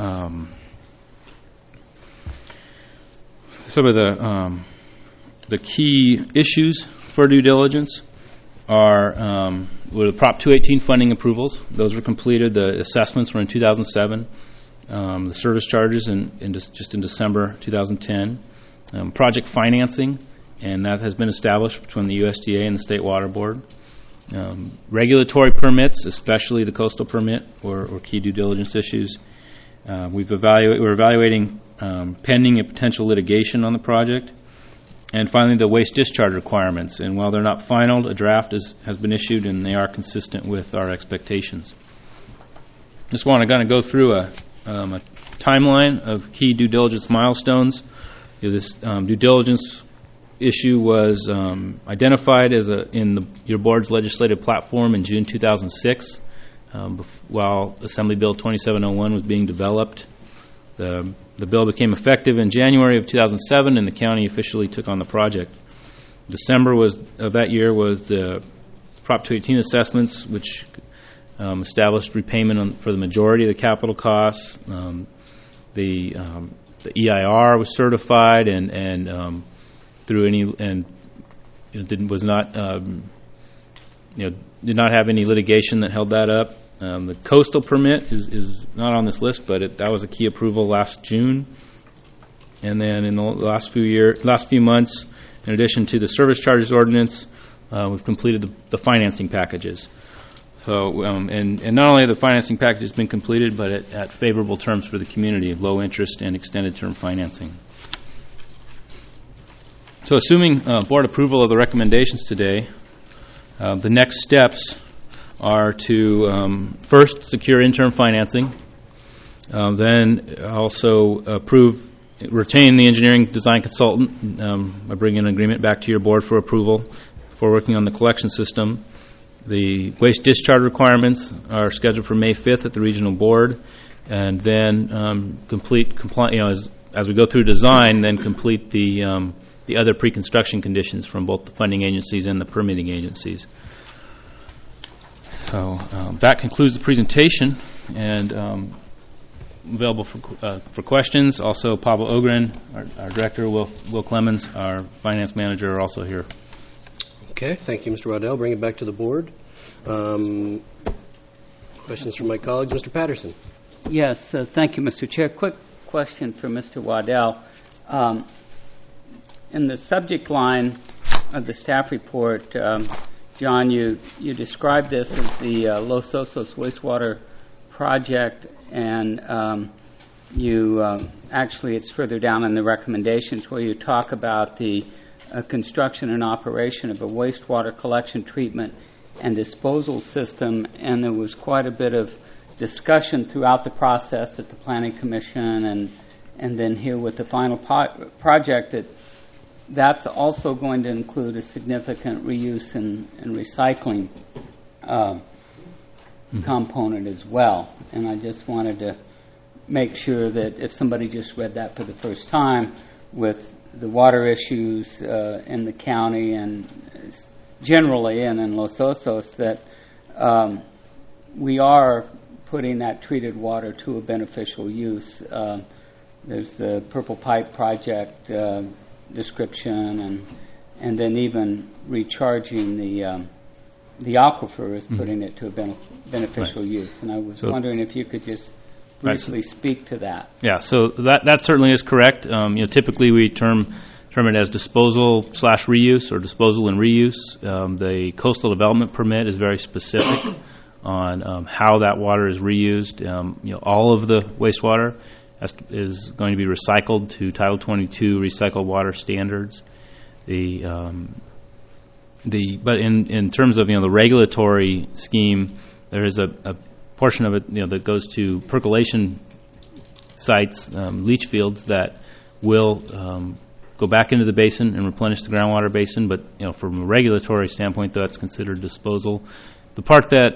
some of the key issues for due diligence are with the Prop 218 funding approvals. Those were completed. The assessments were in 2007. The service charges just in December 2010. Project financing, and that has been established between the USDA and the State Water Board. Regulatory permits, especially the coastal permit, or key due diligence issues. We're evaluating pending and potential litigation on the project. And finally, the waste discharge requirements. And while they're not final, a draft has been issued, and they are consistent with our expectations. Just want to kind of go through a timeline of key due diligence milestones. This due diligence issue was identified as your board's legislative platform in June 2006, while Assembly Bill 2701 was being developed. The bill became effective in January of 2007, and the county officially took on the project. December of that year was the Prop 218 assessments, which established repayment for the majority of the capital costs. The EIR was certified and did not have any litigation that held that up. The coastal permit is not on this list, but that was a key approval last June. And then in the last few months, in addition to the service charges ordinance, we've completed the financing packages. So, and not only have the financing packages been completed, but at favorable terms for the community, low interest and extended term financing. So assuming board approval of the recommendations today, the next steps are to first secure interim financing, then also retain the engineering design consultant by bringing an agreement back to your board for approval for working on the collection system. The waste discharge requirements are scheduled for May 5th at the regional board, and then as we go through design, then complete the other pre-construction conditions from both the funding agencies and the permitting agencies. So that concludes the presentation, and available for questions. Also, Pablo Ogren, our director, Will Clemens, our finance manager, are also here. Okay, thank you, Mr. Waddell. Bring it back to the board. Questions from my colleagues. Mr. Patterson. Yes, thank you, Mr. Chair. Quick question for Mr. Waddell. In the subject line of the staff report, John, you described this as the Los Osos wastewater project, and actually it's further down in the recommendations where you talk about the construction and operation of a wastewater collection, treatment, and disposal system, and there was quite a bit of discussion throughout the process at the Planning Commission and then here with the final project that's also going to include a significant reuse and recycling component as well. And I just wanted to make sure that if somebody just read that for the first time with the water issues in the county and generally and in Los Osos, that we are putting that treated water to a beneficial use. There's the Purple Pipe project description, and then even recharging the aquifer is putting it to a beneficial use. And I was wondering if you could just briefly speak to that. Yeah, so that certainly is correct. Typically we term it as disposal/reuse or disposal and reuse. The coastal development permit is very specific on how that water is reused. All of the wastewater is going to be recycled to Title 22 recycled water standards. But in terms of the regulatory scheme, there is a portion of it that goes to percolation sites, leach fields that will go back into the basin and replenish the groundwater basin. But from a regulatory standpoint, that's considered disposal. The part that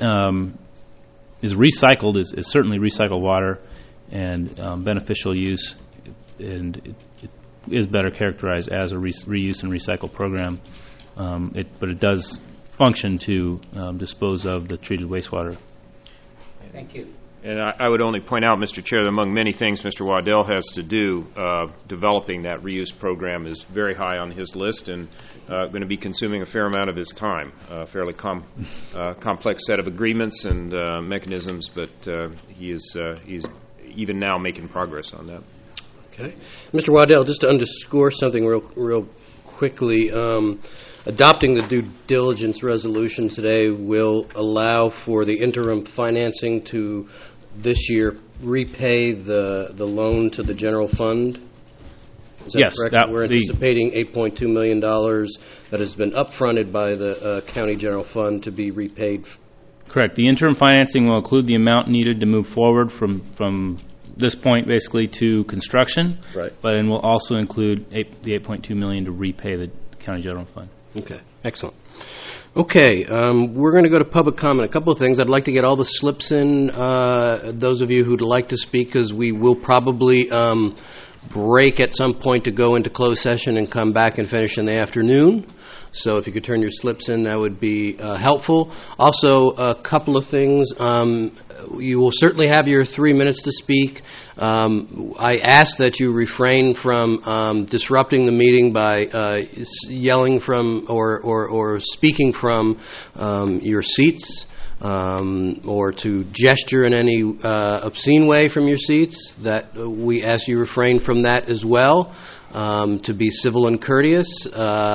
is recycled is certainly recycled water and beneficial use, and it is better characterized as a reuse and recycle program. But it does function to dispose of the treated wastewater. Thank you. And I would only point out, Mr. Chair, that among many things Mr. Waddell has to do, developing that reuse program is very high on his list and going to be consuming a fair amount of his time. A fairly complex set of agreements and mechanisms, but he's even now making progress on that. Okay. Mr. Waddell, just to underscore something real quickly, adopting the due diligence resolution today will allow for the interim financing to this year repay the loan to the general fund? Is that yes, correct? We're anticipating $8.2 million that has been upfronted by the county general fund to be repaid. Correct. The interim financing will include the amount needed to move forward from this point basically to construction. Right. But it will also include the $8.2 million to repay the county general fund. Okay. Excellent. Okay, we're going to go to public comment. A couple of things. I'd like to get all the slips in, those of you who'd like to speak, because we will probably break at some point to go into closed session and come back and finish in the afternoon. So if you could turn your slips in, that would be helpful. Also, a couple of things. You will certainly have your 3 minutes to speak. I ask that you refrain from disrupting the meeting by yelling from or speaking from your seats, or to gesture in any obscene way from your seats. That we ask you refrain from that as well, to be civil and courteous.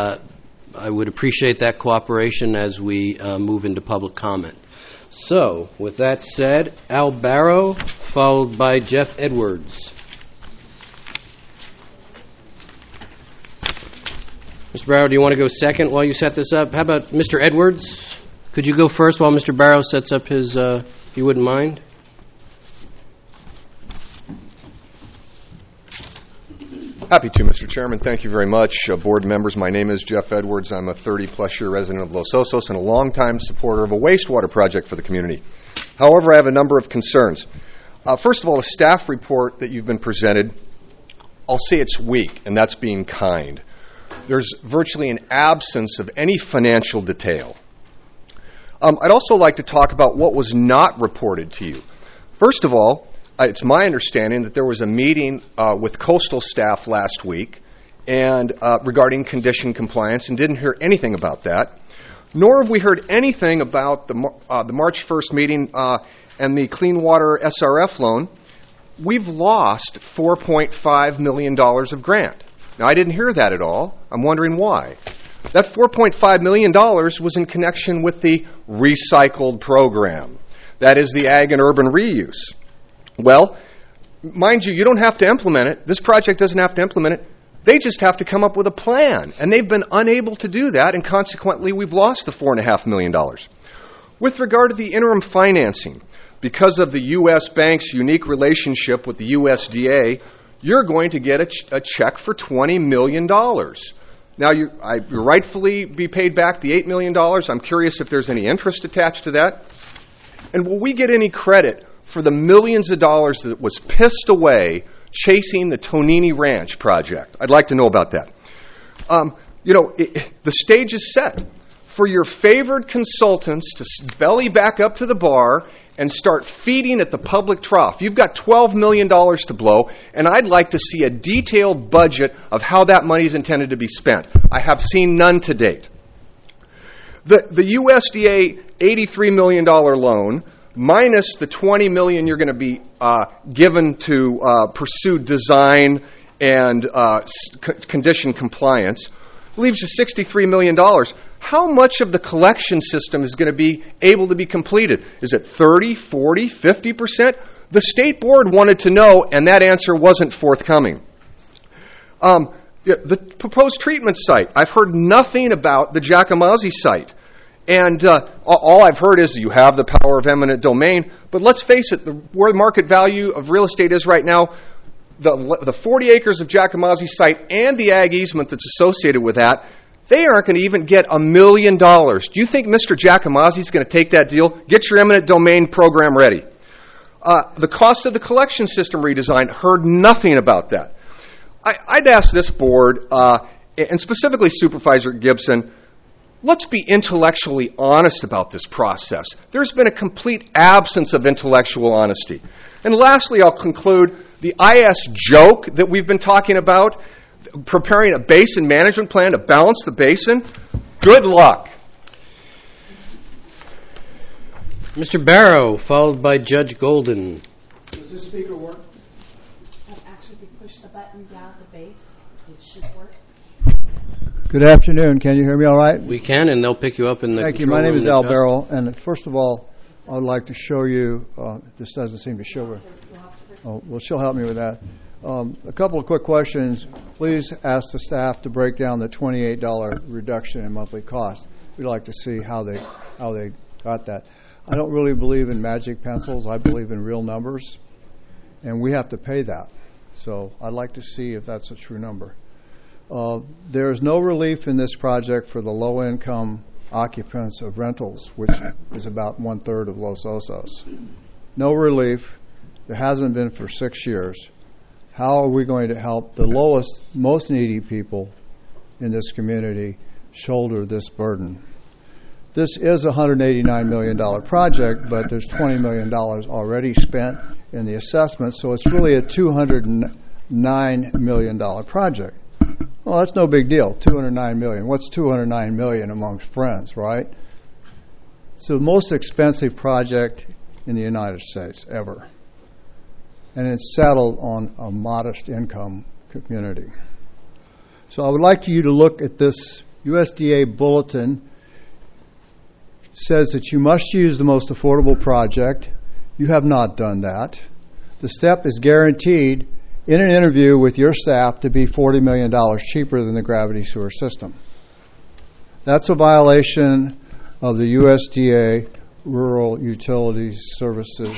I would appreciate that cooperation as we move into public comment. So, with that said, Al Barrow, followed by Jeff Edwards. Mr. Barrow, do you want to go second while you set this up? How about Mr. Edwards? Could you go first while Mr. Barrow sets up his, if you wouldn't mind? Happy to, Mr. Chairman. Thank you very much. Board members, my name is Jeff Edwards. I'm a 30-plus year resident of Los Osos and a longtime supporter of a wastewater project for the community. However, I have a number of concerns. First of all, the staff report that you've been presented, I'll say it's weak, and that's being kind. There's virtually an absence of any financial detail. I'd also like to talk about what was not reported to you. First of all, it's my understanding that there was a meeting with coastal staff last week and regarding condition compliance, and didn't hear anything about that. Nor have we heard anything about the March 1st meeting and the Clean Water SRF loan. We've lost $4.5 million of grant. Now, I didn't hear that at all. I'm wondering why. That $4.5 million was in connection with the recycled program. That is the ag and urban reuse. Well, mind you, you don't have to implement it. This project doesn't have to implement it. They just have to come up with a plan, and they've been unable to do that, and consequently, we've lost the $4.5 million. With regard to the interim financing, because of the U.S. Bank's unique relationship with the USDA, you're going to get a check for $20 million. Now, you rightfully be paid back the $8 million. I'm curious if there's any interest attached to that. And will we get any credit for the millions of dollars that was pissed away chasing the Tonini Ranch project? I'd like to know about that. The stage is set for your favored consultants to belly back up to the bar and start feeding at the public trough. You've got $12 million to blow, and I'd like to see a detailed budget of how that money is intended to be spent. I have seen none to date. The USDA $83 million loan, minus the $20 million you're going to be given to pursue design and condition compliance, leaves you $63 million. How much of the collection system is going to be able to be completed? Is it 30, 40, 50%? The state board wanted to know, and that answer wasn't forthcoming. The proposed treatment site, I've heard nothing about the Jacomazzi site. And all I've heard is you have the power of eminent domain. But let's face it, where the market value of real estate is right now, the 40 acres of Jacomazzi site and the ag easement that's associated with that, they aren't going to even get $1 million. Do you think Mr. Jacomazzi is going to take that deal? Get your eminent domain program ready. The cost of the collection system redesign, heard nothing about that. I'd ask this board, and specifically Supervisor Gibson, let's be intellectually honest about this process. There's been a complete absence of intellectual honesty. And lastly, I'll conclude, the IS joke that we've been talking about, preparing a basin management plan to balance the basin, good luck. Mr. Barrow, followed by Judge Golden. Does this speaker work? Actually, if you push the button down at the base, it should work. Good afternoon. Can you hear me all right? We can, and they'll pick you up in the Thank you. control My name room is that Al does. Barrow, and first of all, I would like to show you, this doesn't seem to show her. Oh, well, she'll help me with that. A couple of quick questions. Please ask the staff to break down the $28 reduction in monthly cost. We'd like to see how they got that. I don't really believe in magic pencils. I believe in real numbers, and we have to pay that. So I'd like to see if that's a true number. There is no relief in this project for the low-income occupants of rentals, which is about 1/3 of Los Osos. No relief. There hasn't been for 6 years. How are we going to help the lowest, most needy people in this community shoulder this burden? This is a $189 million project, but there's $20 million already spent in the assessment, so it's really a $209 million project. Well, that's no big deal, $209 million. What's $209 million amongst friends, right? It's the most expensive project in the United States ever. And it's settled on a modest income community. So I would like you to look at this USDA bulletin. It says that you must use the most affordable project. You have not done that. The step is guaranteed in an interview with your staff to be $40 million cheaper than the gravity sewer system. That's a violation of the USDA Rural Utilities Services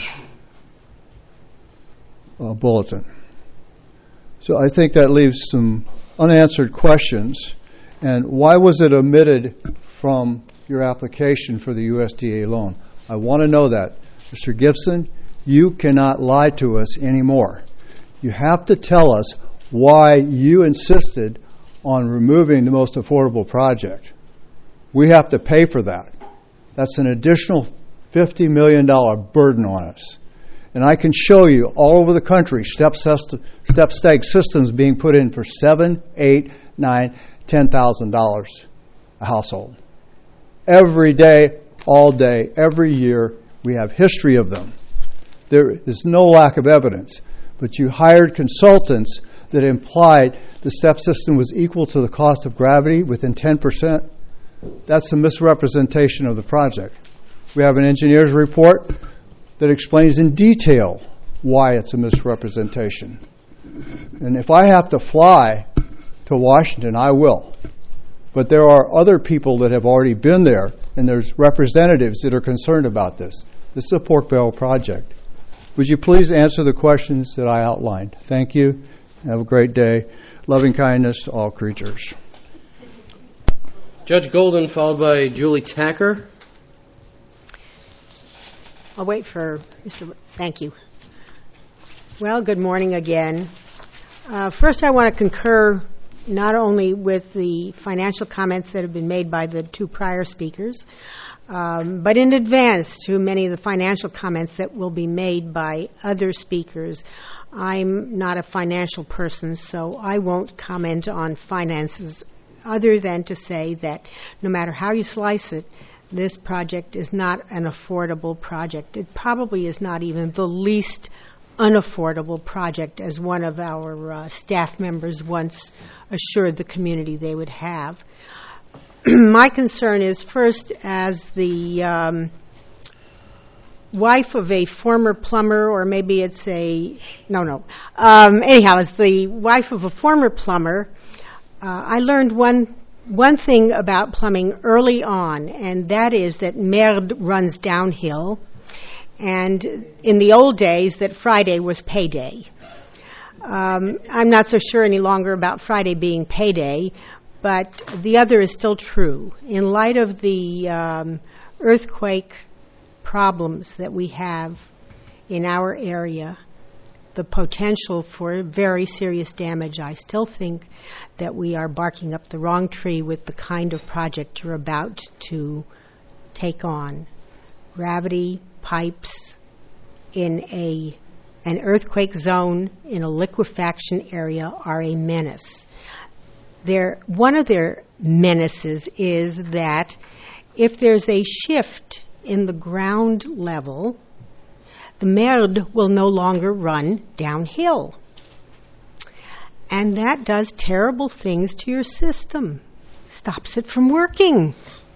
bulletin. So I think that leaves some unanswered questions. And why was it omitted from your application for the USDA loan? I want to know that. Mr. Gibson, you cannot lie to us anymore. You have to tell us why you insisted on removing the most affordable project. We have to pay for that. That's an additional $50 million burden on us. And I can show you all over the country step stake systems being put in for $7,000, $8,000, $9,000, $10,000 a household. Every day, all day, every year, we have history of them. There is no lack of evidence, but you hired consultants that implied the step system was equal to the cost of gravity within 10%. That's a misrepresentation of the project. We have an engineer's report that explains in detail why it's a misrepresentation. And if I have to fly to Washington, I will. But there are other people that have already been there, and there's representatives that are concerned about this. This is a pork barrel project. Would you please answer the questions that I outlined? Thank you. Have a great day. Loving kindness to all creatures. Judge Golden, followed by Julie Tacker. I'll wait for Mr. Thank you. Well, good morning again. First, I want to concur not only with the financial comments that have been made by the two prior speakers, but in advance to many of the financial comments that will be made by other speakers. I'm not a financial person, so I won't comment on finances other than to say that no matter how you slice it, this project is not an affordable project. It probably is not even the least unaffordable project, as one of our staff members once assured the community they would have. My concern is, first, as the wife of a former plumber, or maybe it's anyhow, as the wife of a former plumber, I learned one thing about plumbing early on, and that is that merde runs downhill, and in the old days that Friday was payday. I'm not so sure any longer about Friday being payday, but the other is still true. In light of the earthquake problems that we have in our area, the potential for very serious damage, I still think that we are barking up the wrong tree with the kind of project you're about to take on. Gravity pipes in an earthquake zone in a liquefaction area are a menace. One of their menaces is that if there's a shift in the ground level, the merde will no longer run downhill. And that does terrible things to your system, stops it from working.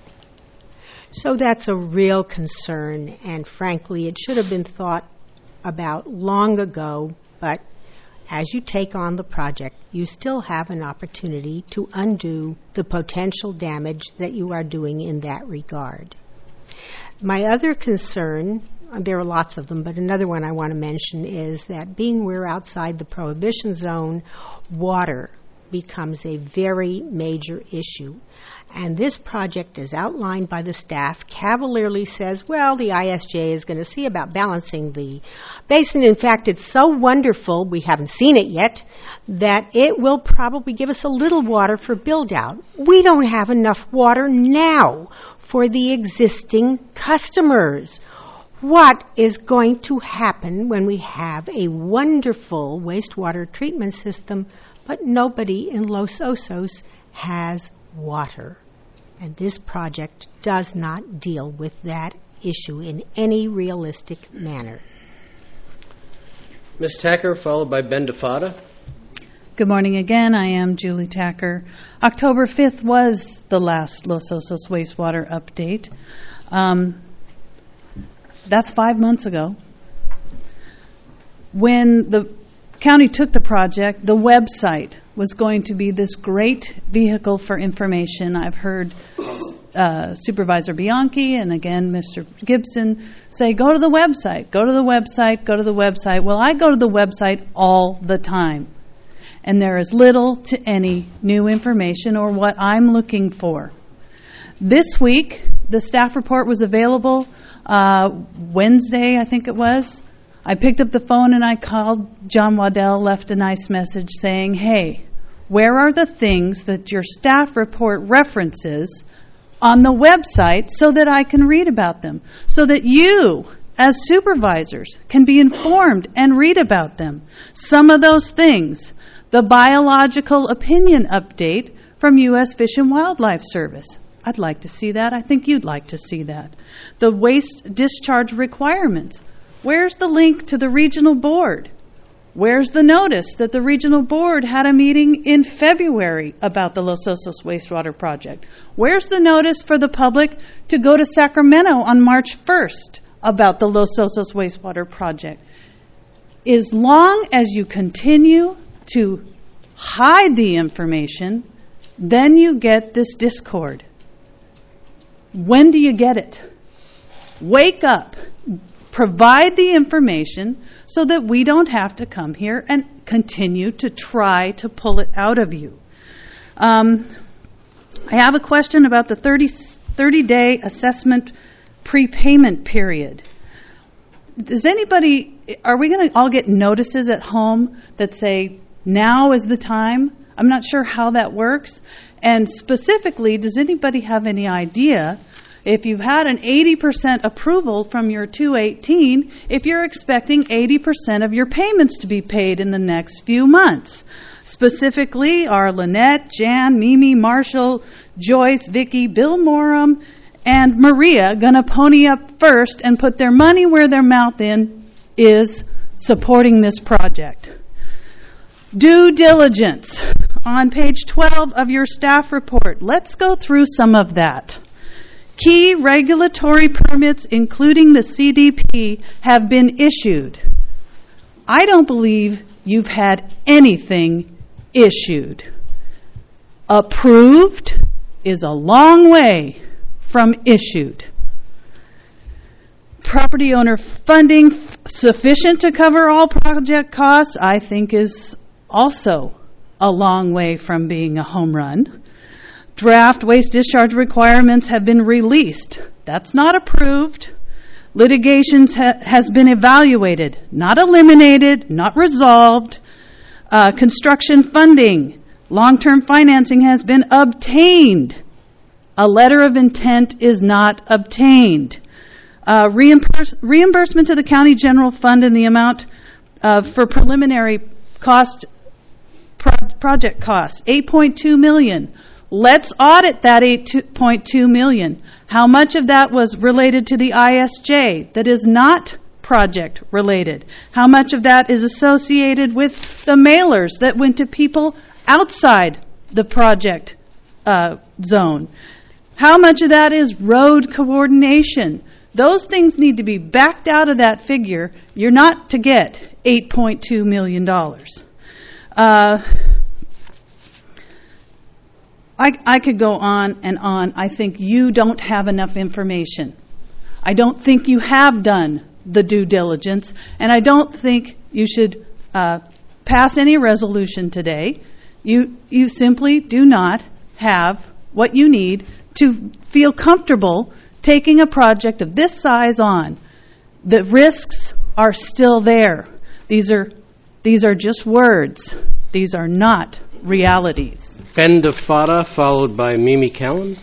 So that's a real concern, and frankly, it should have been thought about long ago, but as you take on the project, you still have an opportunity to undo the potential damage that you are doing in that regard. My other concern, there are lots of them, but another one I want to mention is that being we're outside the prohibition zone, water becomes a very major issue. And this project, as outlined by the staff, cavalierly says, well, the ISJ is going to see about balancing the basin. In fact, it's so wonderful, we haven't seen it yet, that it will probably give us a little water for build-out. We don't have enough water now for the existing customers. What is going to happen when we have a wonderful wastewater treatment system, but nobody in Los Osos has water? And this project does not deal with that issue in any realistic manner. Ms. Tacker, followed by Ben DeFada. Good morning again. I am Julie Tacker. October 5th was the last Los Osos wastewater update. That's 5 months ago. When the county took the project, the website was going to be this great vehicle for information. I've heard Supervisor Bianchi and again Mr. Gibson say, go to the website, go to the website, go to the website. Well, I go to the website all the time, and there is little to any new information or what I'm looking for. This week, the staff report was available Wednesday, I think it was. I picked up the phone and I called John Waddell, left a nice message saying, hey, where are the things that your staff report references on the website so that I can read about them, so that you, as supervisors, can be informed and read about them? Some of those things, the biological opinion update from U.S. Fish and Wildlife Service. I'd like to see that. I think you'd like to see that. The waste discharge requirements. Where's the link to the regional board? Where's the notice that the regional board had a meeting in February about the Los Osos wastewater project? Where's the notice for the public to go to Sacramento on March 1st about the Los Osos wastewater project? As long as you continue to hide the information, then you get this discord. When do you get it? Wake up. Provide the information so that we don't have to come here and continue to try to pull it out of you. I have a question about the 30-day assessment prepayment period. Are we going to all get notices at home that say, now is the time? I'm not sure how that works. And specifically, does anybody have any idea if you've had an 80% approval from your 218, if you're expecting 80% of your payments to be paid in the next few months? Specifically, are Lynette, Jan, Mimi, Marshall, Joyce, Vicki, Bill Morum, and Maria going to pony up first and put their money where their mouth is supporting this project? Due diligence. On page 12 of your staff report, let's go through some of that. Key regulatory permits, including the CDP, have been issued. I don't believe you've had anything issued. Approved is a long way from issued. Property owner funding sufficient to cover all project costs, I think, is also a long way from being a home run. Draft waste discharge requirements have been released. That's not approved. Litigation has been evaluated, not eliminated, not resolved. Construction funding, long-term financing has been obtained. A letter of intent is not obtained. Reimbursement to the county general fund in the amount for preliminary cost project costs, $8.2 million. Let's audit that $8.2 million. How much of that was related to the ISJ that is not project related? How much of that is associated with the mailers that went to people outside the project zone? How much of that is road coordination? Those things need to be backed out of that figure. You're not to get $8.2 million. I could go on and on. I think you don't have enough information. I don't think you have done the due diligence, and I don't think you should pass any resolution today. You simply do not have what you need to feel comfortable taking a project of this size on. The risks are still there. These are just words. These are not realities. Ben DeFada, followed by Mimi Callan.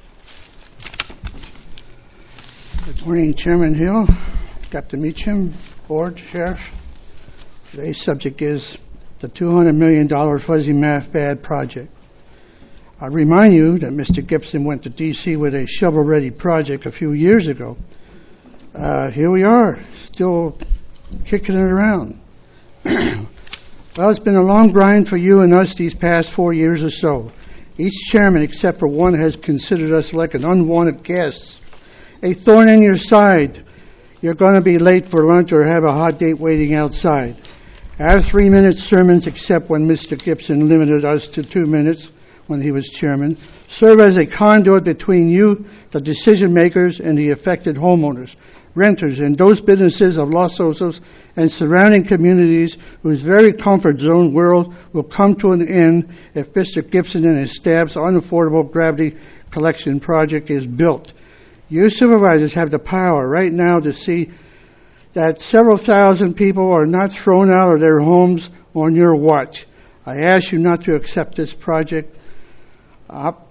Good morning, Chairman Hill, Captain Meacham, Board, Sheriff. Today's subject is the $200 million Fuzzy Math Bad project. I remind you that Mr. Gibson went to D.C. with a shovel-ready project a few years ago. Here we are, still kicking it around. Well, it's been a long grind for you and us these past 4 years or so. Each chairman, except for one, has considered us like an unwanted guest, a thorn in your side. You're going to be late for lunch or have a hot date waiting outside. Our 3-minute sermons, except when Mr. Gibson limited us to 2 minutes, when he was chairman, serve as a conduit between you, the decision makers, and the affected homeowners, renters, and those businesses of Los Osos and surrounding communities whose very comfort zone world will come to an end if Mr. Gibson and his staff's unaffordable gravity collection project is built. You supervisors have the power right now to see that several thousand people are not thrown out of their homes on your watch. I ask you not to accept this project, opt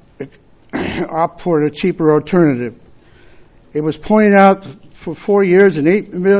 for a cheaper alternative. It was pointed out for 4 years and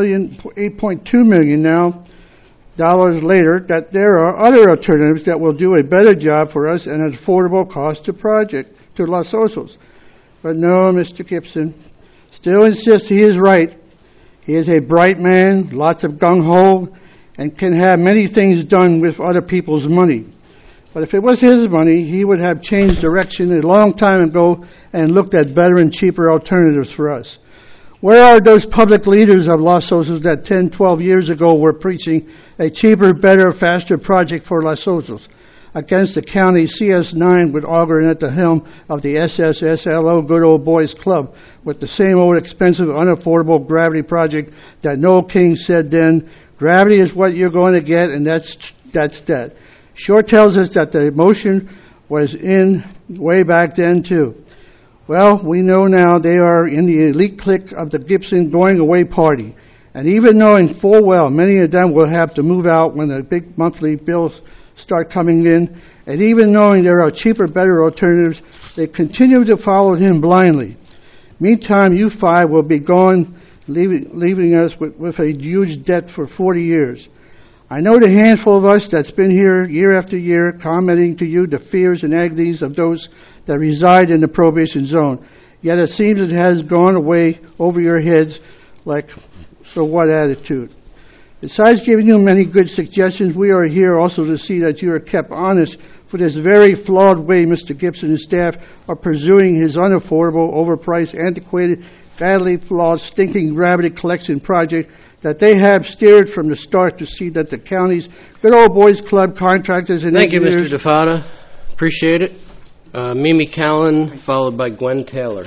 $8.2 million now dollars later that there are other alternatives that will do a better job for us and an affordable cost to Los Osos. But no, Mr. Gibson still insists he is right. He is a bright man, lots of gung-ho, and can have many things done with other people's money. But if it was his money, he would have changed direction a long time ago and looked at better and cheaper alternatives for us. Where are those public leaders of Los Osos that 10, 12 years ago were preaching a cheaper, better, faster project for Los Osos against the county CS9 with Ogren at the helm of the SSSLO Good Old Boys Club with the same old expensive, unaffordable gravity project that Noel King said then, gravity is what you're going to get, and that's that. Sure tells us that the motion was in way back then, too. Well, we know now they are in the elite clique of the Gibson going away party. And even knowing full well many of them will have to move out when the big monthly bills start coming in, and even knowing there are cheaper, better alternatives, they continue to follow him blindly. Meantime, you five will be gone, leaving us with a huge debt for 40 years. I know the handful of us that's been here year after year commenting to you the fears and agonies of those that reside in the prohibition zone. Yet it seems it has gone away over your heads like, so what attitude? Besides giving you many good suggestions, we are here also to see that you are kept honest for this very flawed way Mr. Gibson and staff are pursuing his unaffordable, overpriced, antiquated, badly flawed, stinking gravity collection project that they have steered from the start to see that the county's Good Old Boys Club contractors and Thank you, engineers... Mr. DeFada. Appreciate it. Mimi Callan, followed by Gwen Taylor.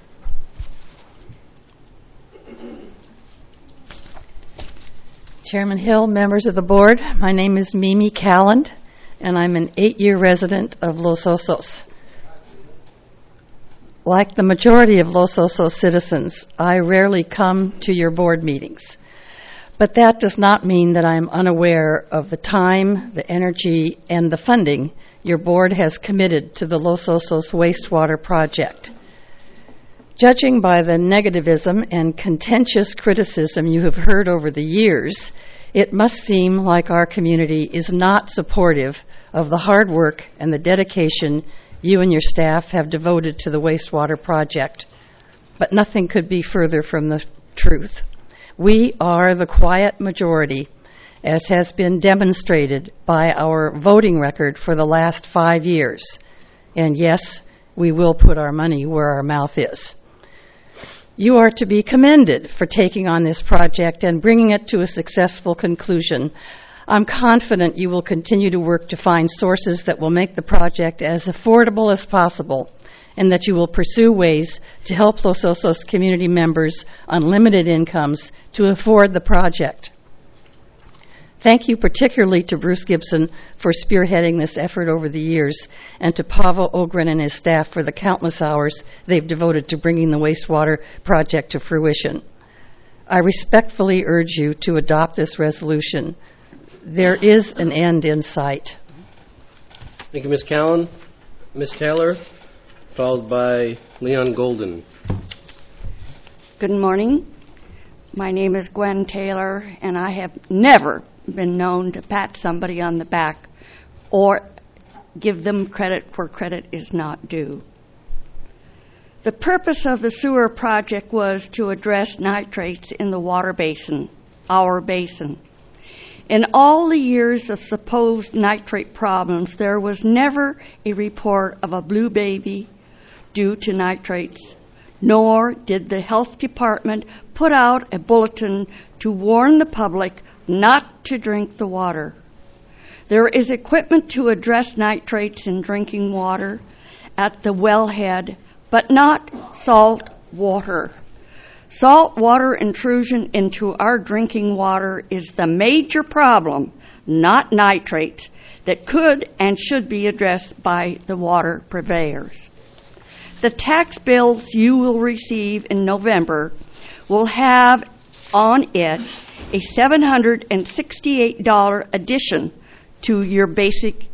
Chairman Hill, members of the board, my name is Mimi Calland, and I'm an 8-year resident of Los Osos. Like the majority of Los Osos citizens, I rarely come to your board meetings. But that does not mean that I am unaware of the time, the energy, and the funding your board has committed to the Los Osos wastewater project. Judging by the negativism and contentious criticism you have heard over the years, it must seem like our community is not supportive of the hard work and the dedication you and your staff have devoted to the wastewater project. But nothing could be further from the truth. We are the quiet majority, as has been demonstrated by our voting record for the last 5 years. And yes, we will put our money where our mouth is. You are to be commended for taking on this project and bringing it to a successful conclusion. I'm confident you will continue to work to find sources that will make the project as affordable as possible, and that you will pursue ways to help Los Osos community members on limited incomes to afford the project. Thank you particularly to Bruce Gibson for spearheading this effort over the years, and to Pavel Ogren and his staff for the countless hours they've devoted to bringing the wastewater project to fruition. I respectfully urge you to adopt this resolution. There is an end in sight. Thank you, Ms. Callan. Ms. Taylor, followed by Leon Golden. Good morning. My name is Gwen Taylor, and I have never been known to pat somebody on the back or give them credit where credit is not due. The purpose of the sewer project was to address nitrates in the water basin, our basin. In all the years of supposed nitrate problems, there was never a report of a blue baby due to nitrates, nor did the health department put out a bulletin to warn the public not to drink the water. There is equipment to address nitrates in drinking water at the wellhead, but not salt water. Salt water intrusion into our drinking water is the major problem, not nitrates, that could and should be addressed by the water purveyors. The tax bills you will receive in November will have on it a $768 addition to your basic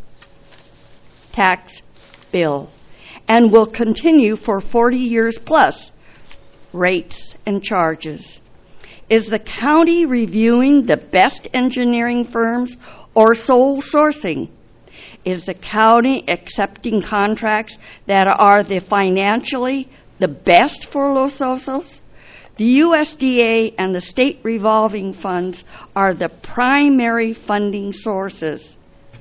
tax bill and will continue for 40 years plus rates and charges. Is the county reviewing the best engineering firms or sole sourcing? Is the county accepting contracts that are financially the best for Los Osos? The USDA and the state revolving funds are the primary funding sources.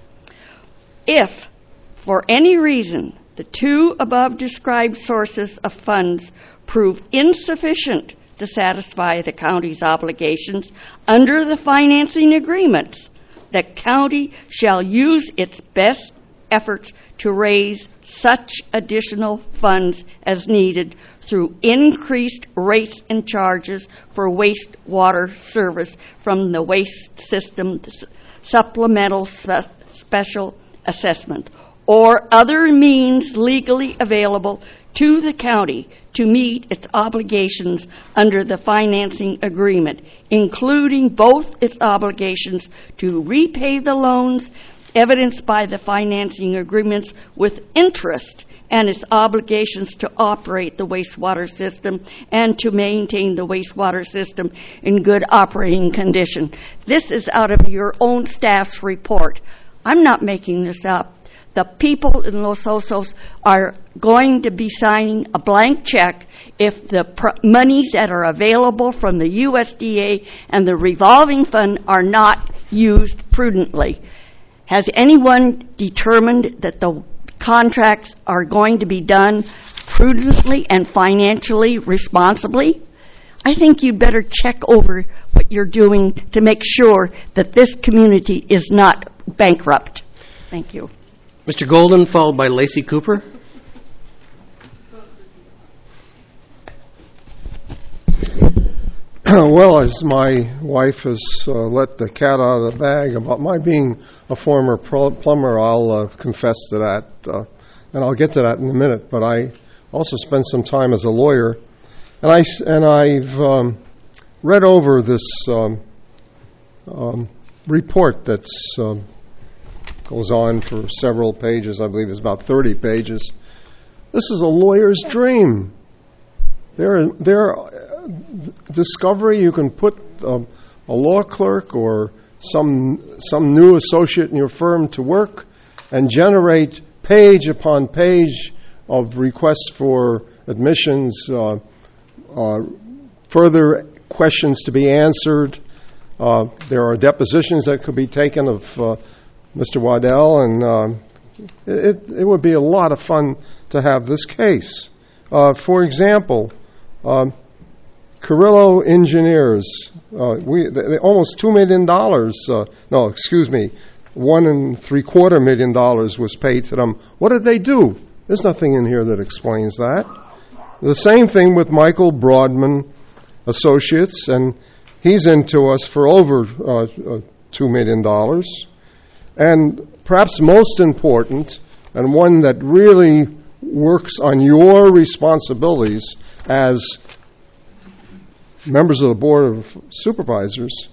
If, for any reason, the two above described sources of funds prove insufficient to satisfy the county's obligations under the financing agreements, the county shall use its best efforts to raise such additional funds as needed through increased rates and charges for wastewater service from the waste system supplemental special assessment or other means legally available to the county to meet its obligations under the financing agreement, including both its obligations to repay the loans evidenced by the financing agreements with interest and its obligations to operate the wastewater system and to maintain the wastewater system in good operating condition. This is out of your own staff's report. I'm not making this up. The people in Los Osos are going to be signing a blank check if the monies that are available from the USDA and the revolving fund are not used prudently. Has anyone determined that the contracts are going to be done prudently and financially responsibly? I think you better check over what you're doing to make sure that this community is not bankrupt. Thank you. Mr. Golden, followed by Lacey Cooper. Well, as my wife has let the cat out of the bag about my being a former plumber, I'll confess to that, and I'll get to that in a minute. But I also spent some time as a lawyer, and I've read over this report that's goes on for several pages. I believe it's about 30 pages. This is a lawyer's dream. Their discovery, you can put a law clerk or some new associate in your firm to work and generate page upon page of requests for admissions, further questions to be answered. There are depositions that could be taken of Mr. Waddell, and it would be a lot of fun to have this case. For example, Carrillo Engineers, they almost $2 million, $1.75 million was paid to them. What did they do? There's nothing in here that explains that. The same thing with Michael Broadman Associates, and he's into us for over $2 million. And perhaps most important, and one that really works on your responsibilities as members of the Board of Supervisors,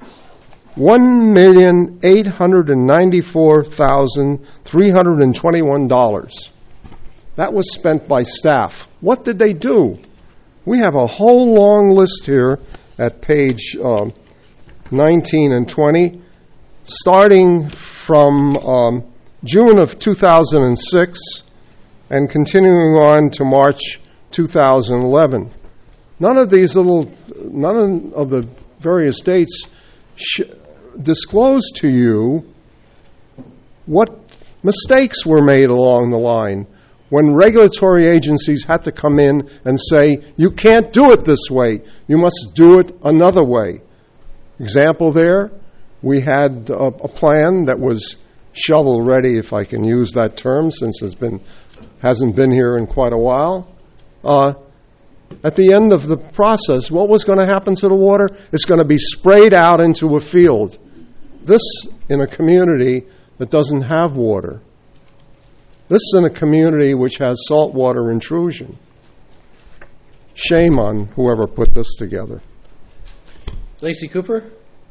$1,894,321. That was spent by staff. What did they do? We have a whole long list here at page 19 and 20, starting from June of 2006 and continuing on to March 2011. None of the various dates disclose to you what mistakes were made along the line when regulatory agencies had to come in and say, you can't do it this way, you must do it another way. Example there, we had a plan that was shovel-ready, if I can use that term, since hasn't been here in quite a while. At the end of the process, what was going to happen to the water? It's going to be sprayed out into a field. This in a community that doesn't have water. This is in a community which has saltwater intrusion. Shame on whoever put this together. Lacey Cooper?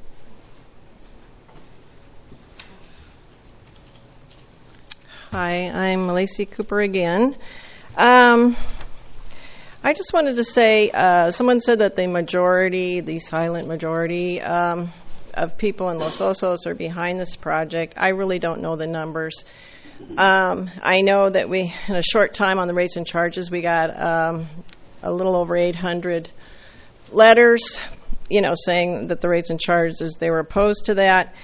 Hi, I'm Lacey Cooper again. I just wanted to say, someone said that the silent majority of people in Los Osos are behind this project. I really don't know the numbers. I know that in a short time on the rates and charges, we got a little over 800 letters, saying that the rates and charges, they were opposed to that.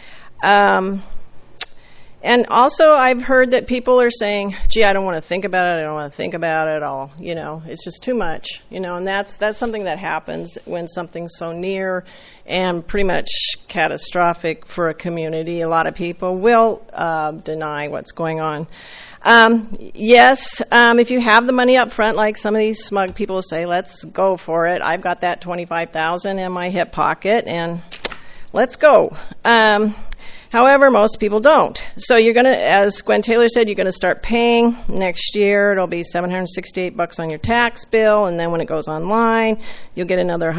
And also, I've heard that people are saying, gee, I don't want to think about it. I don't want to think about it all. It's just too much. And that's something that happens when something's so near and pretty much catastrophic for a community. A lot of people will deny what's going on. Yes, if you have the money up front, like some of these smug people say, let's go for it. I've got that $25,000 in my hip pocket, and let's go. However, most people don't. So you're going to, as Gwen Taylor said, you're going to start paying next year. It'll be $768 on your tax bill, and then when it goes online, you'll get another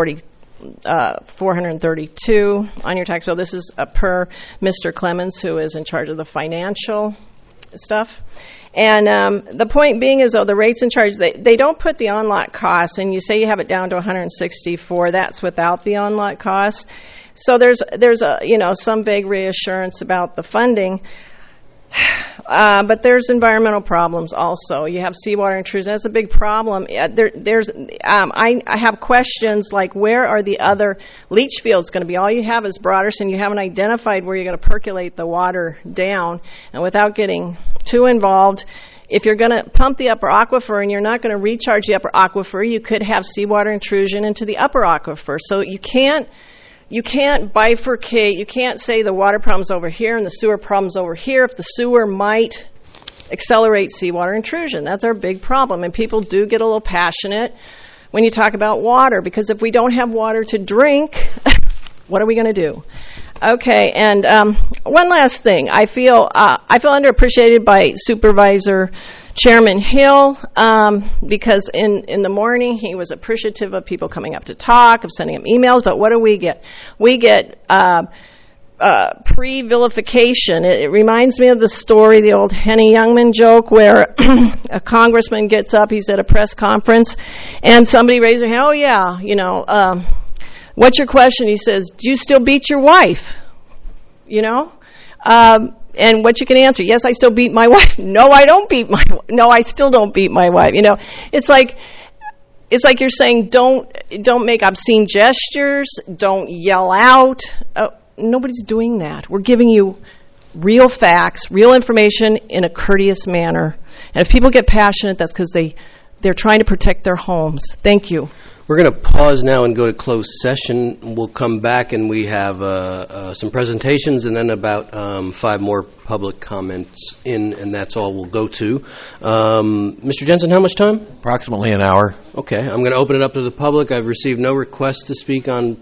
$432 on your tax bill. This is per Mr. Clemens, who is in charge of the financial stuff. And the point being is, though, the rates and charges, they don't put the on-lot costs, and you say you have it down to $164. That's without the on-lot costs. So there's some vague reassurance about the funding, but there's environmental problems also. You have seawater intrusion. That's a big problem. I have questions like, where are the other leach fields going to be? All you have is Broderson. You haven't identified where you're going to percolate the water down, and without getting too involved, if you're going to pump the upper aquifer and you're not going to recharge the upper aquifer, you could have seawater intrusion into the upper aquifer. So you can't bifurcate. You can't say the water problem's over here and the sewer problem's over here if the sewer might accelerate seawater intrusion. That's our big problem. And people do get a little passionate when you talk about water, because if we don't have water to drink, what are we going to do? Okay, and one last thing. I feel underappreciated by Supervisor Chairman Hill, because in the morning he was appreciative of people coming up to talk, of sending him emails, but what do we get? We get pre-vilification. It reminds me of the story, the old Henny Youngman joke, where a congressman gets up, he's at a press conference, and somebody raises their hand, oh yeah, what's your question? He says, do you still beat your wife? And what you can answer, yes, I still beat my wife. No, I don't beat my wife. No, I still don't beat my wife. It's like you're saying, don't make obscene gestures, don't yell out. Nobody's doing that. We're giving you real facts, real information in a courteous manner. And if people get passionate, that's because they're trying to protect their homes. Thank you. We're going to pause now and go to closed session. We'll come back and we have some presentations and then about 5 more public comments and that's all we'll go to. Mr. Jensen, how much time? Approximately an hour. Okay, I'm going to open it up to the public. I've received no requests to speak on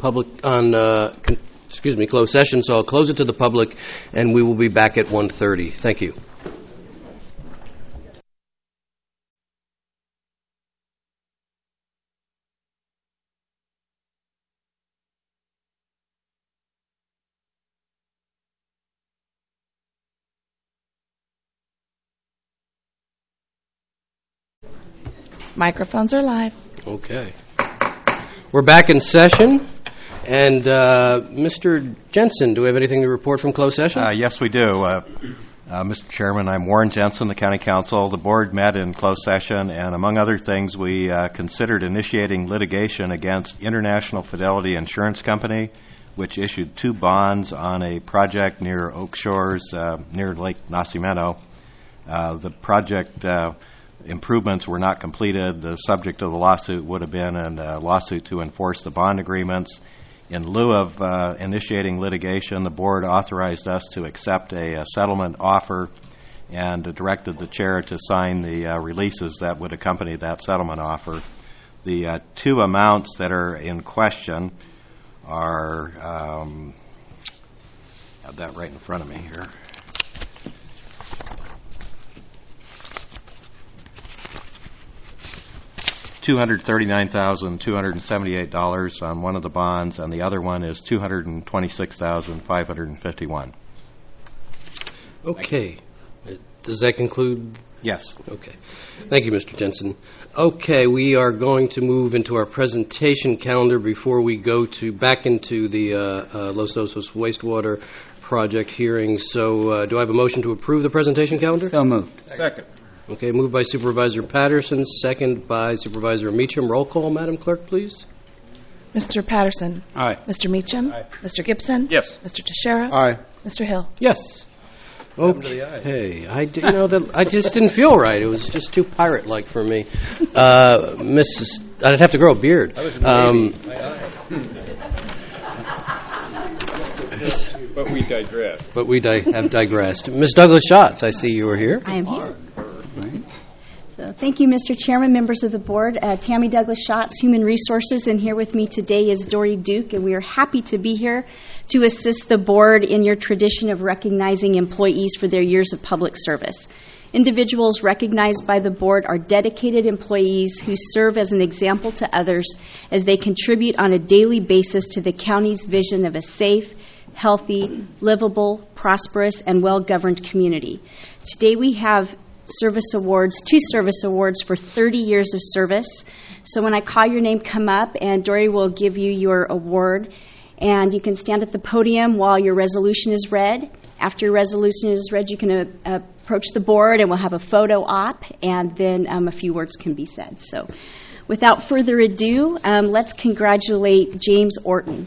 closed session, so I'll close it to the public and we will be back at 1:30. Thank you. Microphones are live. Okay. We're back in session. And Mr. Jensen, do we have anything to report from closed session? Yes, we do. Mr. Chairman, I'm Warren Jensen, the County Council. The board met in closed session, and among other things, we considered initiating litigation against International Fidelity Insurance Company, which issued 2 bonds on a project near Oak Shores, near Lake Nacimiento. The project improvements were not completed. The subject of the lawsuit would have been a lawsuit to enforce the bond agreements. In lieu of initiating litigation, the board authorized us to accept a settlement offer and directed the chair to sign the releases that would accompany that settlement offer. The two amounts that are in question are, I have that right in front of me here. $239,278 on one of the bonds, and the other one is $226,551. Okay. Does that conclude? Yes. Okay. Thank you, Mr. Jensen. Okay, we are going to move into our presentation calendar before we go back into the Los Osos wastewater project hearing. So do I have a motion to approve the presentation calendar? So moved. Second. Okay, moved by Supervisor Patterson, second by Supervisor Meacham. Roll call, Madam Clerk, please. Mr. Patterson. Aye. Mr. Meacham. Aye. Mr. Gibson. Yes. Mr. Teixeira. Aye. Mr. Hill. Yes. Okay. I just didn't feel right. It was just too pirate-like for me. I'd have to grow a beard. But we digress. But we have digressed. Ms. Douglas Schatz, I see you were here. I am here. So thank you, Mr. Chairman, members of the board. Tammy Douglas Schatz, Human Resources, and here with me today is Dory Duke, and we are happy to be here to assist the board in your tradition of recognizing employees for their years of public service. Individuals recognized by the board are dedicated employees who serve as an example to others as they contribute on a daily basis to the county's vision of a safe, healthy, livable, prosperous, and well-governed community. Today we have two service awards for 30 years of service. So when I call your name, come up, and Dory will give you your award. And you can stand at the podium while your resolution is read. After your resolution is read, you can approach the board, and we'll have a photo op, and then a few words can be said. So without further ado, let's congratulate James Orton.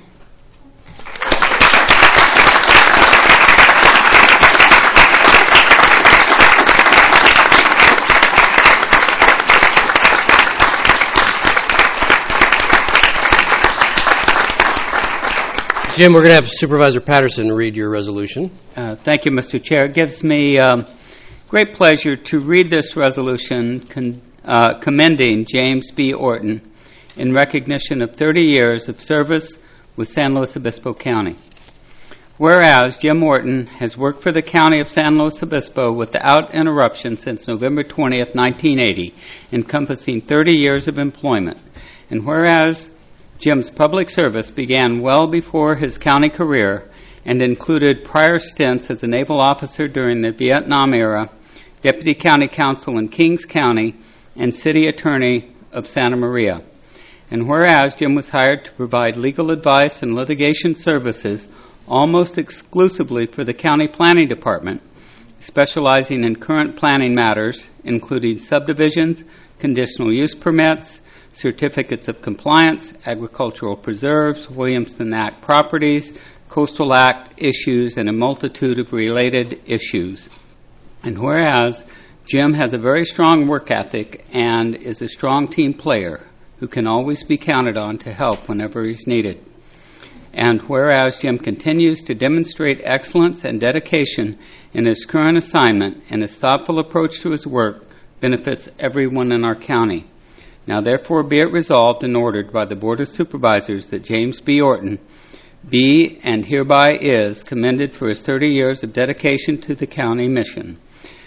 Jim, we're going to have Supervisor Patterson read your resolution. Thank you, Mr. Chair. It gives me great pleasure to read this resolution commending James B. Orton in recognition of 30 years of service with San Luis Obispo County. Whereas Jim Orton has worked for the County of San Luis Obispo without interruption since November 20th, 1980, encompassing 30 years of employment. And whereas Jim's public service began well before his county career and included prior stints as a naval officer during the Vietnam era, deputy county counsel in Kings County, and city attorney of Santa Maria. And whereas Jim was hired to provide legal advice and litigation services almost exclusively for the county planning department, specializing in current planning matters, including subdivisions, conditional use permits, certificates of compliance, agricultural preserves, Williamson Act properties, Coastal Act issues, and a multitude of related issues. And whereas Jim has a very strong work ethic and is a strong team player who can always be counted on to help whenever he's needed. And whereas Jim continues to demonstrate excellence and dedication in his current assignment, and his thoughtful approach to his work benefits everyone in our county. Now therefore be it resolved and ordered by the Board of Supervisors that James B. Orton be and hereby is commended for his 30 years of dedication to the county mission.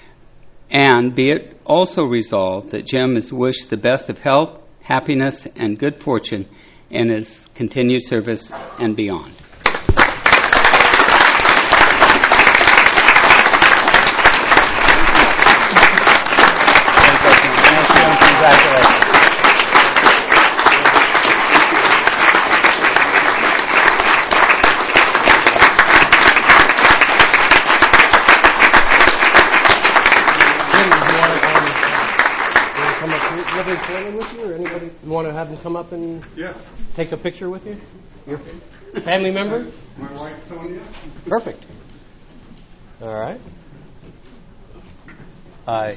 And be it also resolved that Jim is wished the best of health, happiness, and good fortune in his continued service and beyond. Congratulations. With you, or anybody you want to have them come up and take a picture with you? Your family member? My wife, Tonya. Perfect. All right. Aye.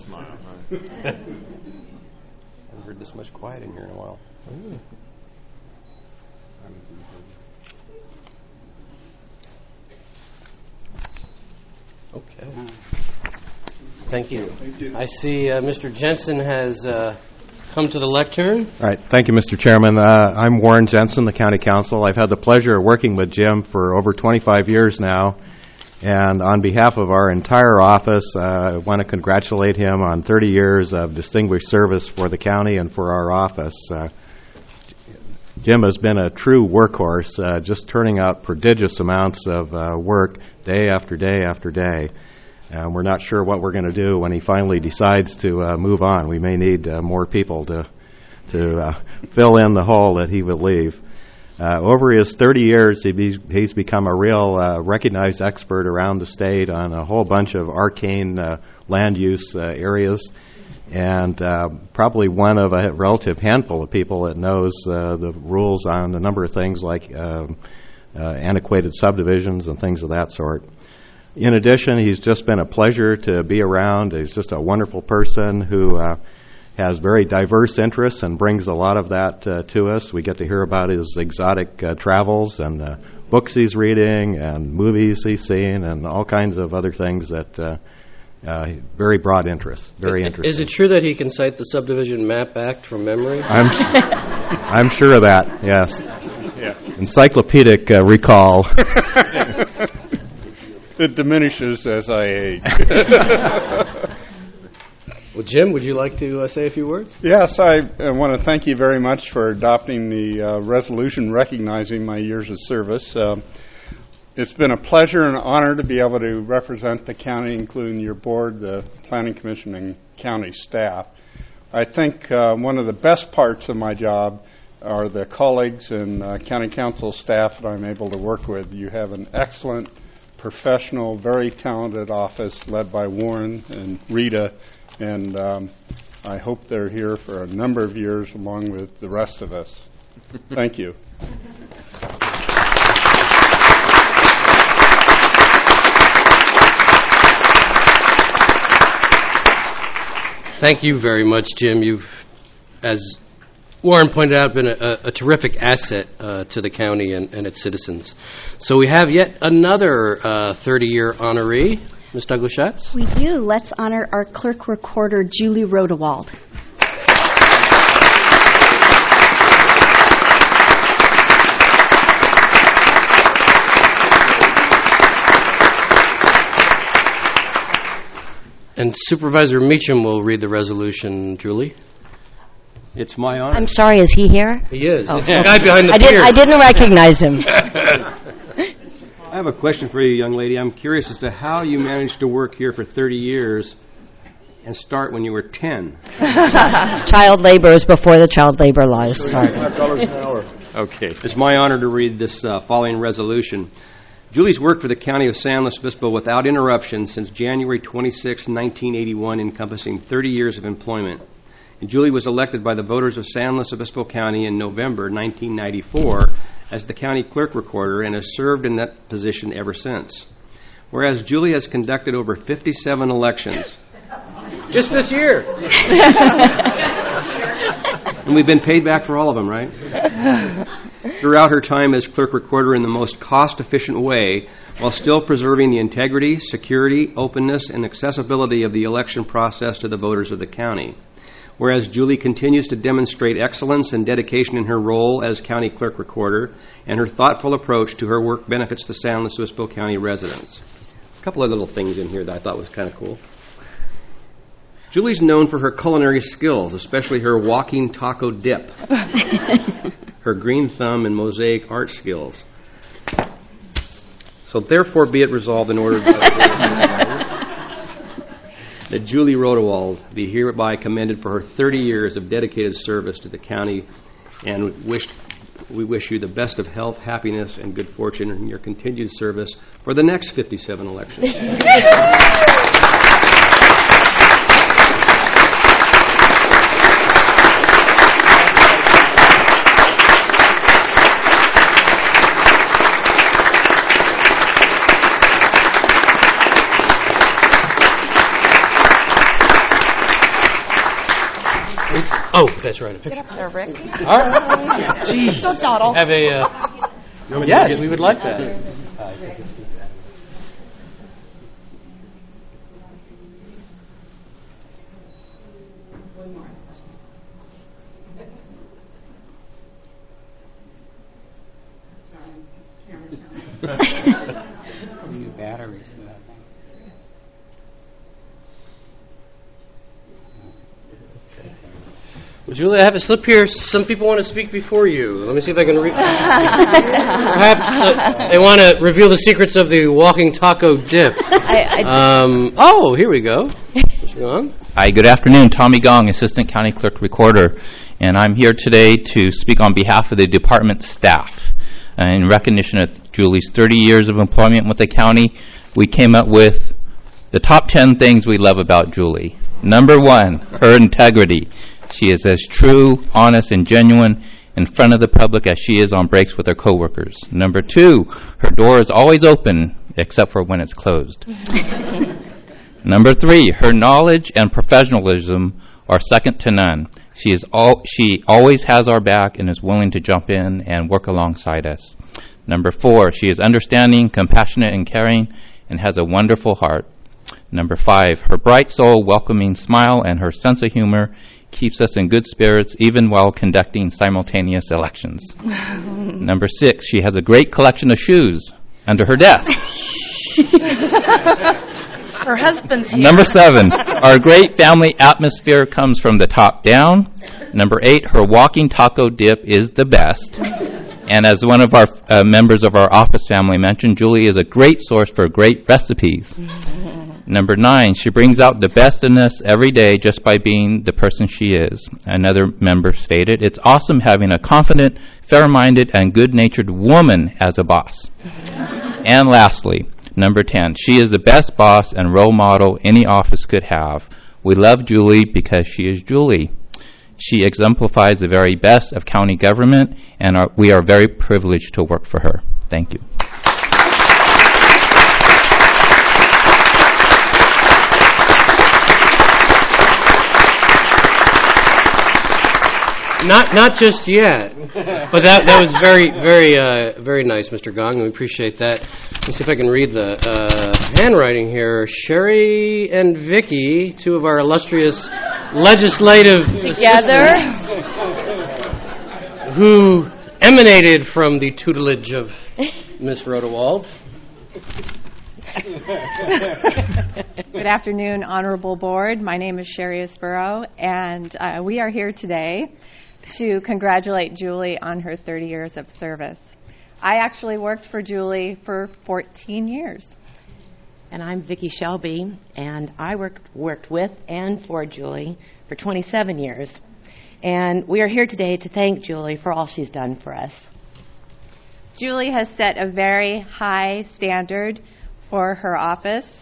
smile. I haven't heard this much quiet in here in a while. Okay. Thank you. I see Mr. Jensen has come to the lectern. All right. Thank you, Mr. Chairman. I'm Warren Jensen, the County Council. I've had the pleasure of working with Jim for over 25 years now. And on behalf of our entire office, I want to congratulate him on 30 years of distinguished service for the county and for our office. Jim has been a true workhorse, just turning out prodigious amounts of work day after day after day. We're not sure what we're going to do when he finally decides to move on. We may need more people to fill in the hole that he will leave. Over his 30 years, he's become a real recognized expert around the state on a whole bunch of arcane land use areas, and probably one of a relative handful of people that knows the rules on a number of things like antiquated subdivisions and things of that sort. In addition, he's just been a pleasure to be around. He's just a wonderful person who has very diverse interests and brings a lot of that to us. We get to hear about his exotic travels and books he's reading and movies he's seen and all kinds of other things that very broad interest, very interesting. Is it true that he can cite the Subdivision Map Act from memory? I'm sure of that, yes. Yeah. Encyclopedic recall. It diminishes as I age. Well, Jim, would you like to say a few words? Yes, I want to thank you very much for adopting the resolution recognizing my years of service. It's been a pleasure and honor to be able to represent the county, including your board, the Planning Commission, and county staff. I think one of the best parts of my job are the colleagues and county council staff that I'm able to work with. You have an excellent, professional, very talented office led by Warren and Rita, and I hope they're here for a number of years along with the rest of us. Thank you. Thank you very much, Jim. You've, as Warren pointed out, been a terrific asset to the county and its citizens. So we have yet another 30-year honoree. Ms. Douglas Schatz? We do. Let's honor our clerk recorder, Julie Rodewald. And Supervisor Meacham will read the resolution. Julie? It's my honor. I'm sorry, is he here? He is. Oh. It's the guy behind the I didn't recognize him. I have a question for you, young lady. I'm curious as to how you managed to work here for 30 years and start when you were 10. Child labor is before the child labor laws started. $5 an hour. Okay. It's my honor to read this following resolution. Julie's worked for the County of San Luis Obispo without interruption since January 26, 1981, encompassing 30 years of employment. And Julie was elected by the voters of San Luis Obispo County in November 1994 as the county clerk recorder and has served in that position ever since. Whereas Julie has conducted over 57 elections. Just this year. And we've been paid back for all of them, right? Throughout her time as clerk recorder in the most cost-efficient way, while still preserving the integrity, security, openness, and accessibility of the election process to the voters of the county. Whereas Julie continues to demonstrate excellence and dedication in her role as county clerk recorder, and her thoughtful approach to her work benefits the San Luis Obispo County residents. A couple of little things in here that I thought was kind of cool. Julie's known for her culinary skills, especially her walking taco dip, her green thumb, and mosaic art skills. So therefore be it resolved in order that Julie Rodewald be hereby commended for her 30 years of dedicated service to the county, and we wish you the best of health, happiness, and good fortune in your continued service for the next 57 elections. Oh, that's right. Get up there, Rick. All right. Jeez. Don't dawdle. Have a. Yes, we would like that. New batteries. Well, Julie, I have a slip here. Some people want to speak before you. Let me see if I can read. Perhaps they want to reveal the secrets of the walking taco dip. Oh, here we go. Mr. Gong. Hi, good afternoon. Tommy Gong, Assistant County Clerk Recorder. And I'm here today to speak on behalf of the department staff. In recognition of Julie's 30 years of employment with the county, we came up with the top 10 things we love about Julie. Number 1, her integrity. She is as true, honest, and genuine in front of the public as she is on breaks with her coworkers. Number 2, her door is always open except for when it's closed. Number 3, her knowledge and professionalism are second to none. She always has our back and is willing to jump in and work alongside us. Number 4, she is understanding, compassionate, and caring, and has a wonderful heart. Number 5, her bright soul, welcoming smile, and her sense of humor keeps us in good spirits even while conducting simultaneous elections. Number 6, she has a great collection of shoes under her desk. Her husband's here. Number 7, our great family atmosphere comes from the top down. Number 8, her walking taco dip is the best. And as one of our members of our office family mentioned, Julie is a great source for great recipes. Number 9, she brings out the best in us every day just by being the person she is. Another member stated, it's awesome having a confident, fair-minded, and good-natured woman as a boss. And lastly, number 10, she is the best boss and role model any office could have. We love Julie because she is Julie. She exemplifies the very best of county government, and we are very privileged to work for her. Thank you. Not just yet, but that was very nice, Mr. Gong. We appreciate that. Let's see if I can read the handwriting here. Sherry and Vicky, two of our illustrious legislative together, who emanated from the tutelage of Miss Rodewald. Good afternoon, Honorable Board. My name is Sherry Espero, and we are here today to congratulate Julie on her 30 years of service. I actually worked for Julie for 14 years. And I'm Vicki Shelby, and I worked with and for Julie for 27 years. And we are here today to thank Julie for all she's done for us. Julie has set a very high standard for her office.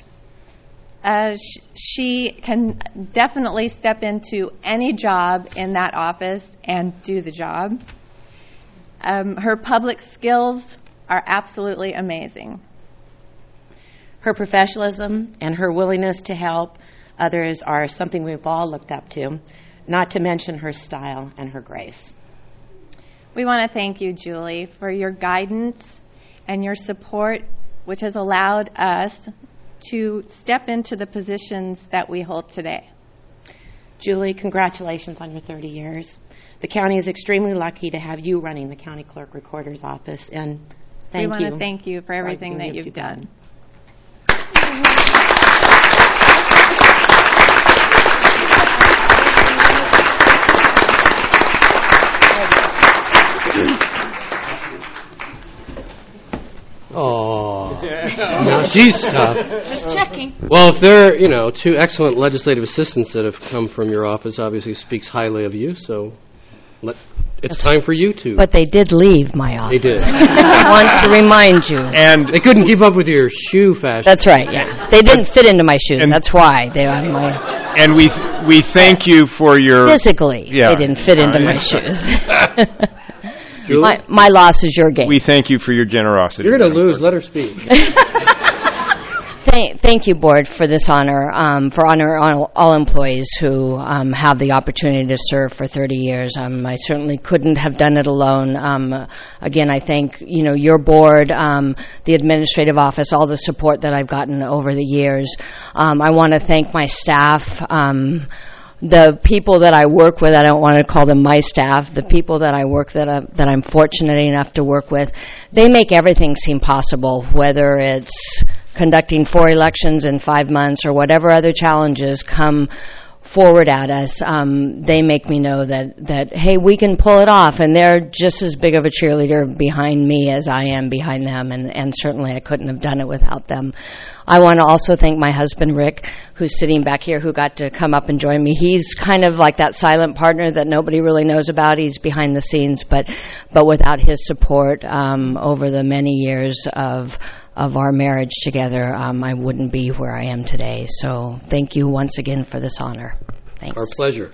She can definitely step into any job in that office and do the job. Her public skills are absolutely amazing. Her professionalism and her willingness to help others are something we've all looked up to, not to mention her style and her grace. We want to thank you, Julie, for your guidance and your support, which has allowed us to step into the positions that we hold today. Julie, congratulations on your 30 years. The county is extremely lucky to have you running the county clerk recorder's office, and thank you. We want to thank you for everything that you've done. Oh, now she's tough. Just checking. Well, if there are, two excellent legislative assistants that have come from your office, obviously speaks highly of you. So, it's time for you to. But they did leave my office. They did. I want to remind you. And they couldn't keep up with your shoe fashion. That's right. Yeah, they didn't fit into my shoes. That's why they are my. And we thank you for your physically. Yeah. They didn't fit into my shoes. My loss is your gain. We thank you for your generosity. You're going to lose. Let her speak. Thank you, Board, for this honor, for honor all employees who have the opportunity to serve for 30 years. I certainly couldn't have done it alone. Again, I thank your Board, the administrative office, all the support that I've gotten over the years. I want to thank my staff. The people that I work with, I don't want to call them my staff, the people that I work that I'm fortunate enough to work with, they make everything seem possible, whether it's conducting 4 elections in 5 months or whatever other challenges come forward at us. They make me know that, hey, we can pull it off, and they're just as big of a cheerleader behind me as I am behind them, and certainly I couldn't have done it without them. I want to also thank my husband, Rick, who's sitting back here, who got to come up and join me. He's kind of like that silent partner that nobody really knows about. He's behind the scenes, but without his support over the many years of our marriage together, I wouldn't be where I am today. So thank you once again for this honor. Thanks. Our pleasure.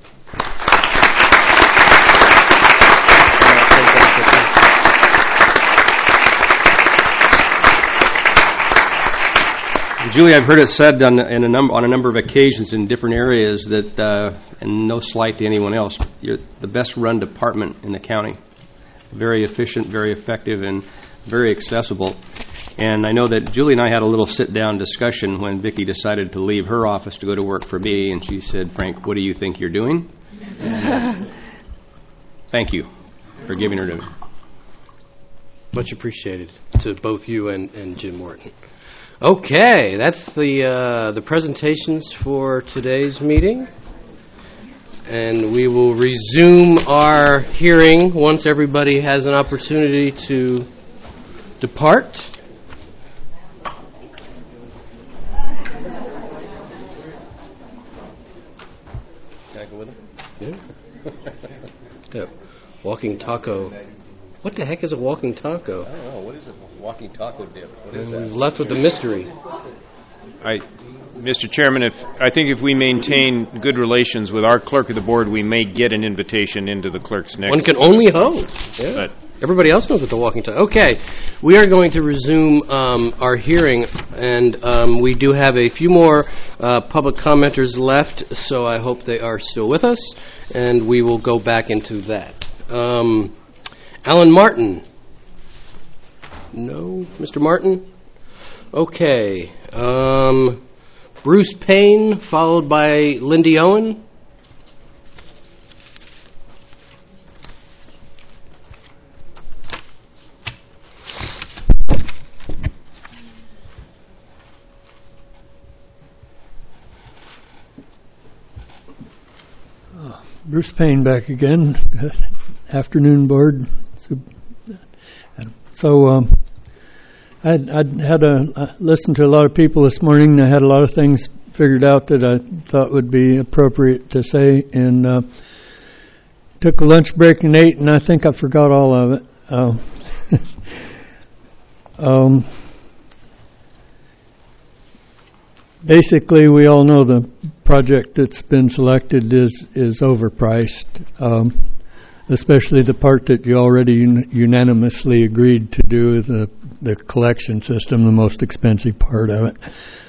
Julie, I've heard it said on a number of occasions in different areas that, and no slight to anyone else, you're the best run department in the county. Very efficient, very effective, and very accessible. And I know that Julie and I had a little sit-down discussion when Vicki decided to leave her office to go to work for me, and she said, "Frank, what do you think you're doing?" Thank you for giving her to me. Much appreciated to both you and Jim Morton. Okay, that's the presentations for today's meeting. And we will resume our hearing once everybody has an opportunity to depart. Can I go with him? Yeah. Walking taco. What the heck is a walking taco? I don't know. What is a walking taco dip? What is that? We've left with the mystery. Mr. Chairman, I think if we maintain good relations with our clerk of the board, we may get an invitation into the clerk's next. One can only hope. Yeah. But everybody else knows what the walking taco. Okay, we are going to resume our hearing, and we do have a few more public commenters left, so I hope they are still with us, and we will go back into that. Alan Martin. No? Mr. Martin? Okay. Bruce Payne, followed by Lindy Owen. Bruce Payne back again. Afternoon, board. So I had listened to a lot of people this morning. I had a lot of things figured out that I thought would be appropriate to say, and took a lunch break and ate, and I think I forgot all of it. Basically, we all know the project that's been selected is overpriced, especially the part that you already unanimously agreed to do, the collection system, the most expensive part of it.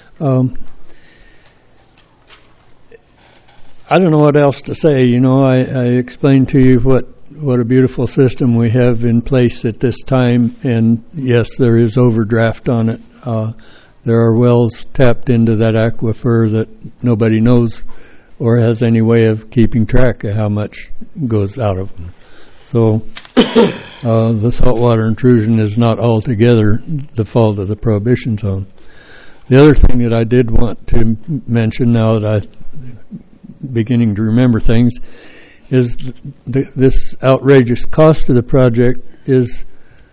I don't know what else to say. I explained to you what a beautiful system we have in place at this time, and yes, there is overdraft on it. There are wells tapped into that aquifer that nobody knows or has any way of keeping track of how much goes out of them. So the saltwater intrusion is not altogether the fault of the Prohibition Zone. The other thing that I did want to mention, now that I'm beginning to remember things, is this outrageous cost of the project is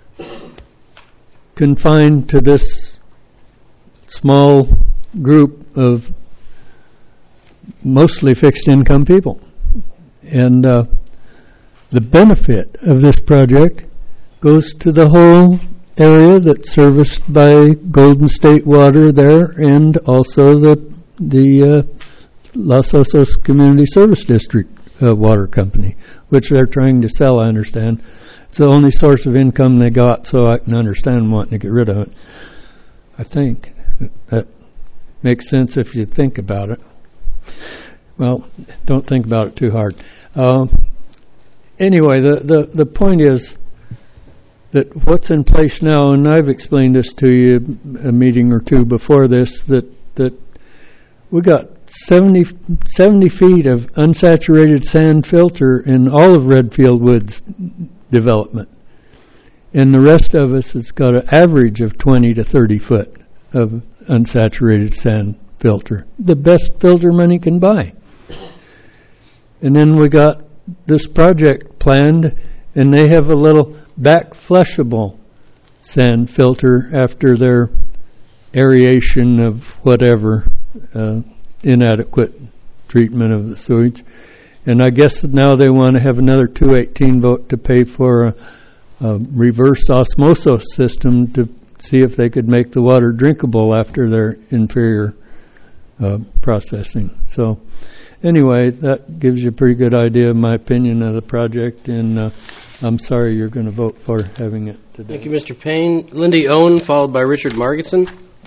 confined to this small group of mostly fixed income people. And the benefit of this project goes to the whole area that's serviced by Golden State Water there, and also the Los Osos Community Service District water company, which they're trying to sell, I understand. It's the only source of income they got, so I can understand wanting to get rid of it. I think. makes sense if you think about it. Well, don't think about it too hard. Anyway, the point is that what's in place now, and I've explained this to you a meeting or two before this, that we got 70 feet of unsaturated sand filter in all of Redfield Woods development. And the rest of us has got an average of 20 to 30 foot of unsaturated sand filter. The best filter money can buy. And then we got this project planned, and they have a little back flushable sand filter after their aeration of whatever inadequate treatment of the sewage. And I guess now they want to have another 218 vote to pay for a reverse osmosis system to see if they could make the water drinkable after their inferior processing. So anyway, that gives you a pretty good idea of my opinion of the project, and I'm sorry you're going to vote for having it today. Thank you, Mr. Payne. Lindy Owen, followed by Richard Margetson.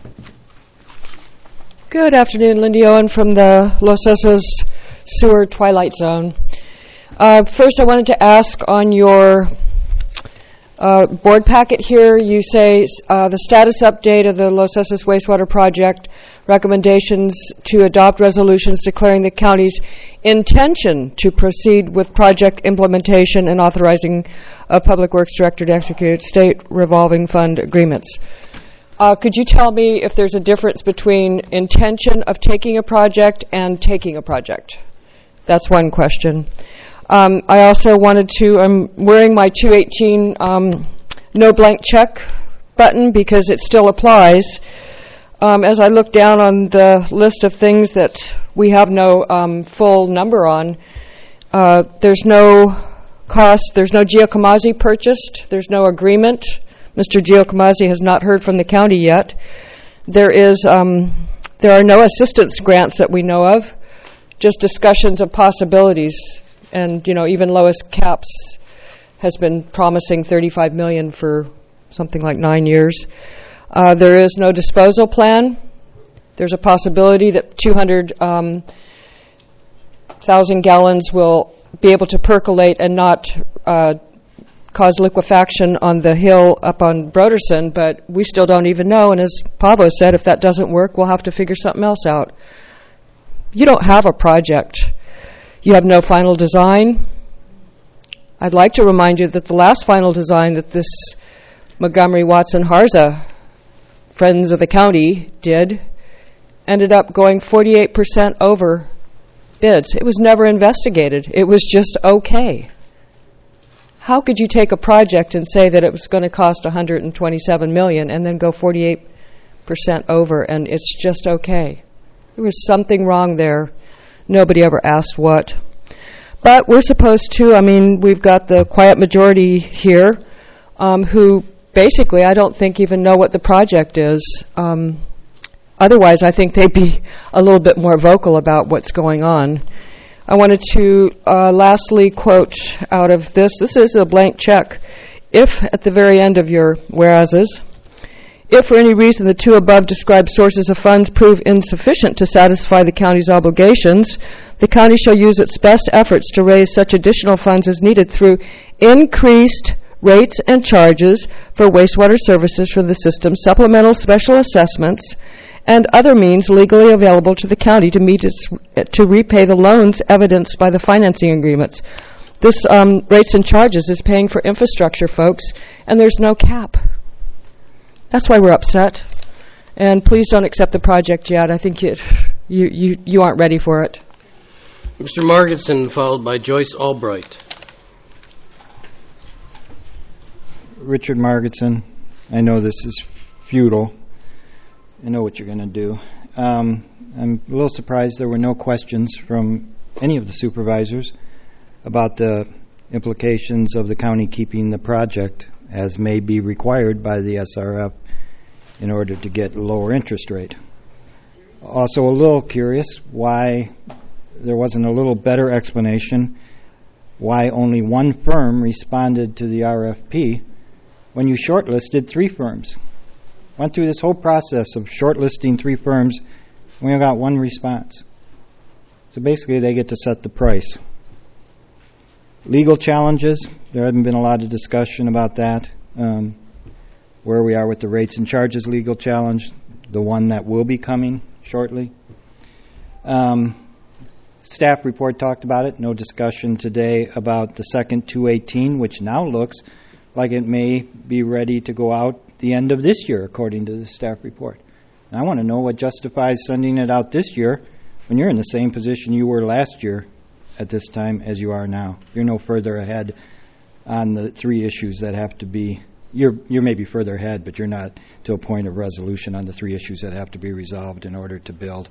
Good afternoon, Lindy Owen from the Los Osos Sewer Twilight Zone. First, I wanted to ask on your board packet here, you say the status update of the Los Osos wastewater project, recommendations to adopt resolutions declaring the county's intention to proceed with project implementation and authorizing a public works director to execute state revolving fund agreements. Could you tell me if there's a difference between intention of taking a project and taking a project? That's one question. I also wanted to, I'm wearing my 218 no blank check button because it still applies. As I look down on the list of things that we have no full number on, there's no cost, there's no Giacomosi purchased, there's no agreement. Mr. Giacomosi has not heard from the county yet. There are no assistance grants that we know of, just discussions of possibilities. And, even Lois Capps has been promising $35 million for something like 9 years. There is no disposal plan. There's a possibility that 200,000 gallons will be able to percolate and not cause liquefaction on the hill up on Broderson, but we still don't even know. And as Pablo said, if that doesn't work, we'll have to figure something else out. You don't have a project. You have no final design. I'd like to remind you that the last final design that this Montgomery Watson Harza Friends of the County did ended up going 48% over bids. It was never investigated. It was just okay. How could you take a project and say that it was going to cost $127 million and then go 48% over and it's just okay? There was something wrong there. Nobody ever asked what. But we're supposed to, we've got the quiet majority here who basically I don't think even know what the project is. Otherwise, I think they'd be a little bit more vocal about what's going on. I wanted to lastly quote out of this. This is a blank check. If, at the very end of your whereases, if for any reason the two above described sources of funds prove insufficient to satisfy the county's obligations, the county shall use its best efforts to raise such additional funds as needed through increased rates and charges for wastewater services for the system, supplemental special assessments, and other means legally available to the county to repay the loans evidenced by the financing agreements. This rates and charges is paying for infrastructure, folks, and there's no cap. That's why we're upset. And please don't accept the project yet. I think you aren't ready for it. Mr. Margetson, followed by Joyce Albright. Richard Margetson, I know this is futile. I know what you're going to do. I'm a little surprised there were no questions from any of the supervisors about the implications of the county keeping the project as may be required by the SRF in order to get a lower interest rate. Also a little curious why there wasn't a little better explanation why only one firm responded to the RFP when you shortlisted 3 firms. Went through this whole process of shortlisting 3 firms, We only got one response. So basically, they get to set the price. Legal challenges, there hasn't been a lot of discussion about that. Where we are with the rates and charges legal challenge, the one that will be coming shortly. Staff report talked about it. No discussion today about the second 218, which now looks like it may be ready to go out the end of this year, according to the staff report. And I want to know what justifies sending it out this year when you're in the same position you were last year at this time as you are now. You're no further ahead on the three issues that have to be. You're maybe further ahead, but you're not to a point of resolution on the three issues that have to be resolved in order to build.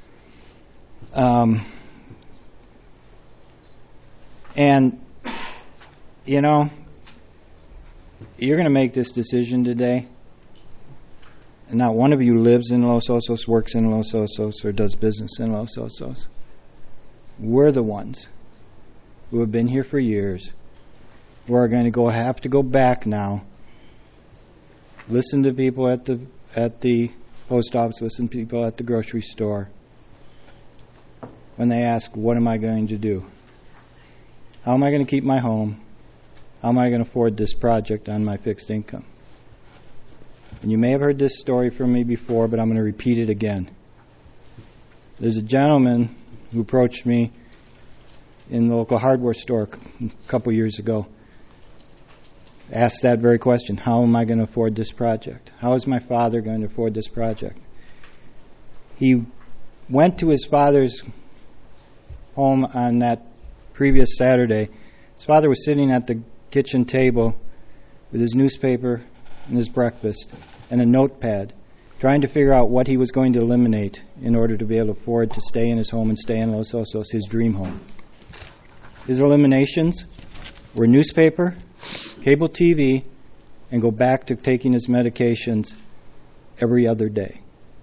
And, you know, you're going to make this decision today. And not one of you lives in Los Osos, works in Los Osos, or does business in Los Osos. We're the ones who have been here for years. We're going to have to go back now. Listen to people at the post office, listen to people at the grocery store when they ask, what am I going to do? How am I going to keep my home? How am I going to afford this project on my fixed income? And you may have heard this story from me before, but I'm going to repeat it again. There's a gentleman who approached me in the local hardware store a couple years ago, asked that very question, how am I going to afford this project? How is my father going to afford this project? He went to his father's home on that previous Saturday. His father was sitting at the kitchen table with his newspaper and his breakfast and a notepad, trying to figure out what he was going to eliminate in order to be able to afford to stay in his home and stay in Los Osos, his dream home. His eliminations were newspaper, cable TV, and go back to taking his medications every other day.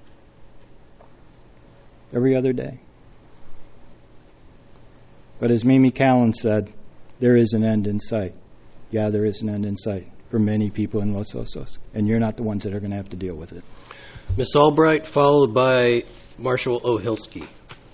Every other day. But as Mimi Callan said, there is an end in sight. Yeah, there is an end in sight for many people in Los Osos, and you're not the ones that are going to have to deal with it. Ms. Albright, followed by Marshall Ohilsky.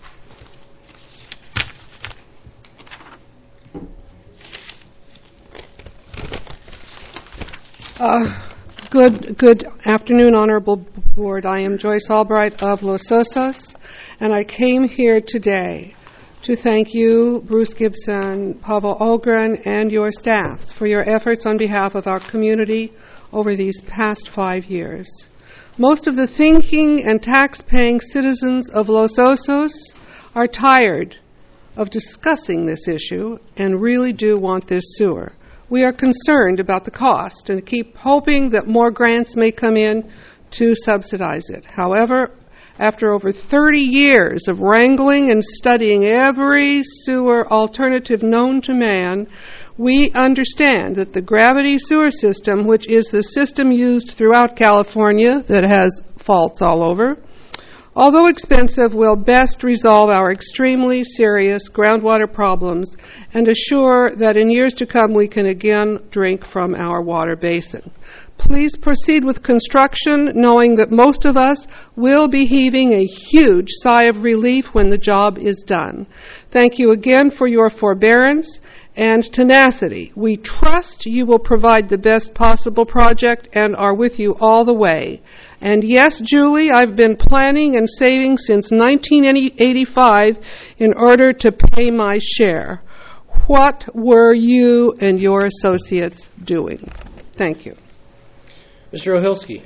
Good afternoon, Honorable Board. I am Joyce Albright of Los Osos, and I came here today to thank you, Bruce Gibson, Pavel Olgren, and your staffs for your efforts on behalf of our community over these past 5 years. Most of the thinking and tax-paying citizens of Los Osos are tired of discussing this issue and really do want this sewer. We are concerned about the cost and keep hoping that more grants may come in to subsidize it. However, after over 30 years of wrangling and studying every sewer alternative known to man, we understand that the gravity sewer system, which is the system used throughout California that has faults all over, although expensive, will best resolve our extremely serious groundwater problems and assure that in years to come we can again drink from our water basin. Please proceed with construction, knowing that most of us will be heaving a huge sigh of relief when the job is done. Thank you again for your forbearance and tenacity. We trust you will provide the best possible project and are with you all the way. And yes, Julie, I've been planning and saving since 1985 in order to pay my share. What were you and your associates doing? Thank you. Mr. Ohilsky.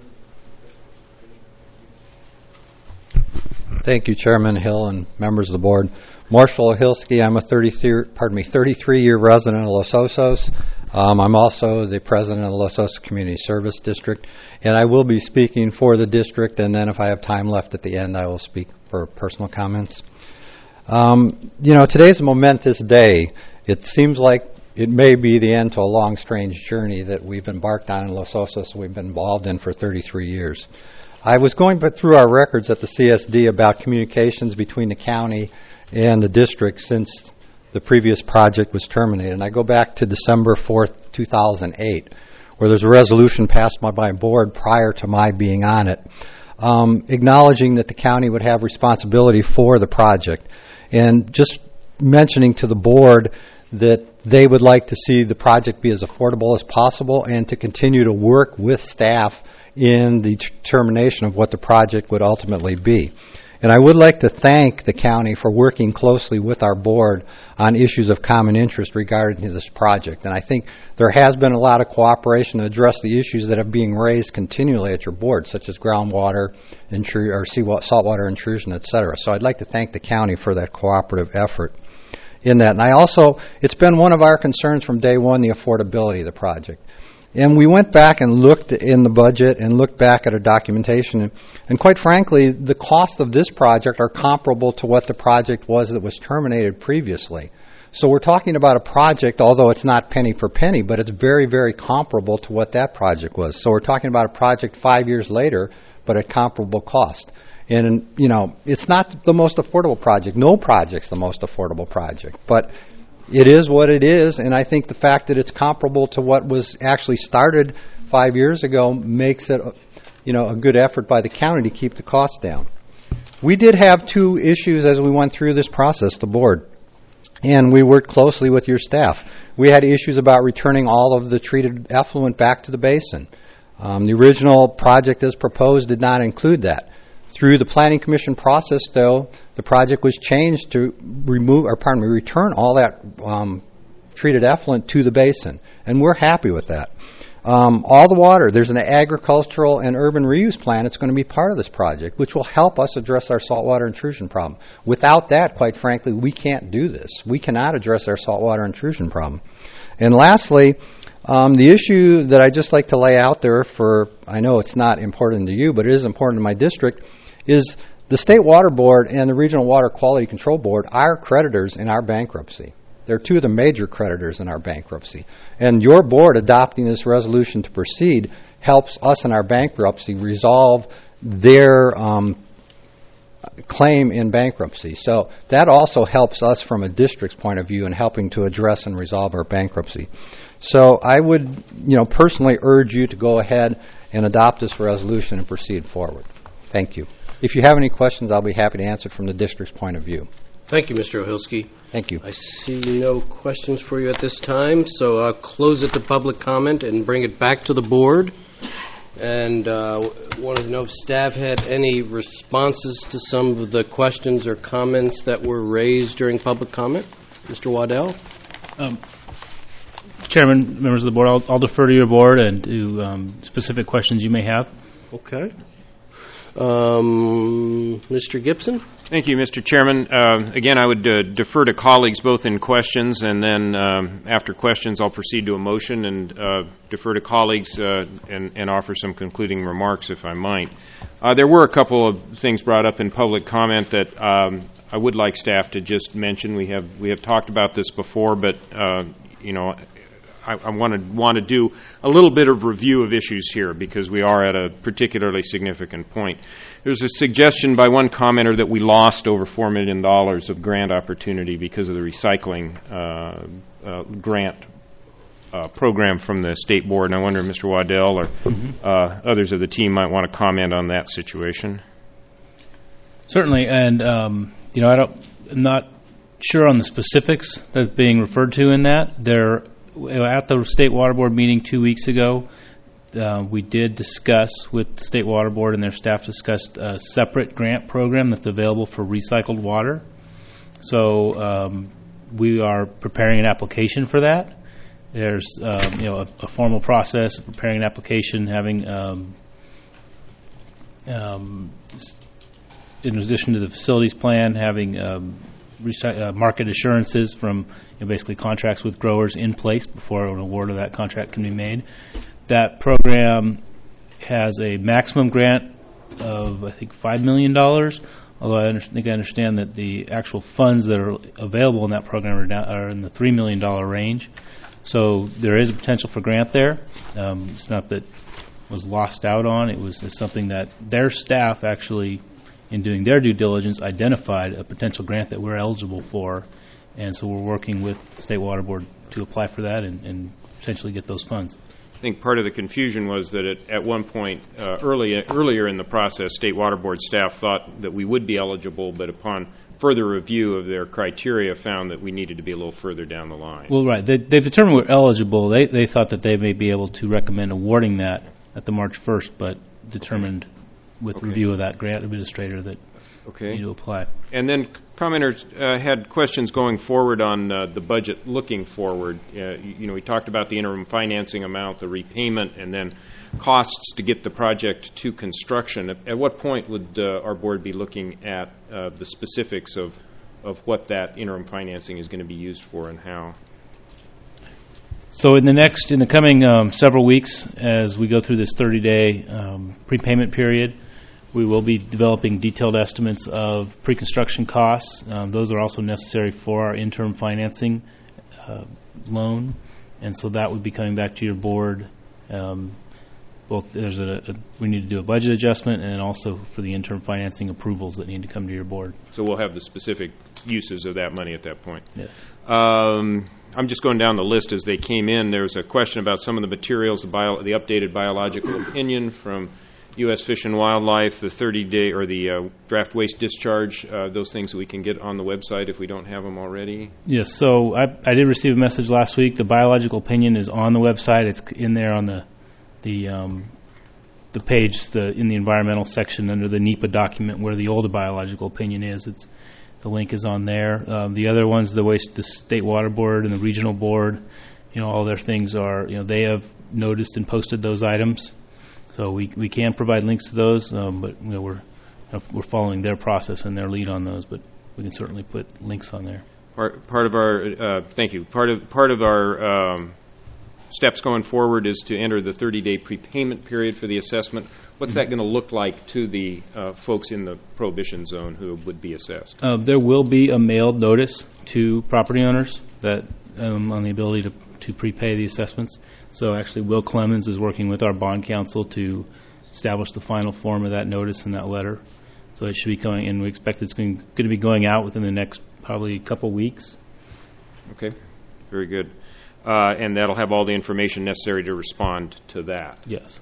Thank you, Chairman Hill and members of the board. Marshall Ohilsky, I'm a 33-year resident of Los Osos. I'm also the president of the Los Osos Community Service District, and I will be speaking for the district, and then if I have time left at the end, I will speak for personal comments. Today's a momentous day. It seems like it may be the end to a long, strange journey that we've embarked on in Los Osos, we've been involved in for 33 years. I was going through our records at the CSD about communications between the county and the district since the previous project was terminated. And I go back to December 4th, 2008, where there's a resolution passed by my board prior to my being on it, acknowledging that the county would have responsibility for the project, and just mentioning to the board that they would like to see the project be as affordable as possible and to continue to work with staff in the determination of what the project would ultimately be. And I would like to thank the county for working closely with our board on issues of common interest regarding this project. And I think there has been a lot of cooperation to address the issues that are being raised continually at your board, such as groundwater, saltwater intrusion, et cetera. So I'd like to thank the county for that cooperative effort in that. And it's been one of our concerns from day one, the affordability of the project. And we went back and looked in the budget and looked back at our documentation. And quite frankly, the cost of this project are comparable to what the project was that was terminated previously. So we're talking about a project, although it's not penny for penny, but it's very, very comparable to what that project was. So we're talking about a project 5 years later, but at comparable cost. And, it's not the most affordable project. No project's the most affordable project. But it is what it is, and I think the fact that it's comparable to what was actually started 5 years ago makes it, a good effort by the county to keep the costs down. We did have two issues as we went through this process, the board, and we worked closely with your staff. We had issues about returning all of the treated effluent back to the basin. The original project as proposed did not include that. Through the Planning Commission process, though, the project was changed to return all that treated effluent to the basin, and we're happy with that. All the water, there's an agricultural and urban reuse plan that's going to be part of this project, which will help us address our saltwater intrusion problem. Without that, quite frankly, we can't do this. We cannot address our saltwater intrusion problem. And lastly, the issue that I just like to lay out there I know it's not important to you, but it is important to my district, is the State Water Board and the Regional Water Quality Control Board are creditors in our bankruptcy. They're two of the major creditors in our bankruptcy. And your board adopting this resolution to proceed helps us in our bankruptcy resolve their claim in bankruptcy. So that also helps us from a district's point of view in helping to address and resolve our bankruptcy. So I would, personally urge you to go ahead and adopt this resolution and proceed forward. Thank you. If you have any questions, I'll be happy to answer from the district's point of view. Thank you, Mr. Ohilsky. Thank you. I see no questions for you at this time, so I'll close it to public comment and bring it back to the board. And wanted to know if staff had any responses to some of the questions or comments that were raised during public comment. Mr. Waddell? Chairman, members of the board, I'll defer to your board and to specific questions you may have. Okay. Mr. Gibson? Thank you, Mr. Chairman. Again, I would defer to colleagues both in questions and then after questions I'll proceed to a motion and defer to colleagues and offer some concluding remarks if I might. There were a couple of things brought up in public comment that I would like staff to just mention. We have talked about this before, but I want to do a little bit of review of issues here because we are at a particularly significant point. There's a suggestion by one commenter that we lost over $4 million of grant opportunity because of the recycling grant program from the state board, and I wonder if Mr. Waddell or others of the team might want to comment on that situation. Certainly, and I'm not sure on the specifics that's being referred to in that. At the State Water Board meeting 2 weeks ago, we did discuss with the State Water Board and their staff discussed a separate grant program that's available for recycled water. So we are preparing an application for that. There's a formal process of preparing an application, having in addition to the facilities plan, having market assurances from basically contracts with growers in place before an award of that contract can be made. That program has a maximum grant of, I think, $5 million, although I understand that the actual funds that are available in that program are in the $3 million range. So there is a potential for grant there. It's not that it was lost out on. It was something that their staff actually, in doing their due diligence, identified a potential grant that we're eligible for, and so we're working with the State Water Board to apply for that and potentially get those funds. I think part of the confusion was that at one point earlier in the process, State Water Board staff thought that we would be eligible, but upon further review of their criteria found that we needed to be a little further down the line. Well, right. They've determined we're eligible. They thought that they may be able to recommend awarding that at the March 1st, but determined with review of that grant administrator that we need to apply. And then commenters had questions going forward on the budget looking forward. We talked about the interim financing amount, the repayment, and then costs to get the project to construction. At what point would our board be looking at the specifics of what that interim financing is going to be used for and how? So in the coming several weeks, as we go through this 30-day prepayment period, we will be developing detailed estimates of pre-construction costs. Those are also necessary for our interim financing loan, and so that would be coming back to your board. Both we need to do a budget adjustment, and also for the interim financing approvals that need to come to your board. So we'll have the specific uses of that money at that point. Yes. I'm just going down the list as they came in. There was a question about some of the materials, the updated biological opinion from U.S. Fish and Wildlife, the 30-day or the draft waste discharge, those things that we can get on the website if we don't have them already. Yes, so I did receive a message last week. The biological opinion is on the website. It's in there on the page in the environmental section under the NEPA document where the older biological opinion is. The link is on there. The other ones, the State Water Board and the Regional Board, all their things are, they have noticed and posted those items. So we can provide links to those, but we're following their process and their lead on those. But we can certainly put links on there. Part of our thank you. Part of our steps going forward is to enter the 30-day prepayment period for the assessment. What's that going to look like to the folks in the prohibition zone who would be assessed? There will be a mailed notice to property owners that on the ability to prepay the assessments. So actually Will Clemens is working with our bond counsel to establish the final form of that notice and that letter. So it should be coming, and we expect it's going to be going out within the next probably couple weeks. Okay, very good. And that'll have all the information necessary to respond to that. Yes.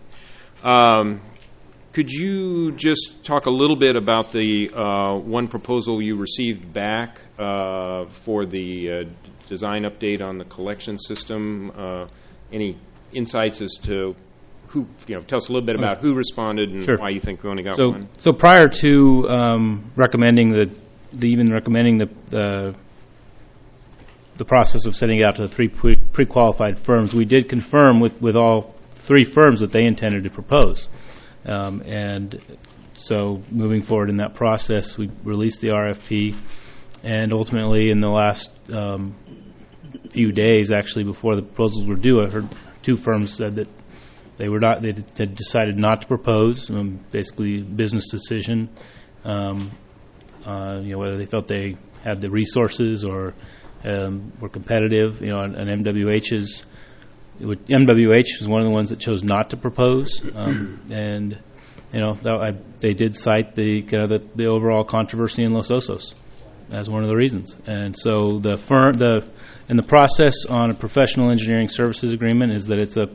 Could you just talk a little bit about the one proposal you received back for the design update on the collection system? Any insights as to who, tell us a little bit about who responded and Sure. why you think we only got one? So prior to recommending the process of sending it out to the three pre-qualified firms, we did confirm with all three firms that they intended to propose. And so moving forward in that process, we released the RFP, and ultimately in the last few days, actually before the proposals were due, I heard two firms said that they had decided not to propose, basically business decision, whether they felt they had the resources or were competitive. And MWH is one of the ones that chose not to propose, and they did cite the overall controversy in Los Osos as one of the reasons. And so the process on a professional engineering services agreement is that it's a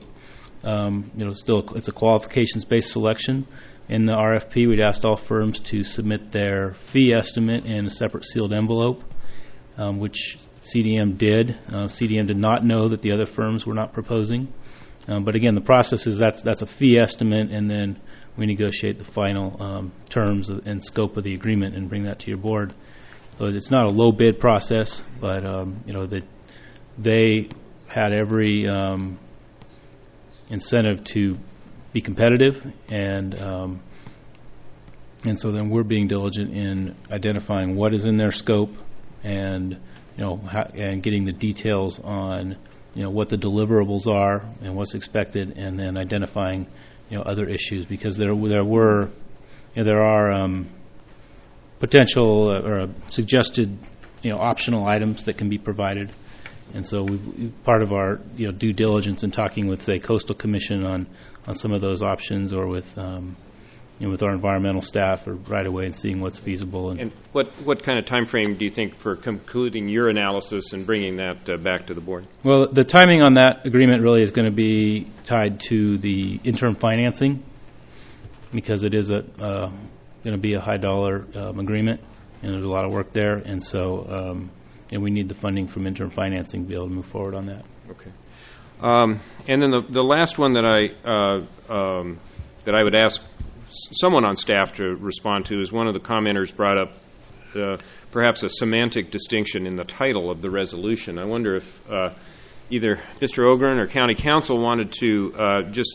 qualifications-based selection. In the RFP, we'd asked all firms to submit their fee estimate in a separate sealed envelope, which CDM did. CDM did not know that the other firms were not proposing. But again, the process is that's a fee estimate, and then we negotiate the final terms and scope of the agreement and bring that to your board. So it's not a low bid process, but they had every incentive to be competitive, and so then we're being diligent in identifying what is in their scope and and getting the details on what the deliverables are and what's expected, and then identifying other issues, because there are potential or suggested optional items that can be provided. And so part of our due diligence in talking with, say, Coastal Commission on some of those options, or with with our environmental staff, or right away and seeing what's feasible. And what kind of time frame do you think for concluding your analysis and bringing that back to the board? Well, the timing on that agreement really is going to be tied to the interim financing because it is going to be a high dollar agreement, and there's a lot of work there, and so and we need the funding from interim financing to be able to move forward on that. Okay. And then the last one that I would ask someone on staff to respond to is one of the commenters brought up perhaps a semantic distinction in the title of the resolution. I wonder if either Mr. Ogren or County Council wanted to just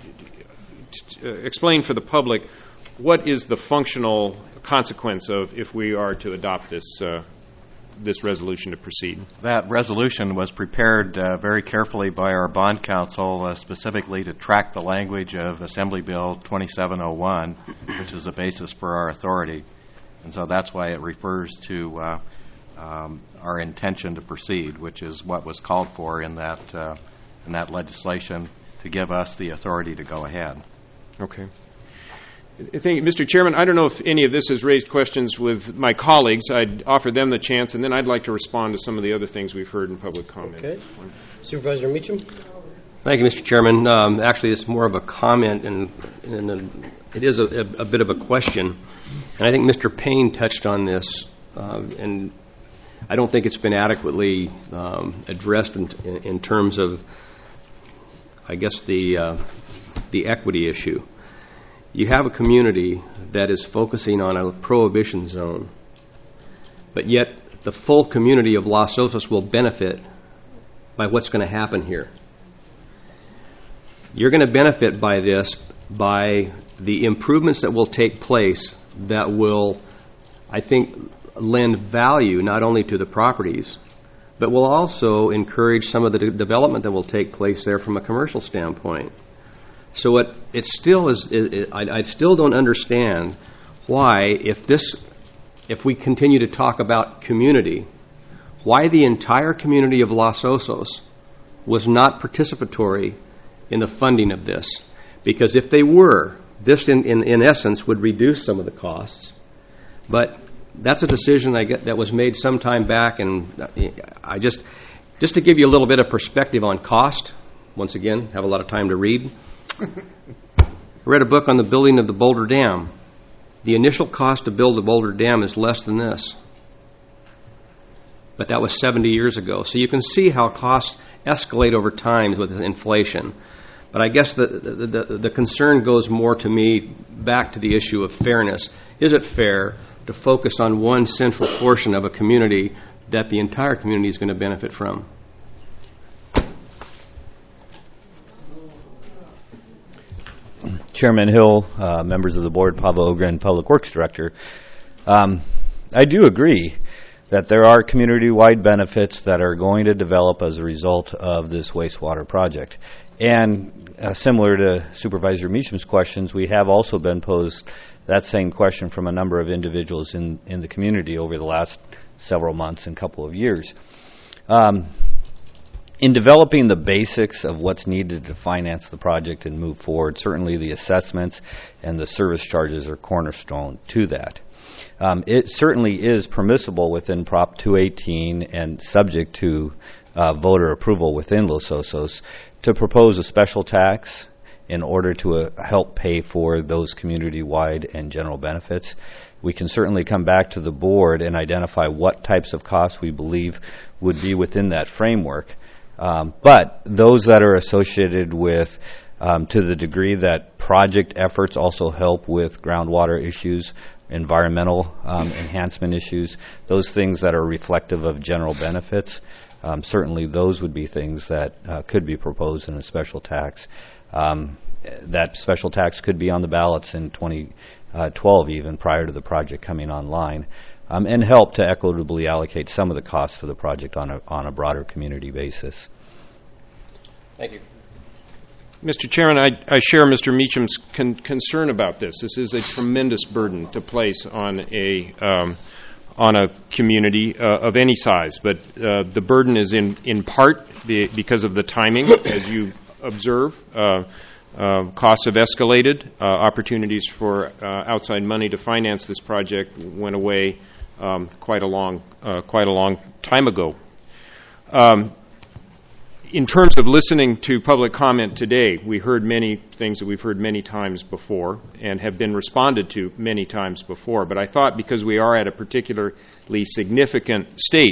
explain for the public what is the functional consequence of if we are to adopt this resolution to proceed. That resolution was prepared very carefully by our bond counsel, specifically to track the language of Assembly Bill 2701, which is the basis for our authority. And so that's why it refers to our intention to proceed, which is what was called for in that legislation to give us the authority to go ahead. Okay. Thank you. Mr. Chairman, I don't know if any of this has raised questions with my colleagues. I'd offer them the chance, and then I'd like to respond to some of the other things we've heard in public comment. Okay. Supervisor Meacham? Thank you, Mr. Chairman. Actually, it's more of a comment, and it is a bit of a question. And I think Mr. Payne touched on this, and I don't think it's been adequately addressed in terms of, I guess, the equity issue. You have a community that is focusing on a prohibition zone, but yet the full community of Los Osos will benefit by what's going to happen here. You're going to benefit by this, by the improvements that will take place that will, I think, lend value not only to the properties, but will also encourage some of the development that will take place there from a commercial standpoint. So it still is. I still don't understand why, if we continue to talk about community, why the entire community of Los Osos was not participatory in the funding of this. Because if they were, this in essence would reduce some of the costs. But that's a decision that was made some time back, and I just to give you a little bit of perspective on cost. Once again, have a lot of time to read. I read a book on the building of the Boulder Dam. The initial cost to build the Boulder Dam is less than this. But that was 70 years ago. So you can see how costs escalate over time with inflation. But I guess the concern goes more to me back to the issue of fairness. Is it fair to focus on one central portion of a community that the entire community is going to benefit from? Chairman Hill, members of the board, Pavel Ogren, Public Works Director. I do agree that there are community-wide benefits that are going to develop as a result of this wastewater project. And similar to Supervisor Meacham's questions, we have also been posed that same question from a number of individuals in the community over the last several months and couple of years. In developing the basics of what's needed to finance the project and move forward, certainly the assessments and the service charges are cornerstone to that. It certainly is permissible within Prop 218 and subject to voter approval within Los Osos to propose a special tax in order to help pay for those community-wide and general benefits. We can certainly come back to the board and identify what types of costs we believe would be within that framework. But those that are associated with, to the degree that project efforts also help with groundwater issues, environmental enhancement issues, those things that are reflective of general benefits, certainly those would be things that could be proposed in a special tax. That special tax could be on the ballots in 2012 even, prior to the project coming online, and help to equitably allocate some of the costs for the project on a broader community basis. Thank you. Mr. Chairman, I share Mr. Meacham's concern about this. This is a tremendous burden to place on a community of any size, but the burden is in part because of the timing, as you observe. Costs have escalated. Opportunities for outside money to finance this project went away quite a long time ago. in terms of listening to public comment today, we heard many things that we've heard many times before and have been responded to many times before. But I thought because we are at a particularly significant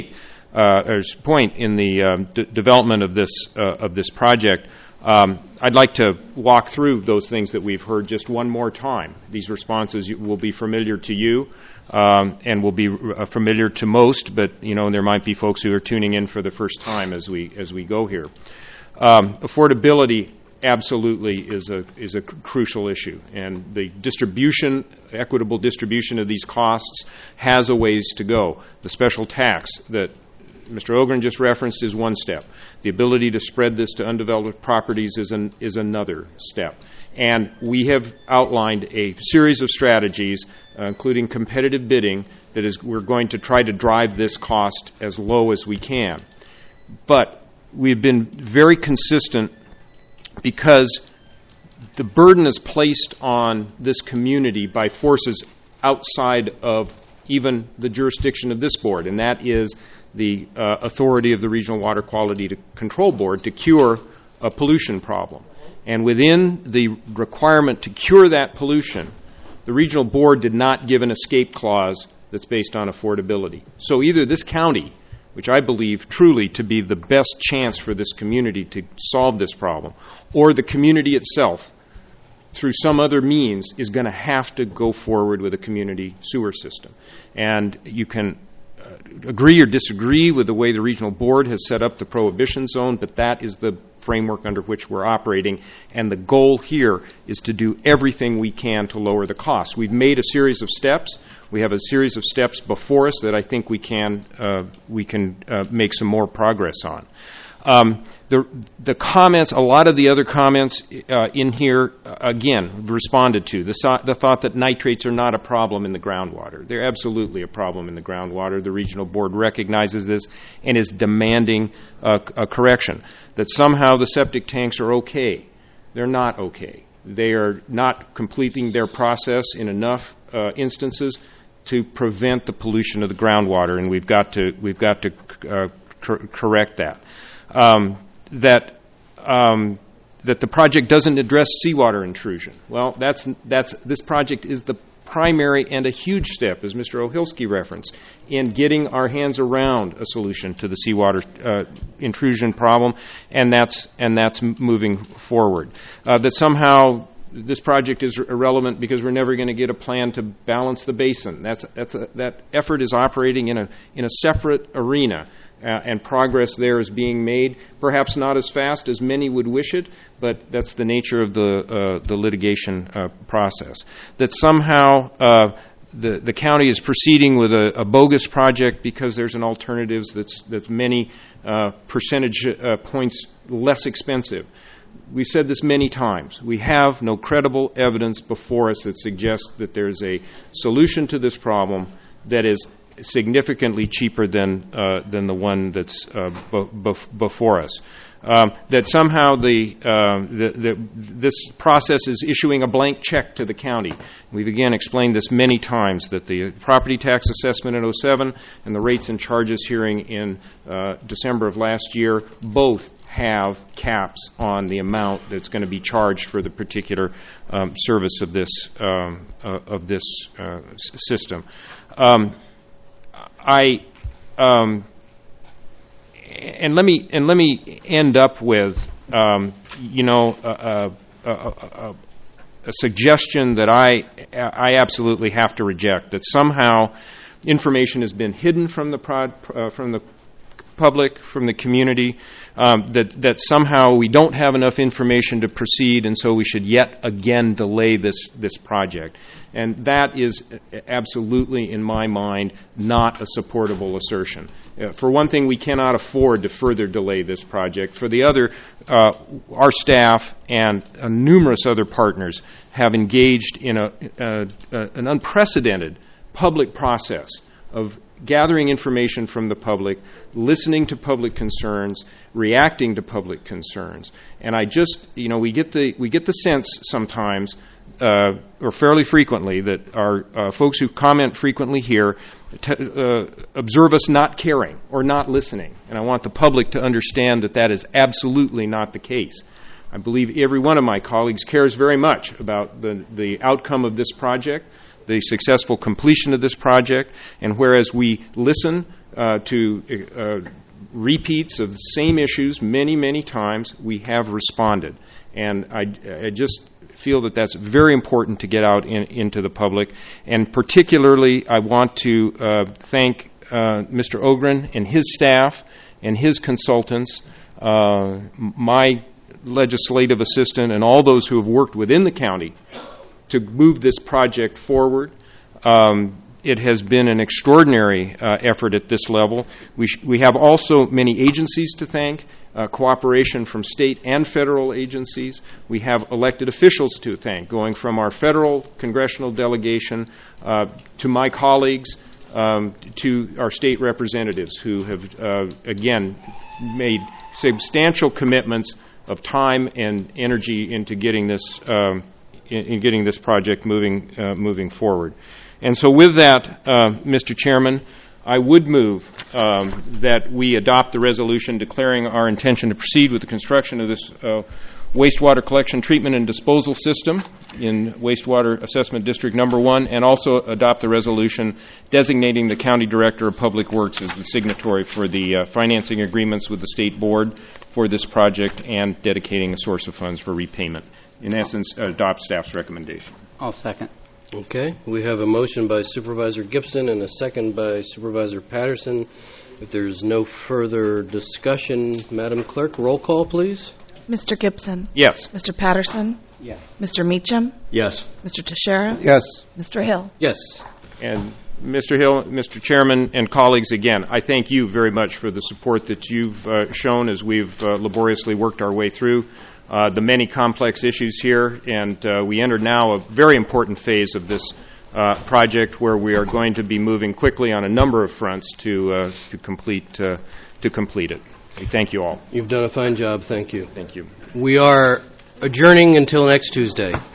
point in the development of this project, I'd like to walk through those things that we've heard just one more time. These responses will be familiar to you and will be familiar to most, but there might be folks who are tuning in for the first time as we go here. Affordability absolutely is a crucial issue, and the equitable distribution of these costs has a ways to go. The special tax that Mr. Ogren just referenced is one step. The ability to spread this to undeveloped properties is another step. And we have outlined a series of strategies, including competitive bidding, we're going to try to drive this cost as low as we can. But we've been very consistent because the burden is placed on this community by forces outside of even the jurisdiction of this board, and that is the authority of the Regional Water Quality Control Board to cure a pollution problem. And within the requirement to cure that pollution, the regional board did not give an escape clause that's based on affordability. So either this county, which I believe truly to be the best chance for this community to solve this problem, or the community itself, through some other means, is going to have to go forward with a community sewer system. And you can agree or disagree with the way the regional board has set up the prohibition zone, but that is the framework under which we're operating, and the goal here is to do everything we can to lower the cost. We've made a series of steps. We have a series of steps before us that I think we can make some more progress on. The comments, a lot of the other comments in here, again, responded to. The thought that nitrates are not a problem in the groundwater. They're absolutely a problem in the groundwater. The regional board recognizes this and is demanding a correction. That somehow the septic tanks are okay. They're not okay. They are not completing their process in enough instances to prevent the pollution of the groundwater, and we've got to correct that. That the project doesn't address seawater intrusion. Well, this project is the primary and a huge step, as Mr. Ohilsky referenced, in getting our hands around a solution to the seawater intrusion problem, and that's moving forward. That somehow this project is irrelevant because we're never going to get a plan to balance the basin. That effort is operating in a separate arena. And progress there is being made, perhaps not as fast as many would wish it, but that's the nature of the litigation process. That somehow the county is proceeding with a bogus project because there's an alternative that's many percentage points less expensive. We've said this many times. We have no credible evidence before us that suggests that there's a solution to this problem that is significantly cheaper than the one that's before us. That somehow this process is issuing a blank check to the county. We've again explained this many times, that the property tax assessment in 2007 and the rates and charges hearing in December of last year both have caps on the amount that's going to be charged for the particular service of this system. And let me end up with a suggestion that I absolutely have to reject, that somehow information has been hidden from the public, from the community, that somehow we don't have enough information to proceed, and so we should yet again delay this project. And that is absolutely, in my mind, not a supportable assertion. For one thing, we cannot afford to further delay this project. For the other, our staff and numerous other partners have engaged in an unprecedented public process of gathering information from the public, listening to public concerns, reacting to public concerns. And I just, we get the sense sometimes or fairly frequently, that our folks who comment frequently here observe us not caring or not listening. And I want the public to understand that that is absolutely not the case. I believe every one of my colleagues cares very much about the outcome of this project, the successful completion of this project, and whereas we listen to repeats of the same issues many, many times, we have responded. And I just feel that that's very important to get out into the public. And particularly, I want to thank Mr. Ogren and his staff and his consultants, my legislative assistant, and all those who have worked within the county to move this project forward. It has been an extraordinary effort at this level. We have also many agencies to thank, cooperation from state and federal agencies. We have elected officials to thank, going from our federal congressional delegation to my colleagues, to our state representatives who have, again, made substantial commitments of time and energy into getting this project moving forward. And so with that, Mr. Chairman, I would move that we adopt the resolution declaring our intention to proceed with the construction of this wastewater collection, treatment, and disposal system in Wastewater Assessment District Number 1, and also adopt the resolution designating the County Director of Public Works as the signatory for the financing agreements with the State Board for this project and dedicating a source of funds for repayment. In essence, adopt staff's recommendation. I'll second. Okay, we have a motion by Supervisor Gibson and a second by Supervisor Patterson. If there's no further discussion, Madam Clerk, roll call, please. Mr. Gibson? Yes. Mr. Patterson? Yes. Mr. Meacham? Yes. Mr. Teixeira? Yes. Mr. Hill? Yes. And Mr. Hill, Mr. Chairman, and colleagues, again, I thank you very much for the support that you've shown as we've laboriously worked our way through the many complex issues here, and we enter now a very important phase of this project where we are going to be moving quickly on a number of fronts to complete it. Thank you all. You've done a fine job. Thank you. Thank you. We are adjourning until next Tuesday.